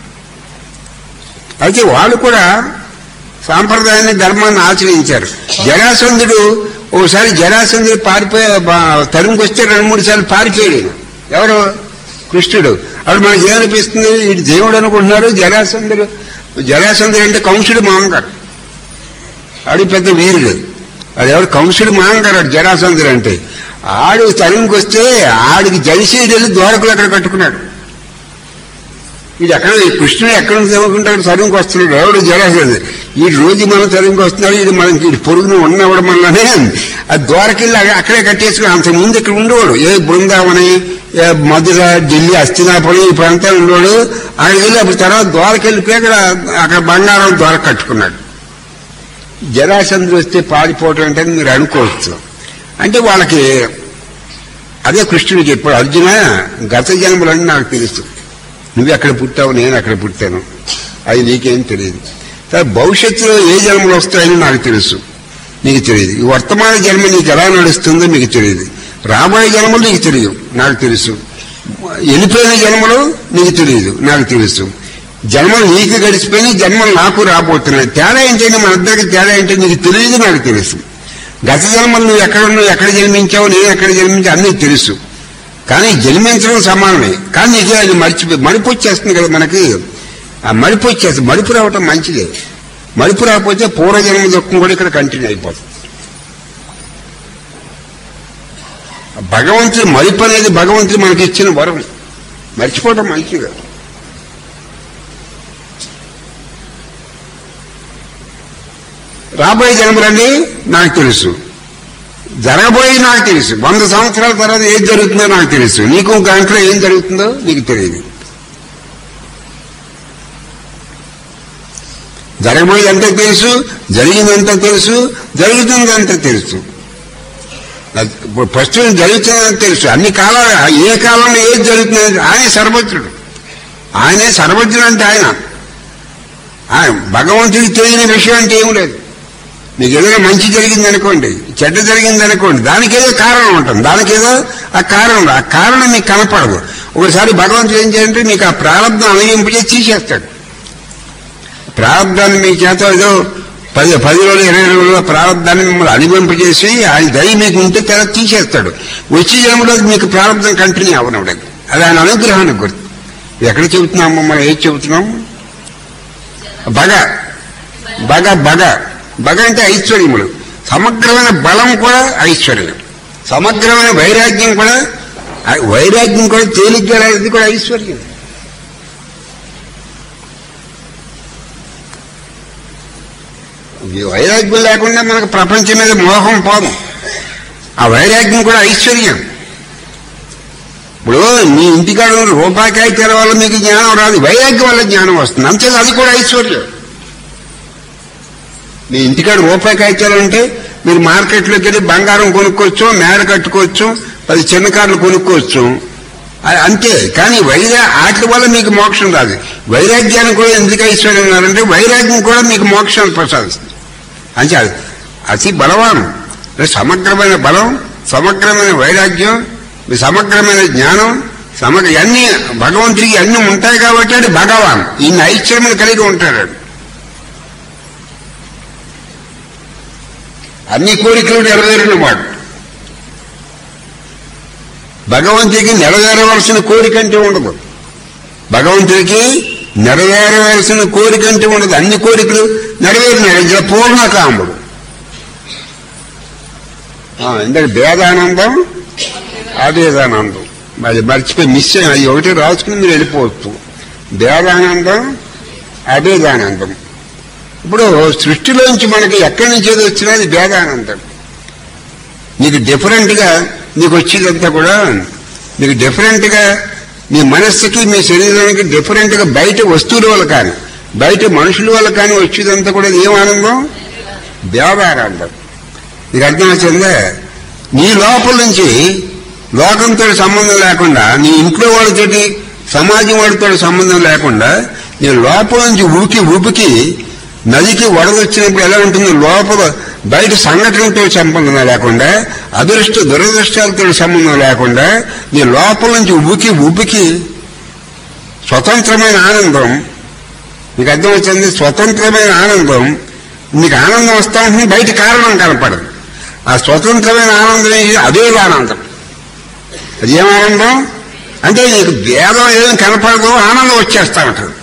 అయితే వాళ్ళు కూడా సాంప్రదాయాన్ని ధర్మాన్ని ఆచరించారు. జరాసంధుడు ఓసారి జరాసంధుడు పారిపోయే తరుముకి వస్తే రెండు మూడు సార్లు పారిపోయాడు. ఎవరు? కృష్ణుడు. అప్పుడు మనకి ఏమనిపిస్తుంది, ఇటు దేవుడు అనుకుంటున్నారు. జరాసంధుడు జరాసంధుడు అంటే కంసుడు మామగారు, ఆడు పెద్ద వీరుడు. అది ఎవరు? కంసుడు మామగారు జరాసంధుడు అంటే. ఆడు తరుముకి వస్తే ఆడికి జడిసేది వెళ్ళి ద్వారకులు అక్కడ కట్టుకున్నాడు. ఇది ఎక్కడ కృష్ణుడు ఎక్కడ చదువుకుంటాడు, తరుముకి వస్తున్నాడు. ఎవడు? జరాసంధుడు. ఈ రోజు మనం తరుముకి వస్తున్నాడు, ఇది మనకి పొరుగును ఉన్నవాడు మనలోనే ఆ ద్వారకెళ్ళి అక్కడే కట్టేసుకుని. అంతకుముందు ఇక్కడ ఉండేవాడు, ఏ బృందావని, ఏ మధుర, ఢిల్లీ, హస్తినాపురం ఈ ప్రాంతాలు ఉండేవాడు. ఆయన వెళ్ళి అప్పుడు తర్వాత ద్వారకెళ్ళిపోయి అక్కడ అక్కడ బంగారం ద్వార కట్టుకున్నాడు. జరాసంధుడు వస్తే పారిపోవటం అంటే మీరు అనుకోవచ్చు. అంటే వాళ్ళకి అదే కృష్ణుడు చెప్పాడు, అర్జున గత జన్మలని నాకు తెలుసు, నువ్వు ఎక్కడ పుట్టావు, నేను ఎక్కడ పుట్టాను, అది నీకేం తెలియదు. భవిష్యత్తులో ఏ జన్మలు వస్తాయని నాకు తెలుసు, నీకు తెలియదు. ఈ వర్తమాన జన్మ నీకు ఎలా నడుస్తుందో మీకు తెలియదు, రాబోయే జన్మలు నీకు తెలియదు, నాకు తెలుసు. వెళ్ళిపోయిన జన్మలు నీకు తెలియదు, నాకు తెలుసు. జన్మలు నీకు గడిచిపోయిన జన్మలు నాకు రాబోతున్నాయి. తేడా ఏంటంటే మన ఇద్దరికి తేడా ఏంటంటే నీకు తెలియదు, నాకు తెలుసు. గత జన్మలు నువ్వు ఎక్కడ ఉన్నావు, ఎక్కడ జన్మించావు, నేను ఎక్కడ జన్మించావు అన్నీ తెలుసు. కానీ జన్మించడం సమానమే. కానీ నీకు అది మర్చిపోయి మడిపు వచ్చేస్తుంది కదా మనకి. ఆ మడిపు వచ్చేస్తుంది. మడిపు రావటం మంచిదే. మడిపు రాకపోతే పూర్వజన్మ దుఃఖం కూడా ఇక్కడ కంటిన్యూ అయిపోతుంది. భగవంతుడు మడిపు అనేది భగవంతుడు మనకి ఇచ్చిన వరం. మర్చిపోవటం మంచిది కాదు. రాబోయే జన్మలన్నీ నాకు తెలుసు, జరగబోయే నాకు తెలుసు. వంద సంవత్సరాల తర్వాత ఏం జరుగుతుందో నాకు తెలుసు. నీకు గంటలో ఏం జరుగుతుందో నీకు తెలియదు. జరగబోయేదంతా తెలుసు, జరిగిందంతా తెలుసు, జరుగుతుందంతా తెలుసు. ఫస్ట్ జరుగుతుందని తెలుసు. అన్ని కాలాలు ఏ కాలంలో ఏది జరుగుతుంది ఆయన సర్వజ్ఞుడు. ఆయనే సర్వజ్ఞుడు. అంటే ఆయన ఆయన భగవంతుడికి తెలియని విషయం అంటే ఏమి లేదు. మీకు ఏదైనా మంచి జరిగిందనుకోండి, చెడ్డ జరిగిందనుకోండి, దానికి ఏదో కారణం ఉంటుంది. దానికి ఏదో ఆ కారణం ఆ కారణం మీకు కనపడదు. ఒకసారి భగవంతుడు ఏం చేయాలంటే మీకు ఆ ప్రారంభం అనుభవింపజేసి తీసేస్తాడు. ప్రారంభాన్ని మీ చేత ఏదో పది పది రోజులు ఇరవై రోజుల ప్రారంభాన్ని మిమ్మల్ని అనుభవింపజేసి ఆయన దయ మీకు ఉంటే తర్వాత తీసేస్తాడు. వచ్చే జన్మలో మీకు ప్రారంభం కంటిన్యూ అవనవడదు. అది ఆయన అనుగ్రహానికి గుర్తు. ఎక్కడ చెబుతున్నాము మనం, ఏది చెబుతున్నాం? బగ బగ బగ బగ అంటే ఐశ్వర్యములు. సమగ్రమైన బలం కూడా ఐశ్వర్యం, సమగ్రమైన వైరాగ్యం కూడా. వైరాగ్యం కూడా తేలిగ్గా అనేది కూడా ఐశ్వర్యం. వైరాగ్యం లేకుండా మనకు ప్రపంచం మీద మోహం పోదు. ఆ వైరాగ్యం కూడా ఐశ్వర్యం. ఇప్పుడు మీ ఇంటికాడ రూపాయికాయ తెర వల్ల మీకు జ్ఞానం రాదు, వైరాగ్యం వల్ల జ్ఞానం వస్తుంది. అంతే, అది కూడా ఐశ్వర్యం. మీ ఇంటికాడ రూపాయి కాగితాలు అంటే మీరు మార్కెట్లోకి వెళ్ళి బంగారం కొనుక్కోవచ్చు, మేడ కట్టుకోవచ్చు, పది చిన్న కార్లు కొనుక్కోవచ్చు. అంతే. కానీ వైరా వాటి వల్ల మీకు మోక్షం రాదు. వైరాగ్యాన్ని కూడా ఎందుకు ఐశ్వర్యం ఉన్నారంటే వైరాగ్యం కూడా మీకు మోక్షాన్ని ప్రసాదిస్తుంది. అంటే అతి బలవాన్ సమగ్రమైన బలం, సమగ్రమైన వైరాగ్యం, సమగ్రమైన జ్ఞానం, సమగ్ర అన్ని భగవంతుడికి అన్ని ఉంటాయి కాబట్టి అది భగవాన్ ఇన్ని ఐశ్వర్యం కలిగి ఉంటాడు. అన్ని కోరికలు నెరవేరిన వాడు. భగవంతుడికి నెరవేరవలసిన కోరిక అంటే ఉండదు. భగవంతుడికి నెరవేరవలసిన కోరిక అంటే ఉండదు. అన్ని కోరికలు నెరవేరినాడు. పూర్ణకాముడు. ఇందాక భేదానందం, అభేదానందం అది మర్చిపోయి మిస్ అయ్యి ఒకటి రాసుకుని మీరు వెళ్ళిపోవచ్చు. భేదానందం, అభేదానందం. ఇప్పుడు సృష్టిలోంచి మనకి ఎక్కడి నుంచి ఏదో వచ్చినా అది భేదానందం. నీకు డిఫరెంట్ గా నీకు వచ్చేదంతా కూడా మీకు డిఫరెంట్ గా మీ మనస్సుకి మీ శరీరానికి డిఫరెంట్ గా బయట వస్తువుల వల్ల కానీ బయట మనుషుల వల్ల కానీ వచ్చేదంతా కూడా ఏం ఆనందం? భేదానందం. నీకు అర్థమవుతుందా? నీ లోపల నుంచి లోకంతో సంబంధం లేకుండా, నీ ఇంట్లో వాళ్ళతోటి సమాజం వాళ్ళతో సంబంధం లేకుండా నీ లోపల నుంచి ఉడికి ఉపికి నదికి వరదొచ్చినప్పుడు ఎలా ఉంటుంది? లోపల బయట సంఘటనతో సంబంధం లేకుండా, అదృష్ట దురదృష్టాలతో సంబంధం లేకుండా నీ లోపల నుంచి ఉబికి ఉబికి స్వతంత్రమైన ఆనందం. నీకు అర్థమవుతుంది? స్వతంత్రమైన ఆనందం. నీకు ఆనందం వస్తా ఉంటుంది, బయట కారణం కనపడదు. ఆ స్వతంత్రమైన ఆనందం అదే ఆనందం. అది ఏమానందం అంటే నీకు భేదం ఏం కనపడదు, ఆనందం వచ్చేస్తా ఉంటుంది.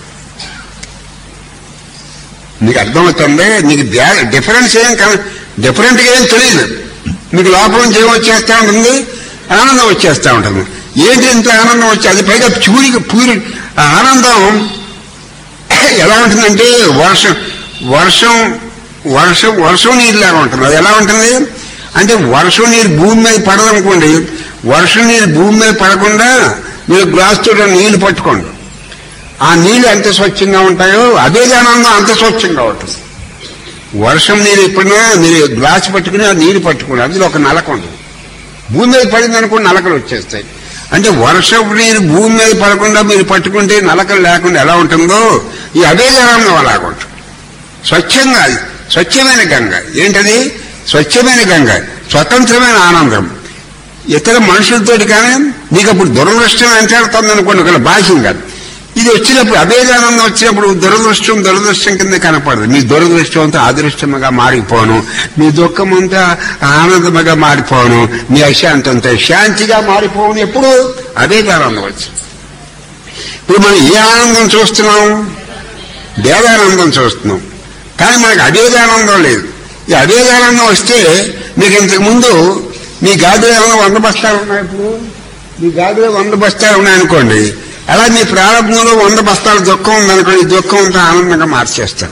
నీకు అర్థమవుతుంది? నీకు డిఫరెన్స్ ఏం డిఫరెంట్గా ఏం తెలియదు. మీకు లోపల నుంచి ఏం వచ్చేస్తా ఉంటుంది? ఆనందం వచ్చేస్తా ఉంటుంది. ఏంటి ఇంత ఆనందం వచ్చి అది పైగా పూరి పూరి ఆనందం ఎలా ఉంటుందంటే వర్షం వర్షం వర్షం వర్షం నీరులాగా ఉంటుంది. అది ఎలా ఉంటుంది అంటే వర్షం నీరు భూమి మీద పడదనుకోండి, వర్షం నీరు భూమి మీద పడకుండా మీరు గ్లాస్ తోట నీళ్లు పట్టుకోండి. ఆ నీళ్లు ఎంత స్వచ్ఛంగా ఉంటాయో అదే ఆనందం అంత స్వచ్ఛంగా ఉంటుంది. వర్షం నీరు ఎప్పుడైనా మీరు గ్లాస్ పట్టుకుని ఆ నీరు పట్టుకోండి, అందులో ఒక నలక ఉంటుంది. భూమి మీద పడింది అనుకోండి నలకలు వచ్చేస్తాయి. అంటే వర్షపు నీరు భూమి మీద పడకుండా మీరు పట్టుకుంటే నలకలు లేకుండా ఎలా ఉంటుందో ఈ అదే ఆనందం అలాగుంటుంది. స్వచ్ఛంగా స్వచ్ఛమైన గంగ. ఏంటది? స్వచ్ఛమైన గంగ, స్వతంత్రమైన ఆనందం. ఇతర మనుషులతోటి కానీ నీకు అప్పుడు దురదృష్టం వెంటాడుతుంది అనుకోండి, ఒక భాష్యం కాదు. ఇది వచ్చినప్పుడు అభేదానందం వచ్చినప్పుడు దురదృష్టం దురదృష్టం కింద కనపడదు. మీ దురదృష్టం అంతా అదృష్టముగా మారిపోను, మీ దుఃఖం అంతా ఆనందముగా మారిపోను, మీ అశాంతి అంతా శాంతిగా మారిపోను. ఎప్పుడు అభేదానందం వచ్చి. ఇప్పుడు మనం ఏ ఆనందం చూస్తున్నాం? భేదానందం చూస్తున్నాం. కానీ మనకు అభేదానందం లేదు. ఈ అభేదానందం వస్తే మీకు ఇంతకు ముందు మీ గాదిలో ఏమైనా వంద బస్తాలు ఉన్నాయి. ఇప్పుడు మీ గాదిలో వంద బస్తాలు ఉన్నాయనుకోండి, అలా మీ ప్రారంభంలో వంద బస్తాలు దుఃఖం ఉందనుకోండి, ఈ దుఃఖం అంతా ఆనందంగా మార్చేస్తారు.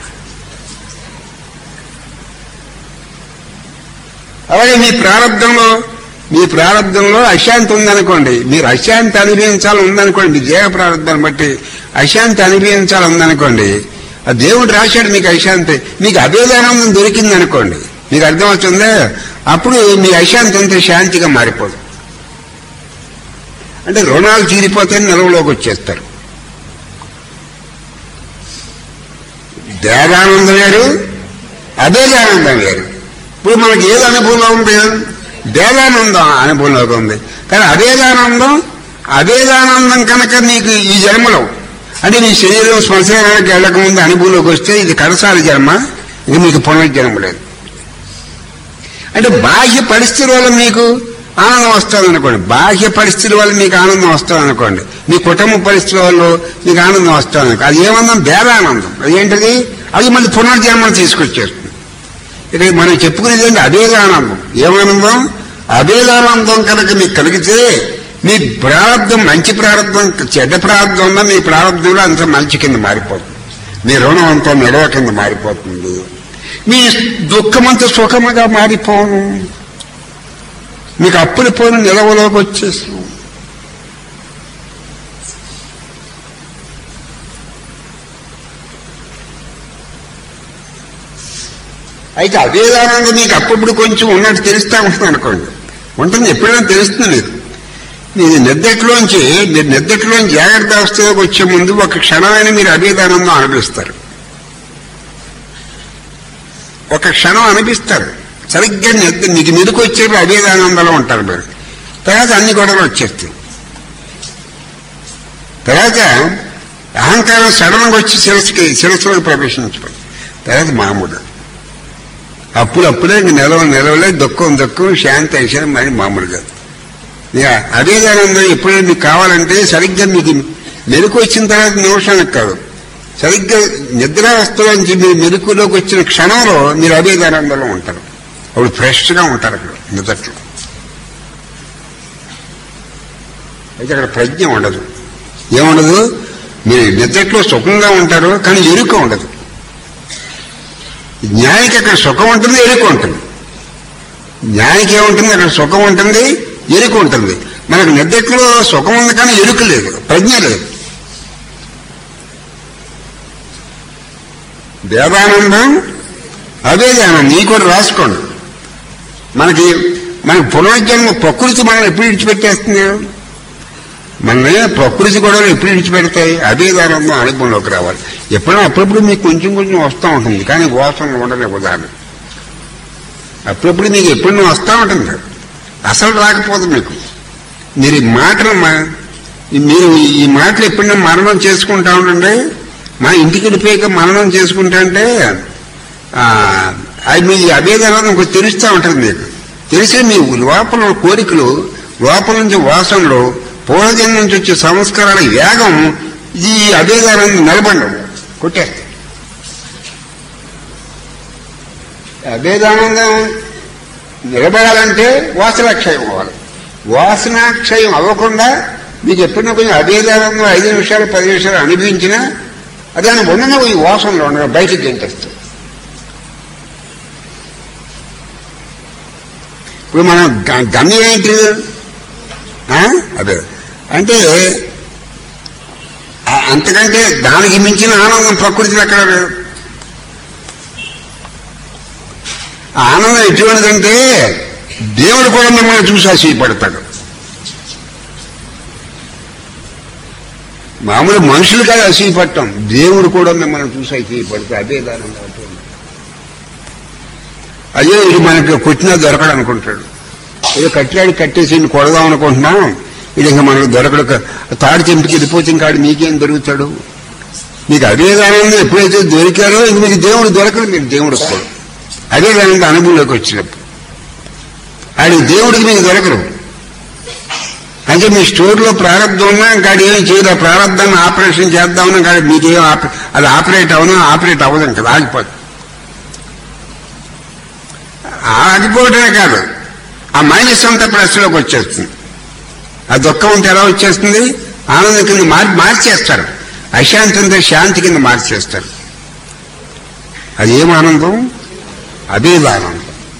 అలాగే మీ ప్రారంభంలో మీ ప్రారంభంలో అశాంతి ఉందనుకోండి, మీరు అశాంతి అనుభవించాలి ఉందనుకోండి, మీ దేహ ప్రారంభాన్ని బట్టి అశాంతి అనుభవించాలి ఉందనుకోండి, ఆ దేవుడు రాశాడు మీకు అశాంతి, మీకు అభేదానందం దొరికిందనుకోండి, మీకు అర్థమవుతుందా? అప్పుడు మీ అశాంతి అంతా శాంతిగా మారిపోదు. అంటే రుణాలు తీరిపోతాయని నిలవలోకి వచ్చేస్తారు. భేదానందం వేరు, అభేదానందం వేరు. ఇప్పుడు మనకి ఏది అనుభవంలో ఉంది? భేదానందం అనుభవంలోకి ఉంది. కానీ అభేదానందం అభేదానందం కనుక నీకు ఈ జన్మలో అంటే నీ శరీరం శ్మశానానికి వెళ్ళక ముందు అనుభవంలోకి వస్తే ఇది కడసారి జన్మ, ఇది మీకు పునర్జన్మ లేదు. అంటే బాహ్య పరిస్థితుల వల్ల మీకు ఆనందం వస్తుంది అనుకోండి, బాహ్య పరిస్థితుల వల్ల మీకు ఆనందం వస్తుంది అనుకోండి, మీ కుటుంబ పరిస్థితుల వల్ల మీకు ఆనందం వస్తుంది అనుకో, అది ఏమన్నా భేదానందం. అది ఏంటది? అది మళ్ళీ పునర్జన్మను తీసుకొచ్చేస్తుంది. ఇక్కడ మనం చెప్పుకునేది ఏంటి? అభేదానందం. ఏమానందం? అభేదానందం కనుక మీకు కలిగితే మీ ప్రారంభం మంచి ప్రారంభం చెడ్డ ప్రారంభం ఉన్నా మీ ప్రారంభంలో అంత మంచి కింద మారిపోతుంది. మీ రుణం అంతా నిలవ కింద మారిపోతుంది. మీ దుఃఖమంతా సుఖముగా మారిపోను, మీకు అప్పులు పోయిన నిలవలోకి వచ్చేసాం. అయితే అభేదానందం మీకు అప్పుడు కొంచెం ఉన్నట్టు తెలుస్తా ఉంటుంది అనుకోండి, ఉంటుంది, ఎప్పుడైనా తెలుస్తుంది మీకు. మీరు నిద్రలోంచి మీరు నిద్రలోంచి జాగ్రత్త అవస్థలోకి వచ్చే ముందు ఒక క్షణమైన మీరు అభేదానందం అనిపిస్తారు. ఒక క్షణం అనిపిస్తారు. సరిగ్గా నిద్ర మీకు మెలకు వచ్చేప్పుడు అభేదానందంలో ఉంటారు మీరు. తర్వాత అన్ని గొడవలు వచ్చేస్తాయి. తర్వాత అహంకారం సడన్గా వచ్చి శిరస్సుకి శిరస్సులోకి ప్రవేశించడం. తర్వాత మామూలు అప్పులు అప్పులే ఇంక నిలవ నిలవలే, దుఃఖం దుఃఖం, శాంతి అయినా మరి మామూలుగా అభేదానందం ఎప్పుడైనా మీకు కావాలంటే సరిగ్గా మీకు మెలకు వచ్చిన తర్వాత నిమిషానికి కాదు, సరిగ్గా నిద్రావస్థలోంచి మీరు మెలకులోకి వచ్చిన క్షణంలో మీరు అభేదానందంలో ఉంటారు. అప్పుడు ఫ్రెష్గా ఉంటారు అక్కడ నిద్రలో. అయితే అక్కడ ప్రజ్ఞ ఉండదు. ఏముండదు? మీరు నిద్రలో సుఖంగా ఉంటారు, కానీ ఎరుక ఉండదు. జ్ఞానికి అక్కడ సుఖం ఉంటుంది, ఎరుక ఉంటుంది. జ్ఞానికి ఏముంటుంది? అక్కడ సుఖం ఉంటుంది, ఎరుక ఉంటుంది. మనకు నిద్రలో సుఖం ఉంది కానీ ఎరుక లేదు, ప్రజ్ఞ లేదు. వేదానందం అభేదానందం నీ కూడా రాసుకోండి. మనకి మనకి పునర్జన్మ ప్రకృతి మనం ఎప్పుడు విడిచిపెట్టేస్తుంది? మన ప్రకృతి కూడా ఎప్పుడు విడిచిపెడతాయి? అభేదానందం అనుభవంలోకి రావాలి. ఎప్పుడైనా అప్పుడప్పుడు మీకు కొంచెం కొంచెం వస్తూ ఉంటుంది, కానీ వాసనలు ఉండలే. ఉదాహరణ అప్పుడప్పుడు మీకు ఎప్పుడైనా వస్తూ ఉంటుంది, అసలు రాకపోదు మీకు. మీరు ఈ మాటలు మీరు ఈ మాటలు ఎప్పుడైనా మననం చేసుకుంటా ఉండండి. మా ఇంటికి వెళ్ళిపోయాక మననం చేసుకుంటా అంటే అది మీ అభేదానందం కొంచెం తెలుస్తూ ఉంటుంది. మీకు తెలిసే మీ లోపల కోరికలు, లోపల నుంచి వాసనలు, పూర్వజన్మ నుంచి వచ్చే సంస్కారాల వేగం ఈ అభేదానందం నిలబడవు, కొట్టేస్తాయి. అభేదానందం నిలబడాలంటే వాసనాక్షయం అవ్వాలి. వాసనాక్షయం అవ్వకుండా మీకు ఎప్పుడైనా కొంచెం అభేదానందం ఐదు నిమిషాలు పది నిమిషాలు అనిపించినా అదాన్ని ఉండగా ఈ వాసనలో ఉండగా బయటకు గెంటేస్తాయి. ఇప్పుడు మనం గమ్యం ఏంటి? అదే అంటే అంతకంటే దానికి మించిన ఆనందం ప్రకృతిలో ఎక్కడ లేదు. ఆనందం ఎటువంటిదంటే దేవుడు కూడా మిమ్మల్ని చూసి ఆశయపడతాడు. మామూలు మనుషులు కాదు అసూయపడటం, దేవుడు కూడా మిమ్మల్ని చూసి అసూయపడతాడు. అదే దాని అదే ఇది మనకి కొట్టినా దొరకడు అనుకుంటాడు. ఏదో కట్టాడు కట్టేసి కొడదాం అనుకుంటున్నాం, ఇది ఇంకా మనకు దొరకడు. తాడు చెంపికి వెళ్ళిపోతే ఇంకాడు మీకేం దొరుకుతాడు? మీకు అదే దానంలో ఎప్పుడైతే దొరికారో ఇంక మీకు దేవుడు దొరకదు. మీకు దేవుడు వస్తాడు అదే దానంలో అనుభవంలోకి వచ్చినప్పుడు. ఆడి దేవుడికి మీకు దొరకరు. అంటే మీ స్టోర్లో ప్రారంభం ఉన్నా ఇంకాడు ఏమి చేయదు. ఆ ప్రారంభాన్ని ఆపరేషన్ చేద్దామన్నా కాదు, మీకేం అది ఆపరేట్ అవునా ఆపరేట్ అవ్వదు, ఇంకా ఆగిపోదు. ఆగిపోవడమే కాదు, ఆ మైనస్ అంతా ప్లస్లోకి వచ్చేస్తుంది. ఆ దుఃఖం అంతా ఎలా వచ్చేస్తుంది? ఆనందం కింద మార్ మార్చేస్తారు అశాంతి అంతా శాంతి కింద మార్చేస్తారు. అది ఏం ఆనందం? అభేదానందం.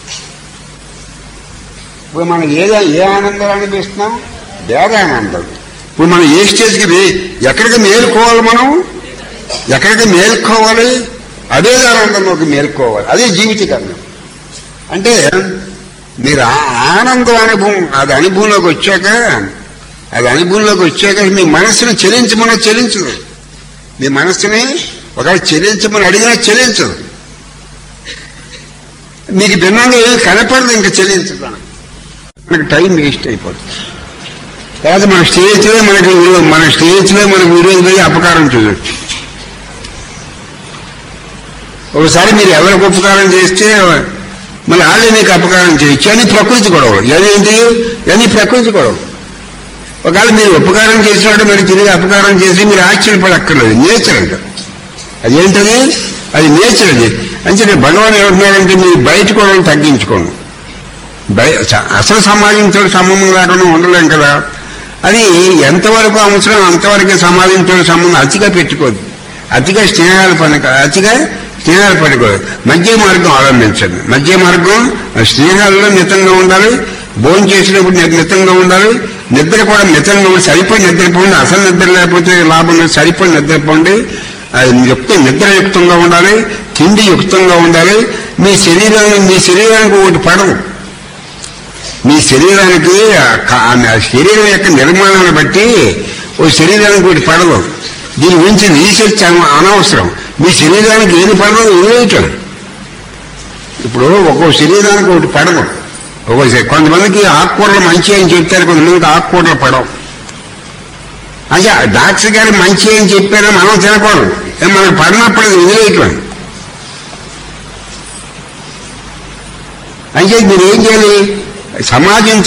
ఇప్పుడు మనం ఏదో ఏ ఆనందం అనిపిస్తున్నాం? వేదానందం. ఇప్పుడు మనం ఏ స్టేజ్కి ఎక్కడికి మేలుకోవాలి? మనం ఎక్కడికి మేలుకోవాలి? అభేదానందంలోకి మేలుకోవాలి. అదే జీవితకరణం. అంటే మీరు ఆనందం అనుభవం అది అనుభవంలోకి వచ్చాక అది అనుభవంలోకి వచ్చాక మీ మనస్సును చెలించమని చెలించదు. మీ మనస్సుని ఒకవేళ చెలించమని అడిగినా చెలించదు. మీకు భిన్నంగా ఏమి కనపడదు, ఇంకా చెల్లించదు. మనకి టైం వేస్ట్ అయిపోతుంది. తర్వాత మన స్టేజ్లో మనకి మన స్టేజ్లో మనకు విరోధి పోయి అపకారం చేయొచ్చు. ఒకసారి మీరు ఎవరికి ఉపకారం చేస్తే మళ్ళీ వాళ్ళే మీకు అపకారం చేయొచ్చు. అని ప్రకృతి గొడవలు. అదేంటి? అని ప్రకృతి గొడవలు. ఒకవేళ మీరు ఉపకారం చేసినట్టు మీరు తిరిగి అపకారం చేసి మీరు ఆశ్చర్యపడక్కర్లేదు. నేచర్ అంట. అదేంటది? అది నేచర్. అది అంటే భగవాన్ ఏమంటున్నారంటే మీరు బయట గొడవలు తగ్గించుకోండి. బయ అసలు సమాజంతో సంబంధం లేకుండా ఉండలేం కదా. అది ఎంతవరకు అవసరం అంతవరకే సమాజంతో సంబంధం. అతిగా పెట్టుకోదు, అతిగా స్నేహాలు పని అతిగా స్నేహాలు పడుకోదు. మధ్య మార్గం అవలంబించండి. మధ్య మార్గం స్నేహాల్లో మితంగా ఉండాలి, భోజనం చేసినప్పుడు మితంగా ఉండాలి, నిద్ర కూడా మితంగా ఉండి సరిపోయి నిద్రపోండి. అసలు నిద్ర లేకపోతే లాభం లేదు, సరిపోయి నిద్రపోండి. యుక్త నిద్రయుక్తంగా ఉండాలి, తిండి యుక్తంగా ఉండాలి. మీ శరీరాన్ని మీ శరీరానికి ఒకటి పడదు. మీ శరీరానికి శరీరం యొక్క నిర్మాణాన్ని బట్టి ఓ శరీరానికి ఒకటి పడదు. దీని గురించి రీసెర్చ్ అనవసరం. మీ శరీరానికి ఏది పడదు వదిలేయటం. ఇప్పుడు ఒక్కో శరీరానికి ఒకటి పడదు. ఒక్కో కొంతమందికి ఆకుకూరలు మంచి అని చెప్తారు, కొంతమందికి ఆకుకూరలు పడవు. అంటే డాక్టర్ గారు మంచి అని చెప్పారో మనం తినకూడదు. మనకు పడినప్పుడు అది వదిలేయటం. అంటే మీరు ఏం చేయాలి? సమాజంతో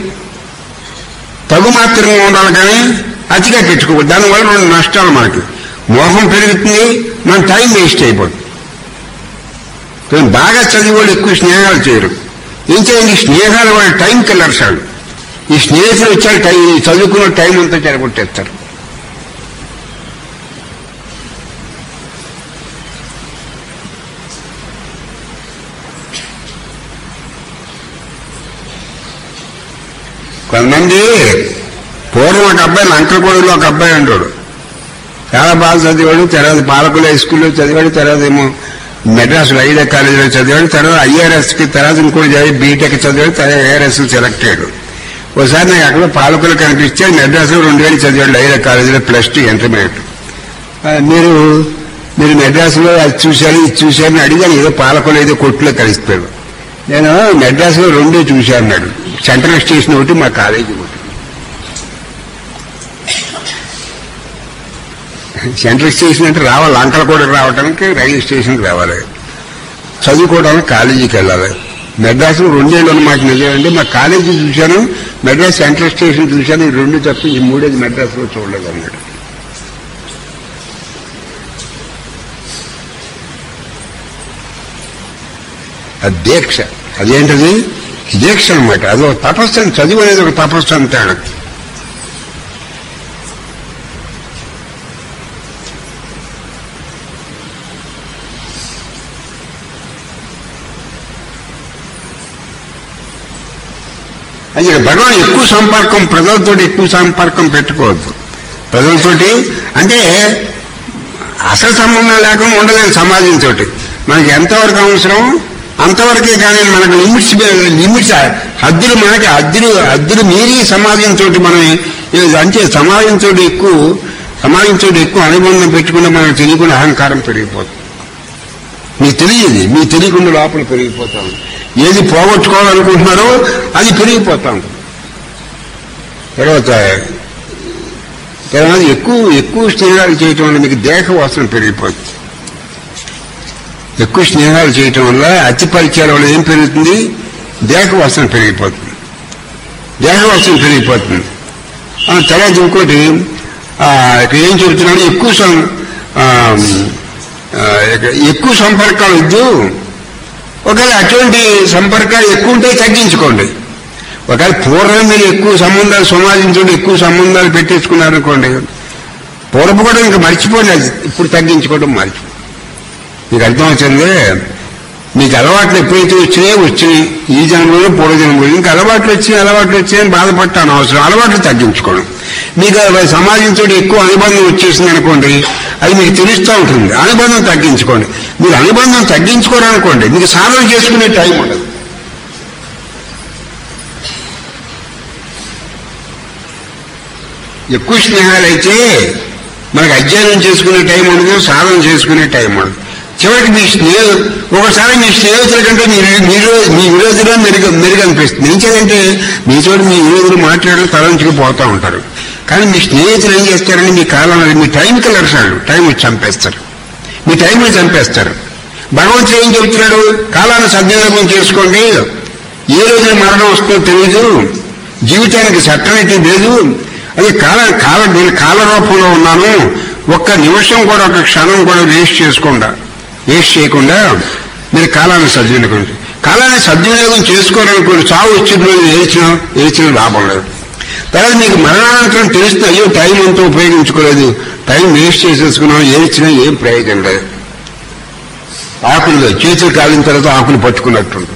తగు మాత్రంగా ఉండాలి, కానీ అతిగా పెట్టుకోకూడదు. దానివల్ల రెండు నష్టాలు మనకి. మోహం పెరుగుతుంది, మన టైం వేస్ట్ అయిపోతుంది. బాగా చదివి వాళ్ళు ఎక్కువ స్నేహాలు చేయరు. ఏం చేయండి? స్నేహాలు వాళ్ళ టైం కిల్లర్స్. వాళ్ళు ఈ స్నేహితులు వచ్చారు టైం చదువుకున్న టైం అంతా చెడగొట్టేస్తారు. కొంతమంది పూర్వం ఒక అబ్బాయి లంకకోడిలో ఒక అబ్బాయి అంటాడు, చాలా బాగా చదివాడు. తర్వాత పాలకుల హై స్కూల్లో చదివాడు, తర్వాత ఏమో మెడ్రాసులో ఐదే కాలేజీలో చదివాడు, తర్వాత ఐఆర్ఎస్కి, తర్వాత ఇంకోటి చదివి బీటెక్ చదివాడు, తర్వాత ఐఆర్ఎస్ సెలెక్ట్ అయ్యాడు. ఒకసారి నాకు అక్కడ పాలకులు కనిపిస్తే మెడ్రాసులో రెండు వేలు చదివాడు ఐదే కాలేజీలో ప్లస్ టూ ఇంటర్మీడియట్. మీరు మీరు మెడ్రాసులో అది చూశారు ఇది చూశారని అడిగాను. ఏదో పాలకులు ఏదో కొట్టులో కలిసిపోయాడు. నేను మెడ్రాసులో రెండే చూశాను. సెంట్రల్ స్టేషన్ ఒకటి, మా కాలేజీ ఒకటి. సెంట్రల్ స్టేషన్ అంటే రావాలి, అంకల కూడా రావడానికి రైల్వే స్టేషన్కి రావాలి, చదువుకోవడానికి కాలేజీకి వెళ్ళాలి. మెడ్రాసులో రెండేళ్ళు అన్నమాట. నిజమండి, మా కాలేజీ చూశాను, మెడ్రాస్ సెంట్రల్ స్టేషన్ చూశాను, ఈ రెండు తప్ప ఈ మూడేది మెడ్రాసులో చూడలేదు అన్నాడు. అది దీక్ష. అదేంటది? దీక్ష అనమాట. అది ఒక తపస్సు. చదువు అనేది ఒక తపస్సు అంటాడు. అది భగవాన్ ఎక్కువ సంపర్కం ప్రజలతో ఎక్కువ సంపర్కం పెట్టుకోవద్దు. ప్రజలతోటి అంటే అసలు సంబంధం లేకుండా ఉండలేదు సమాజంతో. మనకి ఎంతవరకు అవసరం అంతవరకే, కానీ మనకు లిమిట్స్ లిమిట్స్ హద్దులు మనకి హద్దులు హద్దులు మీరి సమాజంతో మనం అంటే సమాజంతో ఎక్కువ సమాజంతో ఎక్కువ అనుబంధం పెట్టుకుంటే మనకు తెలియకుండా అహంకారం పెరిగిపోతుంది. మీకు తెలియదు, మీకు తెలియకుండా లోపల పెరిగిపోతాం. ఏది పోగొట్టుకోవాలనుకుంటున్నారో అది పెరిగిపోతాం. తర్వాత తర్వాత ఎక్కువ ఎక్కువ స్నేహాలు చేయటం వల్ల మీకు దేహ వాసన పెరిగిపోతుంది. ఎక్కువ స్నేహాలు చేయటం వల్ల అతి పరిచయాల వల్ల ఏం పెరుగుతుంది? దేహ వాసన పెరిగిపోతుంది. దేహ వాసన పెరిగిపోతుంది. తర్వాత ఇంకోటి ఇక్కడ ఏం చెబుతున్నాడు? ఎక్కువ ఎక్కువ సంపర్కాలు వద్దు. ఒకవేళ అటువంటి సంపర్కాలు ఎక్కువ ఉంటే తగ్గించుకోండి. ఒకవేళ పూర్వం మీరు ఎక్కువ సంబంధాలు సమాజంతో ఎక్కువ సంబంధాలు పెట్టేసుకున్నారనుకోండి, పూర్వం కూడా ఇంకా మర్చిపోలేదు. ఇప్పుడు తగ్గించుకోవడం మర్చిపో. మీకు అర్థమవుతుంది. మీకు అలవాట్లు ఎప్పుడైతే వచ్చినాయో వచ్చినాయి, ఈ జన్మలో పూర్వ జన్మలో ఇంకా అలవాట్లు వచ్చినాయి అలవాట్లు వచ్చినాయని బాధపడటాను అవసరం. అలవాట్లు తగ్గించుకోవడం. మీకు సమాజంతో ఎక్కువ అనుబంధం వచ్చేసింది అనుకోండి, అది మీకు తెలుస్తూ ఉంటుంది. అనుబంధం తగ్గించుకోండి. మీరు అనుబంధం తగ్గించుకోవాలనుకోండి, మీకు సాధన చేసుకునే టైం ఉండదు. ఎక్కువ స్నేహాలు అయితే మనకు అధ్యయనం చేసుకునే టైం ఉండదు, సాధన చేసుకునే టైం ఉండదు. చివరికి మీ స్నేహ ఒకసారి మీ స్నేహితుల కంటే మీరు మీరు మీ విరోధులు మెరుగు మెరుగు అనిపిస్తుంది. ఏం చేయాలంటే మీతో మీ విరోధులు మాట్లాడడం తలంచుకుపోతూ ఉంటారు. కానీ మీ స్నేహితులు ఏం చేస్తారని మీ కాలం మీ టైం కిల్లర్సాడు టైం వచ్చి చంపేస్తారు. మీ టైం చంపేస్తారు. భగవంతుడు ఏం చెబుతున్నాడు? కాలాన్ని సద్వినియోగం చేసుకోండి. ఏ రోజున మరణం వస్తుందో తెలియదు. జీవితానికి సట్టనైతే లేదు. అది కాల కాల నేను కాల రూపంలో ఉన్నాను. ఒక్క నిమిషం కూడా ఒక క్షణం కూడా వేస్ట్ చేసుకోకుండా వేస్ట్ చేయకుండా మీరు కాలాన్ని సద్వినియోగం కాలాన్ని సద్వినియోగం చేసుకోవాలనుకోండి. చావు వచ్చిన రోజు ఏడ్చిన ఏడ్చిన లాభం లేదు. తర్వాత మీకు మరణానంతరం తెలిస్తే అయ్యో టైం అంతా ఉపయోగించుకోలేదు, టైం వేస్ట్ చేసేసుకున్నాం, ఏడ్చినా ఏం ప్రయోజనం లేదు. ఆకులు చేతులు కాలిన తర్వాత ఆకులు పట్టుకున్నట్టుంటుంది.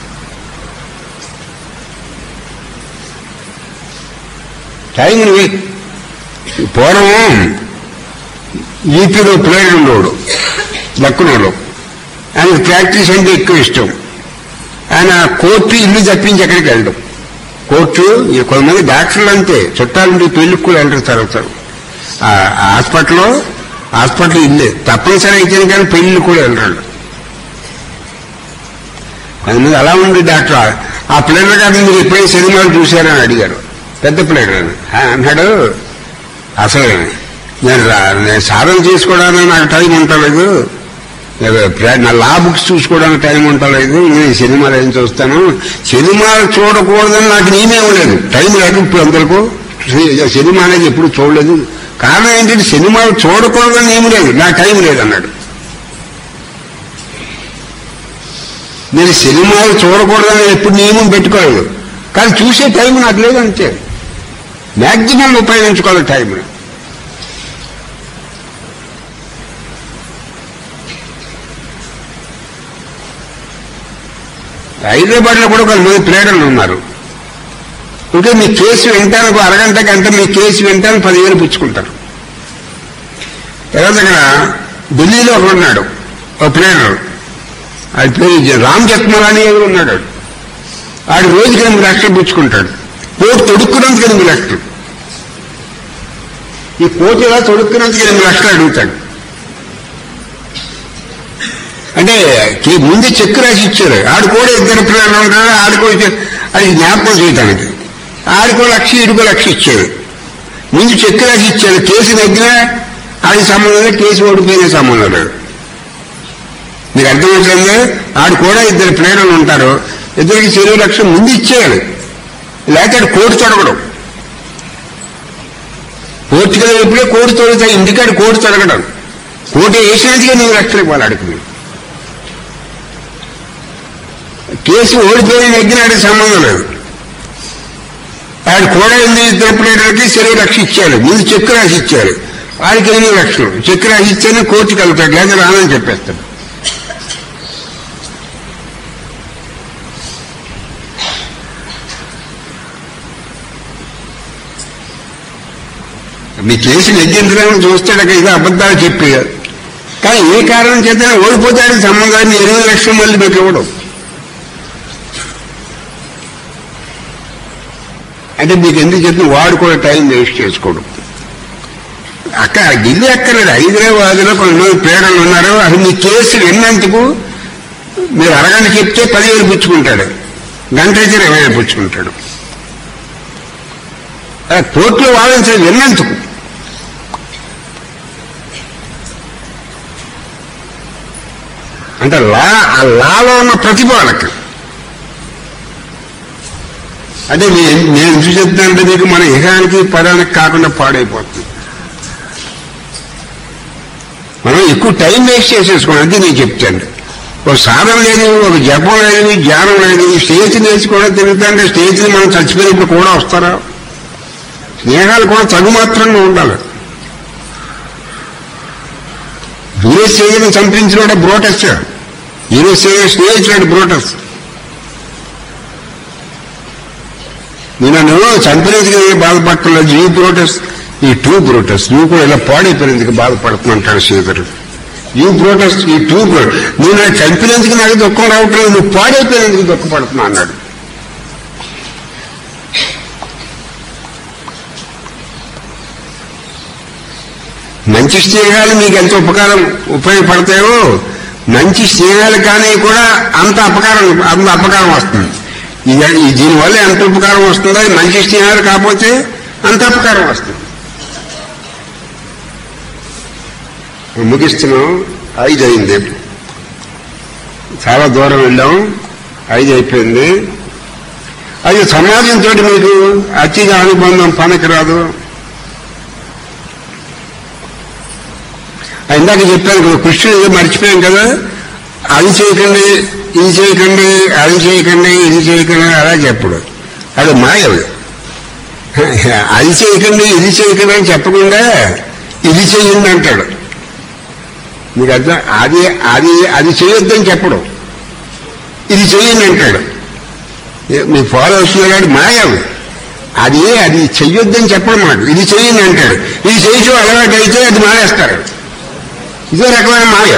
టైంని పూర్వం ఈపీలో ప్లేయర్ ఉండేవాడు లక్కునోడు. ఆయనకు ప్రాక్టీస్ అంటే ఎక్కువ ఇష్టం. ఆయన కోర్టు ఇల్లు తప్పించి ఎక్కడికి వెళ్ళడం. కోర్టు కొంతమంది డాక్టర్లు అంతే చుట్టాలంటే పెళ్లికి కూడా వెళ్ళరు తరుగుతారు. హాస్పిటల్లో హాస్పిటల్ ఇల్లే తప్పనిసరి అయితే కానీ పెళ్లి కూడా వెళ్ళరు. కొంతమంది అలా ఉంది డాక్టర్. ఆ ప్లేడర్ గారిని మీరు ఎప్పుడైనా సినిమాలు చూశారని అడిగారు. పెద్ద ప్లేడర్ అన్నాడు, అసలు నేను నేను సాధన చేసుకోవడానికి నాకు టైం ఉండలేదు, నా లా బుక్స్ చూసుకోవడానికి టైం ఉండలేదు, నేను సినిమాలు ఏం చూస్తాను, సినిమాలు చూడకూడదని నాకు నేనేం లేదు, టైం లేదు ఇప్పుడు అందరికీ, సినిమా అనేది ఎప్పుడు చూడలేదు. కారణం ఏంటంటే సినిమాలు చూడకూడదని ఏమి లేదు, నాకు టైం లేదు అన్నాడు. నేను సినిమాలు చూడకూడదని ఎప్పుడు నియమం పెట్టుకోలేదు, కానీ చూసే టైం నాకు లేదు అంతే. మ్యాక్సిమం ఉపయోగించుకోవాలి టైం. హైదరాబాద్ లో కూడా కొంతమంది ప్లేడర్లు ఉన్నారు. ఇంకా మీ కేసు వింటానికి అరగంట గంట మీ కేసు వింటానికి పదివేలు పుచ్చుకుంటారు. తర్వాత ఇక్కడ ఢిల్లీలో ఒకడు ఉన్నాడు, ఒక ప్లేడర్, అది పేరు రామ్ జత్మలాని ఎవరు ఉన్నాడు. ఆడు రోజుకి ఎనిమిది లక్షలు పుచ్చుకుంటాడు. కోర్టు తొడుక్కున్నందుకు ఎనిమిది లక్షలు, ఈ కోర్టు ఇలా తొడుక్కున్నందుకు ఎనిమిది లక్షలు అడుగుతాడు. అంటే ముందు చెక్ రాసి ఇచ్చారు. ఆడు కూడా ఇద్దరు పిల్లలు ఉంటారు, ఆడుకో అది జ్ఞాపకం చేయడానికి ఆడుకో లక్ష ఇడుకో లక్ష ఇచ్చారు. ముందు చెక్ రాసి ఇచ్చారు. కేసు దగ్గర ఆడి సంబంధం లేదు, కేసు ఓడిపోయిన సంబంధం లేదు. మీకు అర్థమవుతుంది. ఆడు కూడా ఇద్దరు ప్లేయర్లు ఉంటారు, ఇద్దరికి చెరువు లక్ష ముందు ఇచ్చేయాలి, లేకపోతే కోర్టు తొడగడం. కోర్టు కదా ఎప్పుడే కోర్టు తొడుగుతాయి, ఇంటికాడు కోర్టు తొడగడం. కోర్టు వేసినట్టుగా నువ్వు లక్షలు ఇవ్వాలి అడుగుతుంది. కేసు ఓడిపోయిన దగ్గర ఆడికి సంబంధం లేదు. ఆడు కూడా ఎనిమిది ఇద్దరు ప్లేయర్లకి చెరువు లక్ష ఇచ్చారు, ముందు చెక్ రాసి ఇచ్చారు. వాడికి ఎనిమిది లక్షలు చెక్ రాసి ఇచ్చాను, కోర్టుకి వెళ్తాడు, లేదా రానని చెప్పేస్తాడు. మీ కేసు నెగ్గించడానికి చూస్తాడు, ఇది అబద్ధాలు చెప్పి. కానీ ఏ కారణం చేత ఓడిపోతాడని సంబంధాన్ని ఎనిమిది లక్షలు మళ్ళీ మీకు ఇవ్వడం అంటే మీకు ఎందుకు చెప్పి వాడు కూడా టైం వేస్ట్ చేసుకోవడం. అక్కడ ఢిల్లీ అక్కర్లేదు, హైదరాబాద్లో కొంతమంది ప్లేయర్లు ఉన్నారు. అసలు మీ కేసు విన్నందుకు మీరు అరగంట చెప్తే పదివేలు పుచ్చుకుంటాడు, గంట అయితే ఇరవై వేలు పుచ్చుకుంటాడు. కోర్టులో వాదించే విన్నందుకు. అంటే లా ఆ లాలో ఉన్న ప్రతిభ వాళ్ళకి. అంటే నేను నేను ఎందుకు చెప్తానంటే మీకు మన ఇహానికి పదానికి కాకుండా పాడైపోతుంది. మనం ఎక్కువ టైం వేస్ట్ చేసేసుకోండి, అది నేను చెప్తాను. ఒక సాధన లేదు, ఒక జపం లేదు, జ్ఞానం లేదు, స్టేజ్ నేర్చుకోవడం తిరుగుతాంటే స్టేజ్ని మనం చచ్చిపోయినప్పుడు కూడా వస్తారా? స్నేహాలు కూడా తగు మాత్రంగా ఉండాలి. హీరో స్టేజ్ని చంపించిన బ్రోటస్, హీరో స్టేజ్ స్నేహితుడు బ్రోటస్. నేను నువ్వు చంపినందుకు బాధపడలేదు, యూ బ్రోటస్, ఈ టూ బ్రోటస్, నువ్వు కూడా ఇలా పాడైపోయినందుకు బాధపడుతుంటాడు శ్రీధరు. యూ బ్రోటస్, ఈ టూ బ్రోటస్, నువ్వు నాకు చంపినందుకు నాకు దుఃఖం రావట్లేదు, నువ్వు పాడైపోయినందుకు దుఃఖపడుతున్నా అన్నాడు. మంచి స్నేహాలు మీకు ఎంత ఉపకారం ఉపయోగపడతాయో, మంచి స్నేహాలు కానీ కూడా అంత అపకారం అంత అపకారం వస్తుంది. ఇది దీనివల్ల ఎంత ఉపకారం వస్తుందో, మంచి స్నేహాలు కాకపోతే అంత అపకారం వస్తుంది. ముగిస్తున్నాం. ఐదు అయింది, చాలా దూరం వెళ్ళాం, ఐదు అయిపోయింది. అది సమాజంతో మీకు అతిగా అనుబంధం పనికిరాదు. ఇందాక చెప్పాను కదా, కృష్ణుడు మర్చిపోయాం కదా, అది చేయకండి ఇది చేయకండి అది చేయకండి ఇది చేయకండి అలా చెప్పడు. అది మాయడు. అది చేయకండి ఇది చేయకండి అని చెప్పకుండా ఇది చేయండి అంటాడు. మీకు అర్థం? అది అది అది చేయొద్దని చెప్పడం, ఇది చేయండి అంటాడు. మీకు ఫాలో అవుతున్నాడు మాయడు. అది అది చెయ్యొద్దని చెప్పడం మాకు, ఇది చేయండి అంటాడు. ఇది చేయటం అలవాటు అయితే అది మానేస్తారు. ఇదే రకమైన మాయ.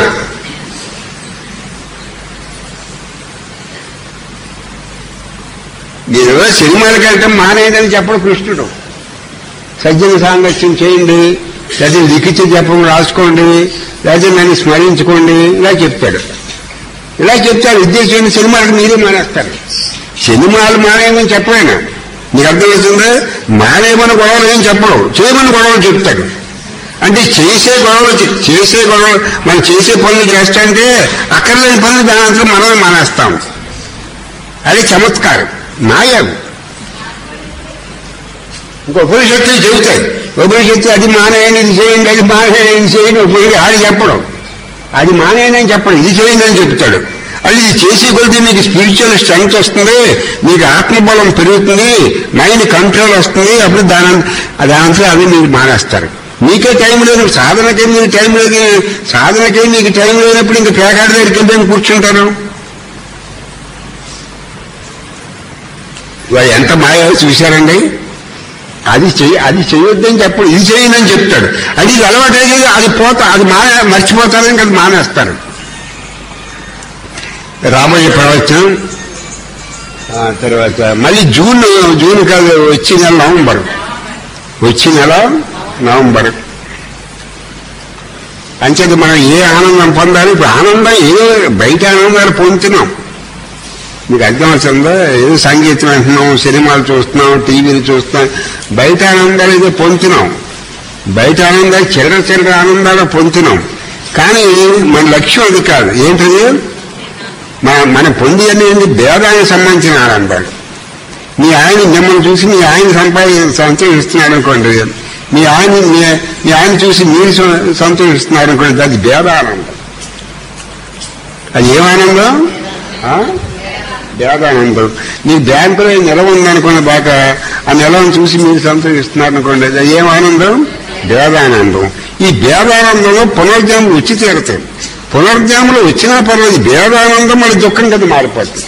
మీరు సినిమాలకు వెళ్ళటం మానేయదని చెప్పడు కృష్ణుడు. సజ్జన సాంగత్యం చేయండి, లేదా లిఖిత జపం రాసుకోండి, లేదా నన్ను స్మరించుకోండి, ఇలా చెప్తాడు. ఇలా చెప్తాడు. ఉద్దేశం సినిమాలకు మీరే మానేస్తారు. సినిమాలు మానేయమని చెప్పలేనా? నీకు అర్థమవుతుందా? మానేయమని గొడవలు ఏం చెప్పడు, చేయమని గొడవలు చెప్తాడు. అంటే చేసే గొడవలు చేసే గొడవలు మనం చేసే పనులు చేస్తాంటే అక్కర్లేని పనులు దాని మనమే మానేస్తాం. అది చమత్కారం, మాయాలు. ఇంకో ఉపనిషత్తులు చెబుతాయి. ఉపనిషత్తు అది మానేయని ఇది చేయండి, అది మానేయని చేయండి. ఉపయోగం అది చెప్పడం, అది మానేయని చెప్పడం, ఇది చేయండి అని చెప్తాడు. అది ఇది చేసే కొద్ది మీకు స్పిరిచువల్ స్ట్రెంగ్త్ వస్తుంది, మీకు ఆత్మబలం పెరుగుతుంది, మైండ్ కంట్రోల్ వస్తుంది. అప్పుడు దాని దాంట్లో అవి మీరు మానేస్తారు. మీకే టైం లేదు, సాధనకే మీకు టైం లేదు. సాధనకే మీకు టైం లేనప్పుడు ఇంక పేకాడ దగ్గరికి వెళ్ళి కూర్చుంటారు. వాడు ఎంత మాయ చూశారండి. అది చెయ్యి అది చేయొద్దని చెప్పడు, ఇది చేయండి చెప్తాడు. అది ఇది అలవాటు అయ్యేది, అది పోతా అది మానే మర్చిపోతారని అది మానేస్తారు. రామయ్య ప్రవచనం తర్వాత మళ్ళీ జూన్ జూన్ కాదు వచ్చే నెల నవంబర్ వచ్చే నెల నవంబర్ అంచేది మనం ఏ ఆనందం పొందాలి. ఇప్పుడు ఆనందం ఏదో బయట ఆనందాలు పొందుతున్నాం. మీకు అర్థం అవుతుందా? ఏదో సంగీతం వింటున్నాం, సినిమాలు చూస్తున్నాం, టీవీలు చూస్తున్నాం, బయట ఆనందాలు ఏదో పొందుతున్నాం. బయట ఆనందాలు చిల్లర చిల్లర ఆనందాలు పొందుతున్నాం. కానీ మన లక్ష్యం అది కాదు. ఏంటది? మన మన పొంది అనేది భేదానికి సంబంధించిన ఆనందాలు. మీ ఆయన మిమ్మల్ని చూసి మీ ఆయన సంపాది సంతోషిస్తున్నాడు అనుకోండి, మీ ఆయన మీ ఆయన చూసి మీరు సంతోషిస్తున్నారు అనుకోండి, అది భేదానందం. అది ఏమానందం? భేదానందం. మీ బ్యాంకులో నిలవ ఉందనుకోండి, బాగా ఆ నిలవను చూసి మీరు సంతోషిస్తున్నారు అనుకోండి, అది ఏమానందం? భేదానందం. ఈ భేదానందంలో పునర్జన్మలు వచ్చి తీరుతాయి. పునర్జన్మలు వచ్చినా పర్లేదు, భేదానందం మళ్ళీ దుఃఖం కదా మారిపోతుంది.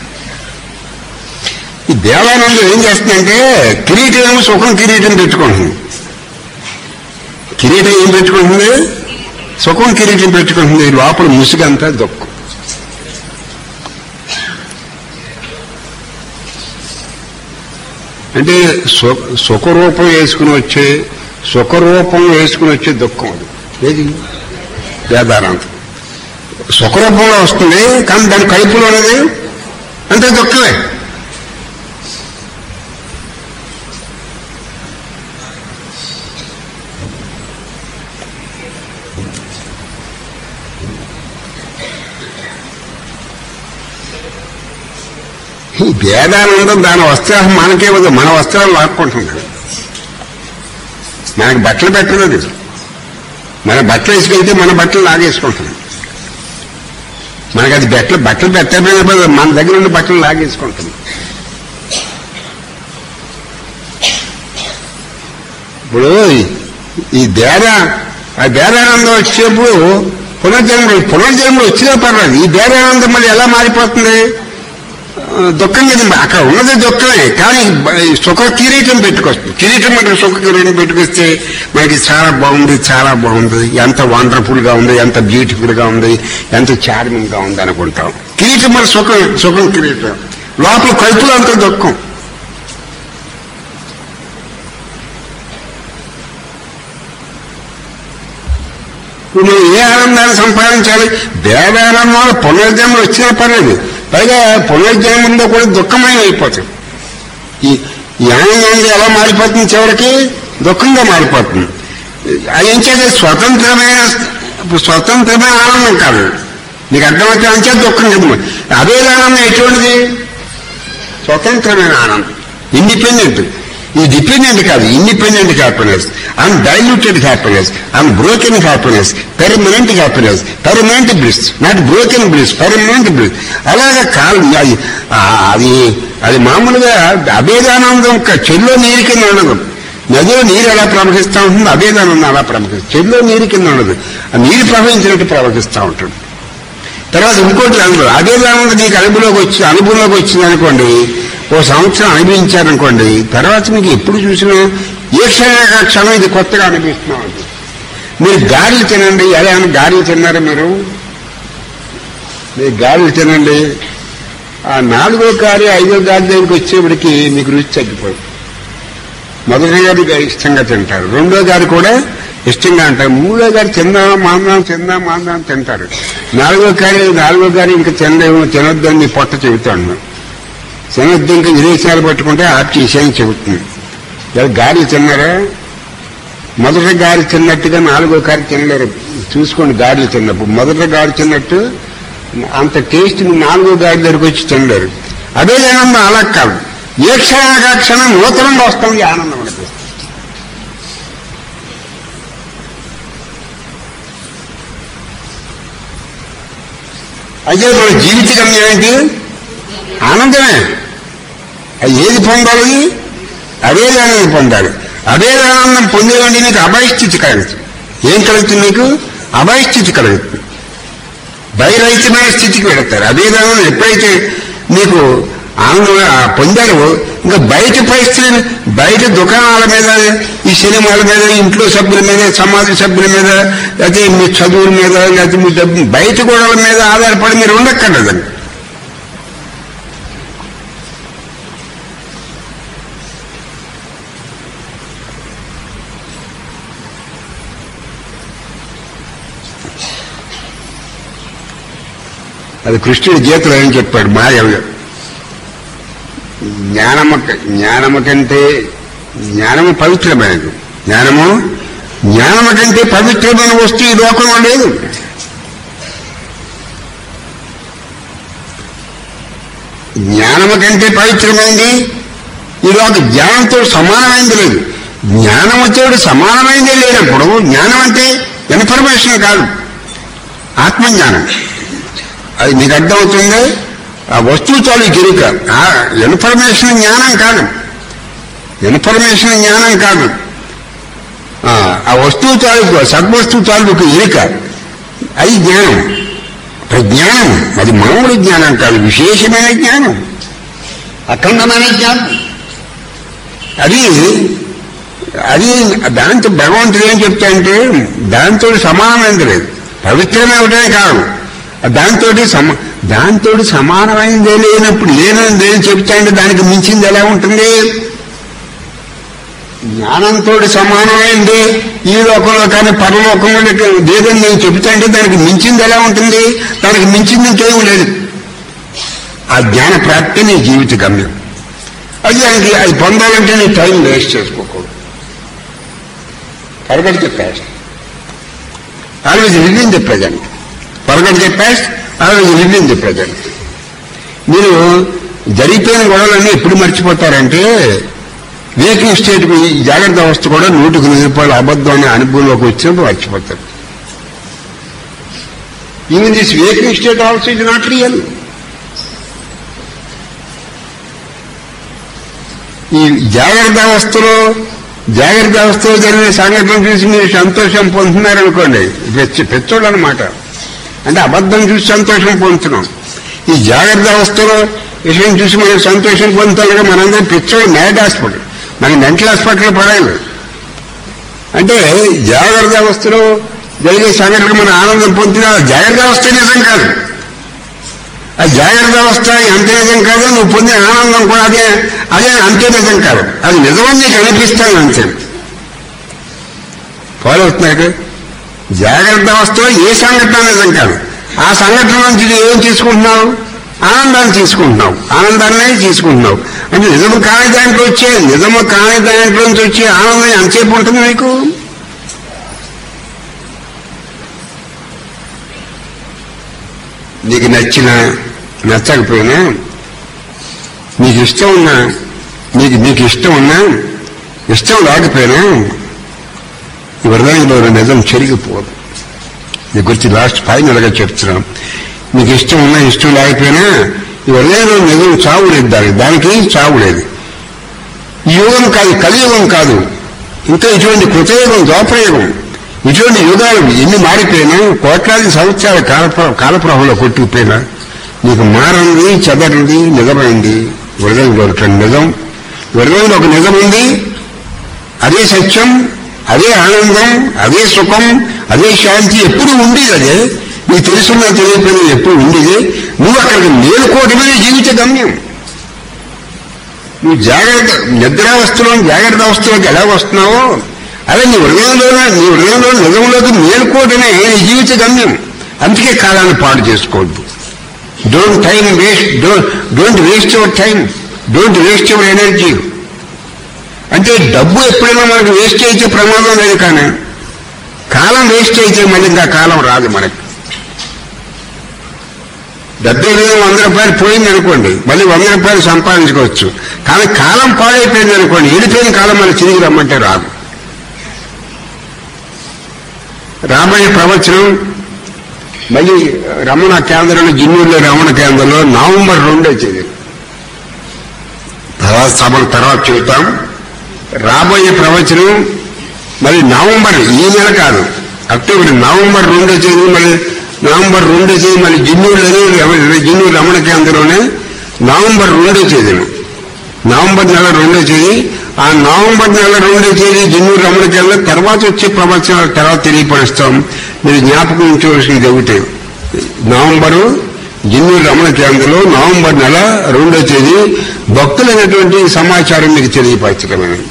ఈ భేదానందం ఏం చేస్తుందంటే కిరీటం ఏమో సుఖం కిరీటం పెట్టుకుంటుంది. కిరీటం ఏం పెట్టుకుంటుంది? సుఖం కిరీటం పెట్టుకుంటుంది. లోపల ముసుగంతా దుఃఖం. అంటే సుఖరూపం వేసుకుని వచ్చే సుఖరూపం వేసుకుని వచ్చే దుఃఖం అది ఏది? భేదానందం. సుఖరూపంలో వస్తుంది, కానీ దాని కడుపులో అనేది అంతే దుఃఖమే. ఈ భేదానందం దాని వస్త్రాలు మనకే వద్దు, మన వస్త్రాలు లాక్కుంటుంది. మనకి బట్టలు పెట్టలేదు, మన బట్టలు వేసుకెళ్తే మన బట్టలు లాగేసుకుంటుంది. మనకి అది బట్టలు బట్టలు పెట్టకపోయినా మన దగ్గర ఉన్న బట్టలు లాగేసుకుంటుంది. ఇప్పుడు ఈ భేద ఆ భేదానందం వచ్చేప్పుడు పునర్జన్మలు పునర్జన్మలు వచ్చినా పర్లేదు. ఈ భేదానందం మళ్ళీ ఎలా మారిపోతుంది? దుఃఖం కదా. అక్కడ ఉన్నది దుఃఖమే, కానీ సుఖ కిరీటం పెట్టుకొస్తుంది. కిరీటం అంటే సుఖ కిరీటం పెట్టుకొస్తే మనకి చాలా బాగుంది, చాలా బాగుంది, ఎంత వండర్ఫుల్ గా ఉంది, ఎంత బ్యూటిఫుల్ గా ఉంది, ఎంత చార్మింగ్ గా ఉంది అనుకుంటాం. కిరీటం మన సుఖం సుఖం కిరీటం. లోపల కడుపులో అంత దుఃఖం. నువ్వు ఏ ఆనందాన్ని సంపాదించాలి? భేదానందంలో పునర్జన్మలు వచ్చినా పర్లేదు, పైగా పునర్జన్మంలో కూడా దుఃఖమయం అయిపోతుంది. ఈ ఆనందాన్ని ఎలా మారిపోతుంది? చివరికి దుఃఖంగా మారిపోతుంది. అది ఏం చేస్తే స్వతంత్రమైన స్వతంత్రమైన ఆనందం కాదు. నీకు అర్థమైతే అంచే దుఃఖం కదా. అభేదానందం ఎటువంటిది? స్వతంత్రమైన ఆనందం, ఇండిపెండెంట్. ఈ డిపెండెంట్ కాదు, independent happiness, undiluted happiness, unbroken happiness, permanent happiness, permanent bliss, not broken bliss, permanent bliss. అలాగే కాదు అది అది అది మామూలుగా అభేదానందం. చెల్లో నీరు కింద ఉండదు. నదిలో నీరు ఎలా ప్రవహిస్తూ ఉంటుంది, అభేదానందం అలా ప్రవహిస్తుంది. చెల్లో నీరు కింద ఉండదు, ఆ నీరు ప్రవహించినట్టు ప్రవహిస్తూ ఉంటుంది. తర్వాత ఇంకోటి అనుభవం, అభేదానందం నీకు అనుభవంలోకి వచ్చి అనుభవంలోకి వచ్చింది అనుకోండి, ఓ సంవత్సరం అనిపించారనుకోండి, తర్వాత మీకు ఎప్పుడు చూసినా ఏ క్షణ క్షణం ఇది కొత్తగా అనిపిస్తున్నాం. మీరు గారెలు తినండి. ఎలా గారెలు తిన్నారా మీరు? మీరు గారెలు తినండి, ఆ నాలుగో కారు ఐదో కారు దగ్గరికి వచ్చేప్పటికి మీకు రుచి తగ్గిపోతుంది. మొదటి గారు ఇష్టంగా తింటారు, రెండో గారు కూడా ఇష్టంగా అంటారు, మూడో గారు తిందాం మాందాం తిందాం మాందాం తింటారు, నాలుగో కారు నాలుగో గారు ఇంకా తినలేము తినొద్దని మీ పొట్ట చెబుతాను. తినొద్దు ఇంకా విదేశాలు పట్టుకుంటే ఆప్ చేసేయని చెబుతుంది. గాలి తిన్నారా? మొదటి గారి తిన్నట్టుగా నాలుగో కారు తినలేరు. చూసుకోండి, గారెలు తిన్నప్పుడు మొదటి గారి తిన్నట్టు అంత టేస్ట్ నాలుగో గారి దగ్గరికి వచ్చి తినలేరు. అదే ఆనందం అలా కాదు, ఏ క్షణానికి క్షణం నూతనంగా వస్తుంది ఆనందం మనకు. అయితే మన జీవిత గమ్యం ఏంటి? ఆనందమే. అది ఏది పొందాలి? అదే ఆనందం పొందాలి. అదే ఆనందం పొందేవండి నీకు అభయస్థితి కలుగుతుంది. ఏం కలుగుతుంది? నీకు అభయస్థితి కలుగుతుంది. భయరహితమైన స్థితికి వెళతారు. అదే ఆనందం ఎప్పుడైతే నీకు ఆనందం పొందారు, ఇంకా బయట పరిస్థితులు, బయట దుకాణాల మీద, ఈ సినిమాల మీద, ఇంట్లో సభ్యుల మీద, సమాజ సభ్యుల మీద, లేకపోతే మీ చదువుల మీద, లేకపోతే మీ డబ్బు బయట గొడవల మీద ఆధారపడి మీరు ఉండక్కర్లేదండి. అది కృష్ణుడి గీతలో ఏం చెప్పాడు? మాయవ్య జ్ఞానము జ్ఞానము కంటే జ్ఞానము పవిత్రమైనది. జ్ఞానము జ్ఞానము కంటే పవిత్రమైన వస్తువు ఈ లోకంలో లేదు. జ్ఞానము కంటే పవిత్రమైంది ఈ లోక జ్ఞానంతో సమానమైంది లేదు. జ్ఞానముతో సమానమైందే లేనప్పుడు జ్ఞానం అంటే ఇన్ఫర్మేషన్ కాదు, ఆత్మజ్ఞానం. అది నీకు అర్థమవుతుంది. ఆ వస్తువు చాలు గిరిక, ఆ ఇన్ఫర్మేషన్ జ్ఞానం కాదు, ఇన్ఫర్మేషన్ జ్ఞానం కాదు. ఆ వస్తువు తాలూకు సద్వస్తువు తాలూకు ఎరిక, అది జ్ఞానం, ప్రజ్ఞానం. అది మామూలు జ్ఞానం కాదు, విశేషమైన జ్ఞానం, అఖండమైన జ్ఞానం. అది అది దాంతో భగవంతుడు ఏం చెప్తాడంటే దాంతో సమానమైనది లేదు. పవిత్రమేమిటే కాదు, దాంతో సమ దాంతో సమానమైనదే లేనప్పుడు లేనది ఏం చెప్తాయంటే దానికి మించింది ఎలా ఉంటుంది? జ్ఞానంతో సమానమైంది ఈ లోకంలో కానీ పరలోకంలో లేదని నేను చెప్తాంటే దానికి మించింది ఎలా ఉంటుంది? దానికి మించింది ఇంకేమీ లేదు. ఆ జ్ఞాన ప్రాప్తి నీ జీవిత గమ్యం. అది దానికి అది పొందాలంటే నీ టైం వేస్ట్ చేసుకోకూడదు. Forget the past, always live in the present. Forget the past, always live in the present. మీరు జరిగిపోయిన గొడవలన్నీ ఎప్పుడు మర్చిపోతారంటే వేకింగ్ స్టేట్ జాగ్రత్త అవస్థ కూడా నూటికి నూరు రూపాయలు అబద్ధం అనే అనుభవంలోకి వచ్చినప్పుడు మర్చిపోతారు. Even this waking state also is not real. ఈ జాగ్రత్త అవస్థలో జాగ్రత్త అవస్థలో జరిగిన సంఘటన చూసి మీరు సంతోషం పొందుతున్నారనుకోండి, పెచ్చి పెచ్చోళ్ళు అనమాట. అంటే అబద్ధం చూసి సంతోషం పొందుతున్నాం. ఈ జాగ్రత్త అవస్థలో విషయం చూసి మనం సంతోషం పొందుతాం. మనందరం పెచ్చోళ్ళు మ్యాడ్ హాస్పిటల్, మన మెంటల్ హాస్పిటల్ పడాలి. అంటే జాగ్రత్త అవస్థలో జరిగే సంఘటన మన ఆనందం పొందుతున్నా జాగ్రత్త అవస్థ నిజం కాదు. ఆ జాగ్రత్త అవస్థ ఎంత నిజం కాదు, నువ్వు పొందిన ఆనందం కూడా అదే అదే అంతే నిజం కాదు. అది నిజమని నీకు అనిపిస్తాను అంతే. ఫాలో అవుతున్నాడు. జాగ్రత్త అవస్థలో ఏ సంఘటన నిజం కాదు. ఆ సంఘటన నుంచి ఏం తీసుకుంటున్నావు? ఆనందాన్ని తీసుకుంటున్నావు, ఆనందాన్ని తీసుకుంటున్నావు. అంటే నిజము కాని దాంట్లో వచ్చే నిజము కాని దాంట్లో నుంచి వచ్చే ఆనందం ఎంతసేపు ఉంటుంది మీకు? నీకు నచ్చినా నచ్చకపోయినా, నీకు ఇష్టం ఉన్నా నీకు నీకు ఇష్టం ఉన్నా ఇష్టం లేకపోయినా ఈ హృదయంలో నిజం చెరిగిపోదు. నీ గురించి లాస్ట్ ఫైనల్గా చెప్తున్నాం. నీకు ఇష్టం ఉన్నా ఇష్టం లేకపోయినా ఈ హృదయంలో నిజం చావు లేదు. దానికి దానికి చావు లేదు. ఈ యుగం కాదు, కలియుగం కాదు, ఇంకా ఇటువంటి కృతయుగం, ద్వాపరయుగం, ఇటువంటి యుగాలు ఎన్ని మారిపోయినా, కోట్లాది సంవత్సరాల కాల కాలప్రహంలో కొట్టుకుపోయినా నీకు మారంది, చెదరింది, నిజమైంది హృదయంలో నిజం. హృదయంలో ఒక నిజం ఉంది, అదే సత్యం, అదే ఆనందం, అదే సుఖం, అదే శాంతి ఎప్పుడు ఉండేది. అదే నీకు తెలుసున్నా తెలియకపోయినా ఎప్పుడు ఉండేది. నువ్వు అక్కడికి మేలుకోవడమే జీవిత గమ్యం. నువ్వు జాగ్రత్త నిద్రావస్థలో జాగ్రత్త అవస్థలోకి ఎలా వస్తున్నావో అలా నీ హృదయంలో నీ హృదయంలో నిజంలోకి మేలుకోవడమే నీ జీవిత గమ్యం. అందుకే కాలాన్ని పాడు చేసుకోవద్దు. Don't time waste don't don't waste your time, don't waste your energy. అంటే డబ్బు ఎప్పుడైనా మనకు వేస్ట్ అయితే ప్రమాదం లేదు, కానీ కాలం వేస్ట్ అయితే మళ్ళీ ఇంకా కాలం రాదు మనకి. డెబ్బై వేలు వంద రూపాయలు పోయింది అనుకోండి, మళ్ళీ వంద రూపాయలు సంపాదించుకోవచ్చు. కానీ కాలం పాడైపోయింది అనుకోండి, వెళ్ళిపోయిన కాలం మళ్ళీ తిరిగి రమ్మంటే రాదు. రాబోయే ప్రవచనం మళ్ళీ రమణ కేంద్రంలో, జిన్నూరులో రమణ కేంద్రంలో నవంబర్ రెండో తేదీ తర్వాత సభల తర్వాత చూద్దాం. రాబోయే ప్రవచనం మళ్ళీ నవంబర్ ఈ నెల కాదు, అక్టోబర్ నవంబర్ రెండో తేదీ మళ్ళీ నవంబర్ రెండో తేదీ మళ్ళీ జిన్నూరులోనే జిన్నూరు రమణ కేంద్రంలోనే నవంబర్ రెండో తేదీను నవంబర్ నెల రెండో తేదీ ఆ నవంబర్ నెల రెండో తేదీ జిన్నూరు రమణ కేంద్రం తర్వాత వచ్చే ప్రవచనాల తర్వాత తెలియపరుస్తాం. మీరు జ్ఞాపకం ఉంచవలసింది ఒకటి, నవంబరు జిన్నూరు రమణ కేంద్రంలో నవంబర్ నెల రెండో తేదీ భక్తులైనటువంటి సమాచారం మీకు తెలియపరచడమే.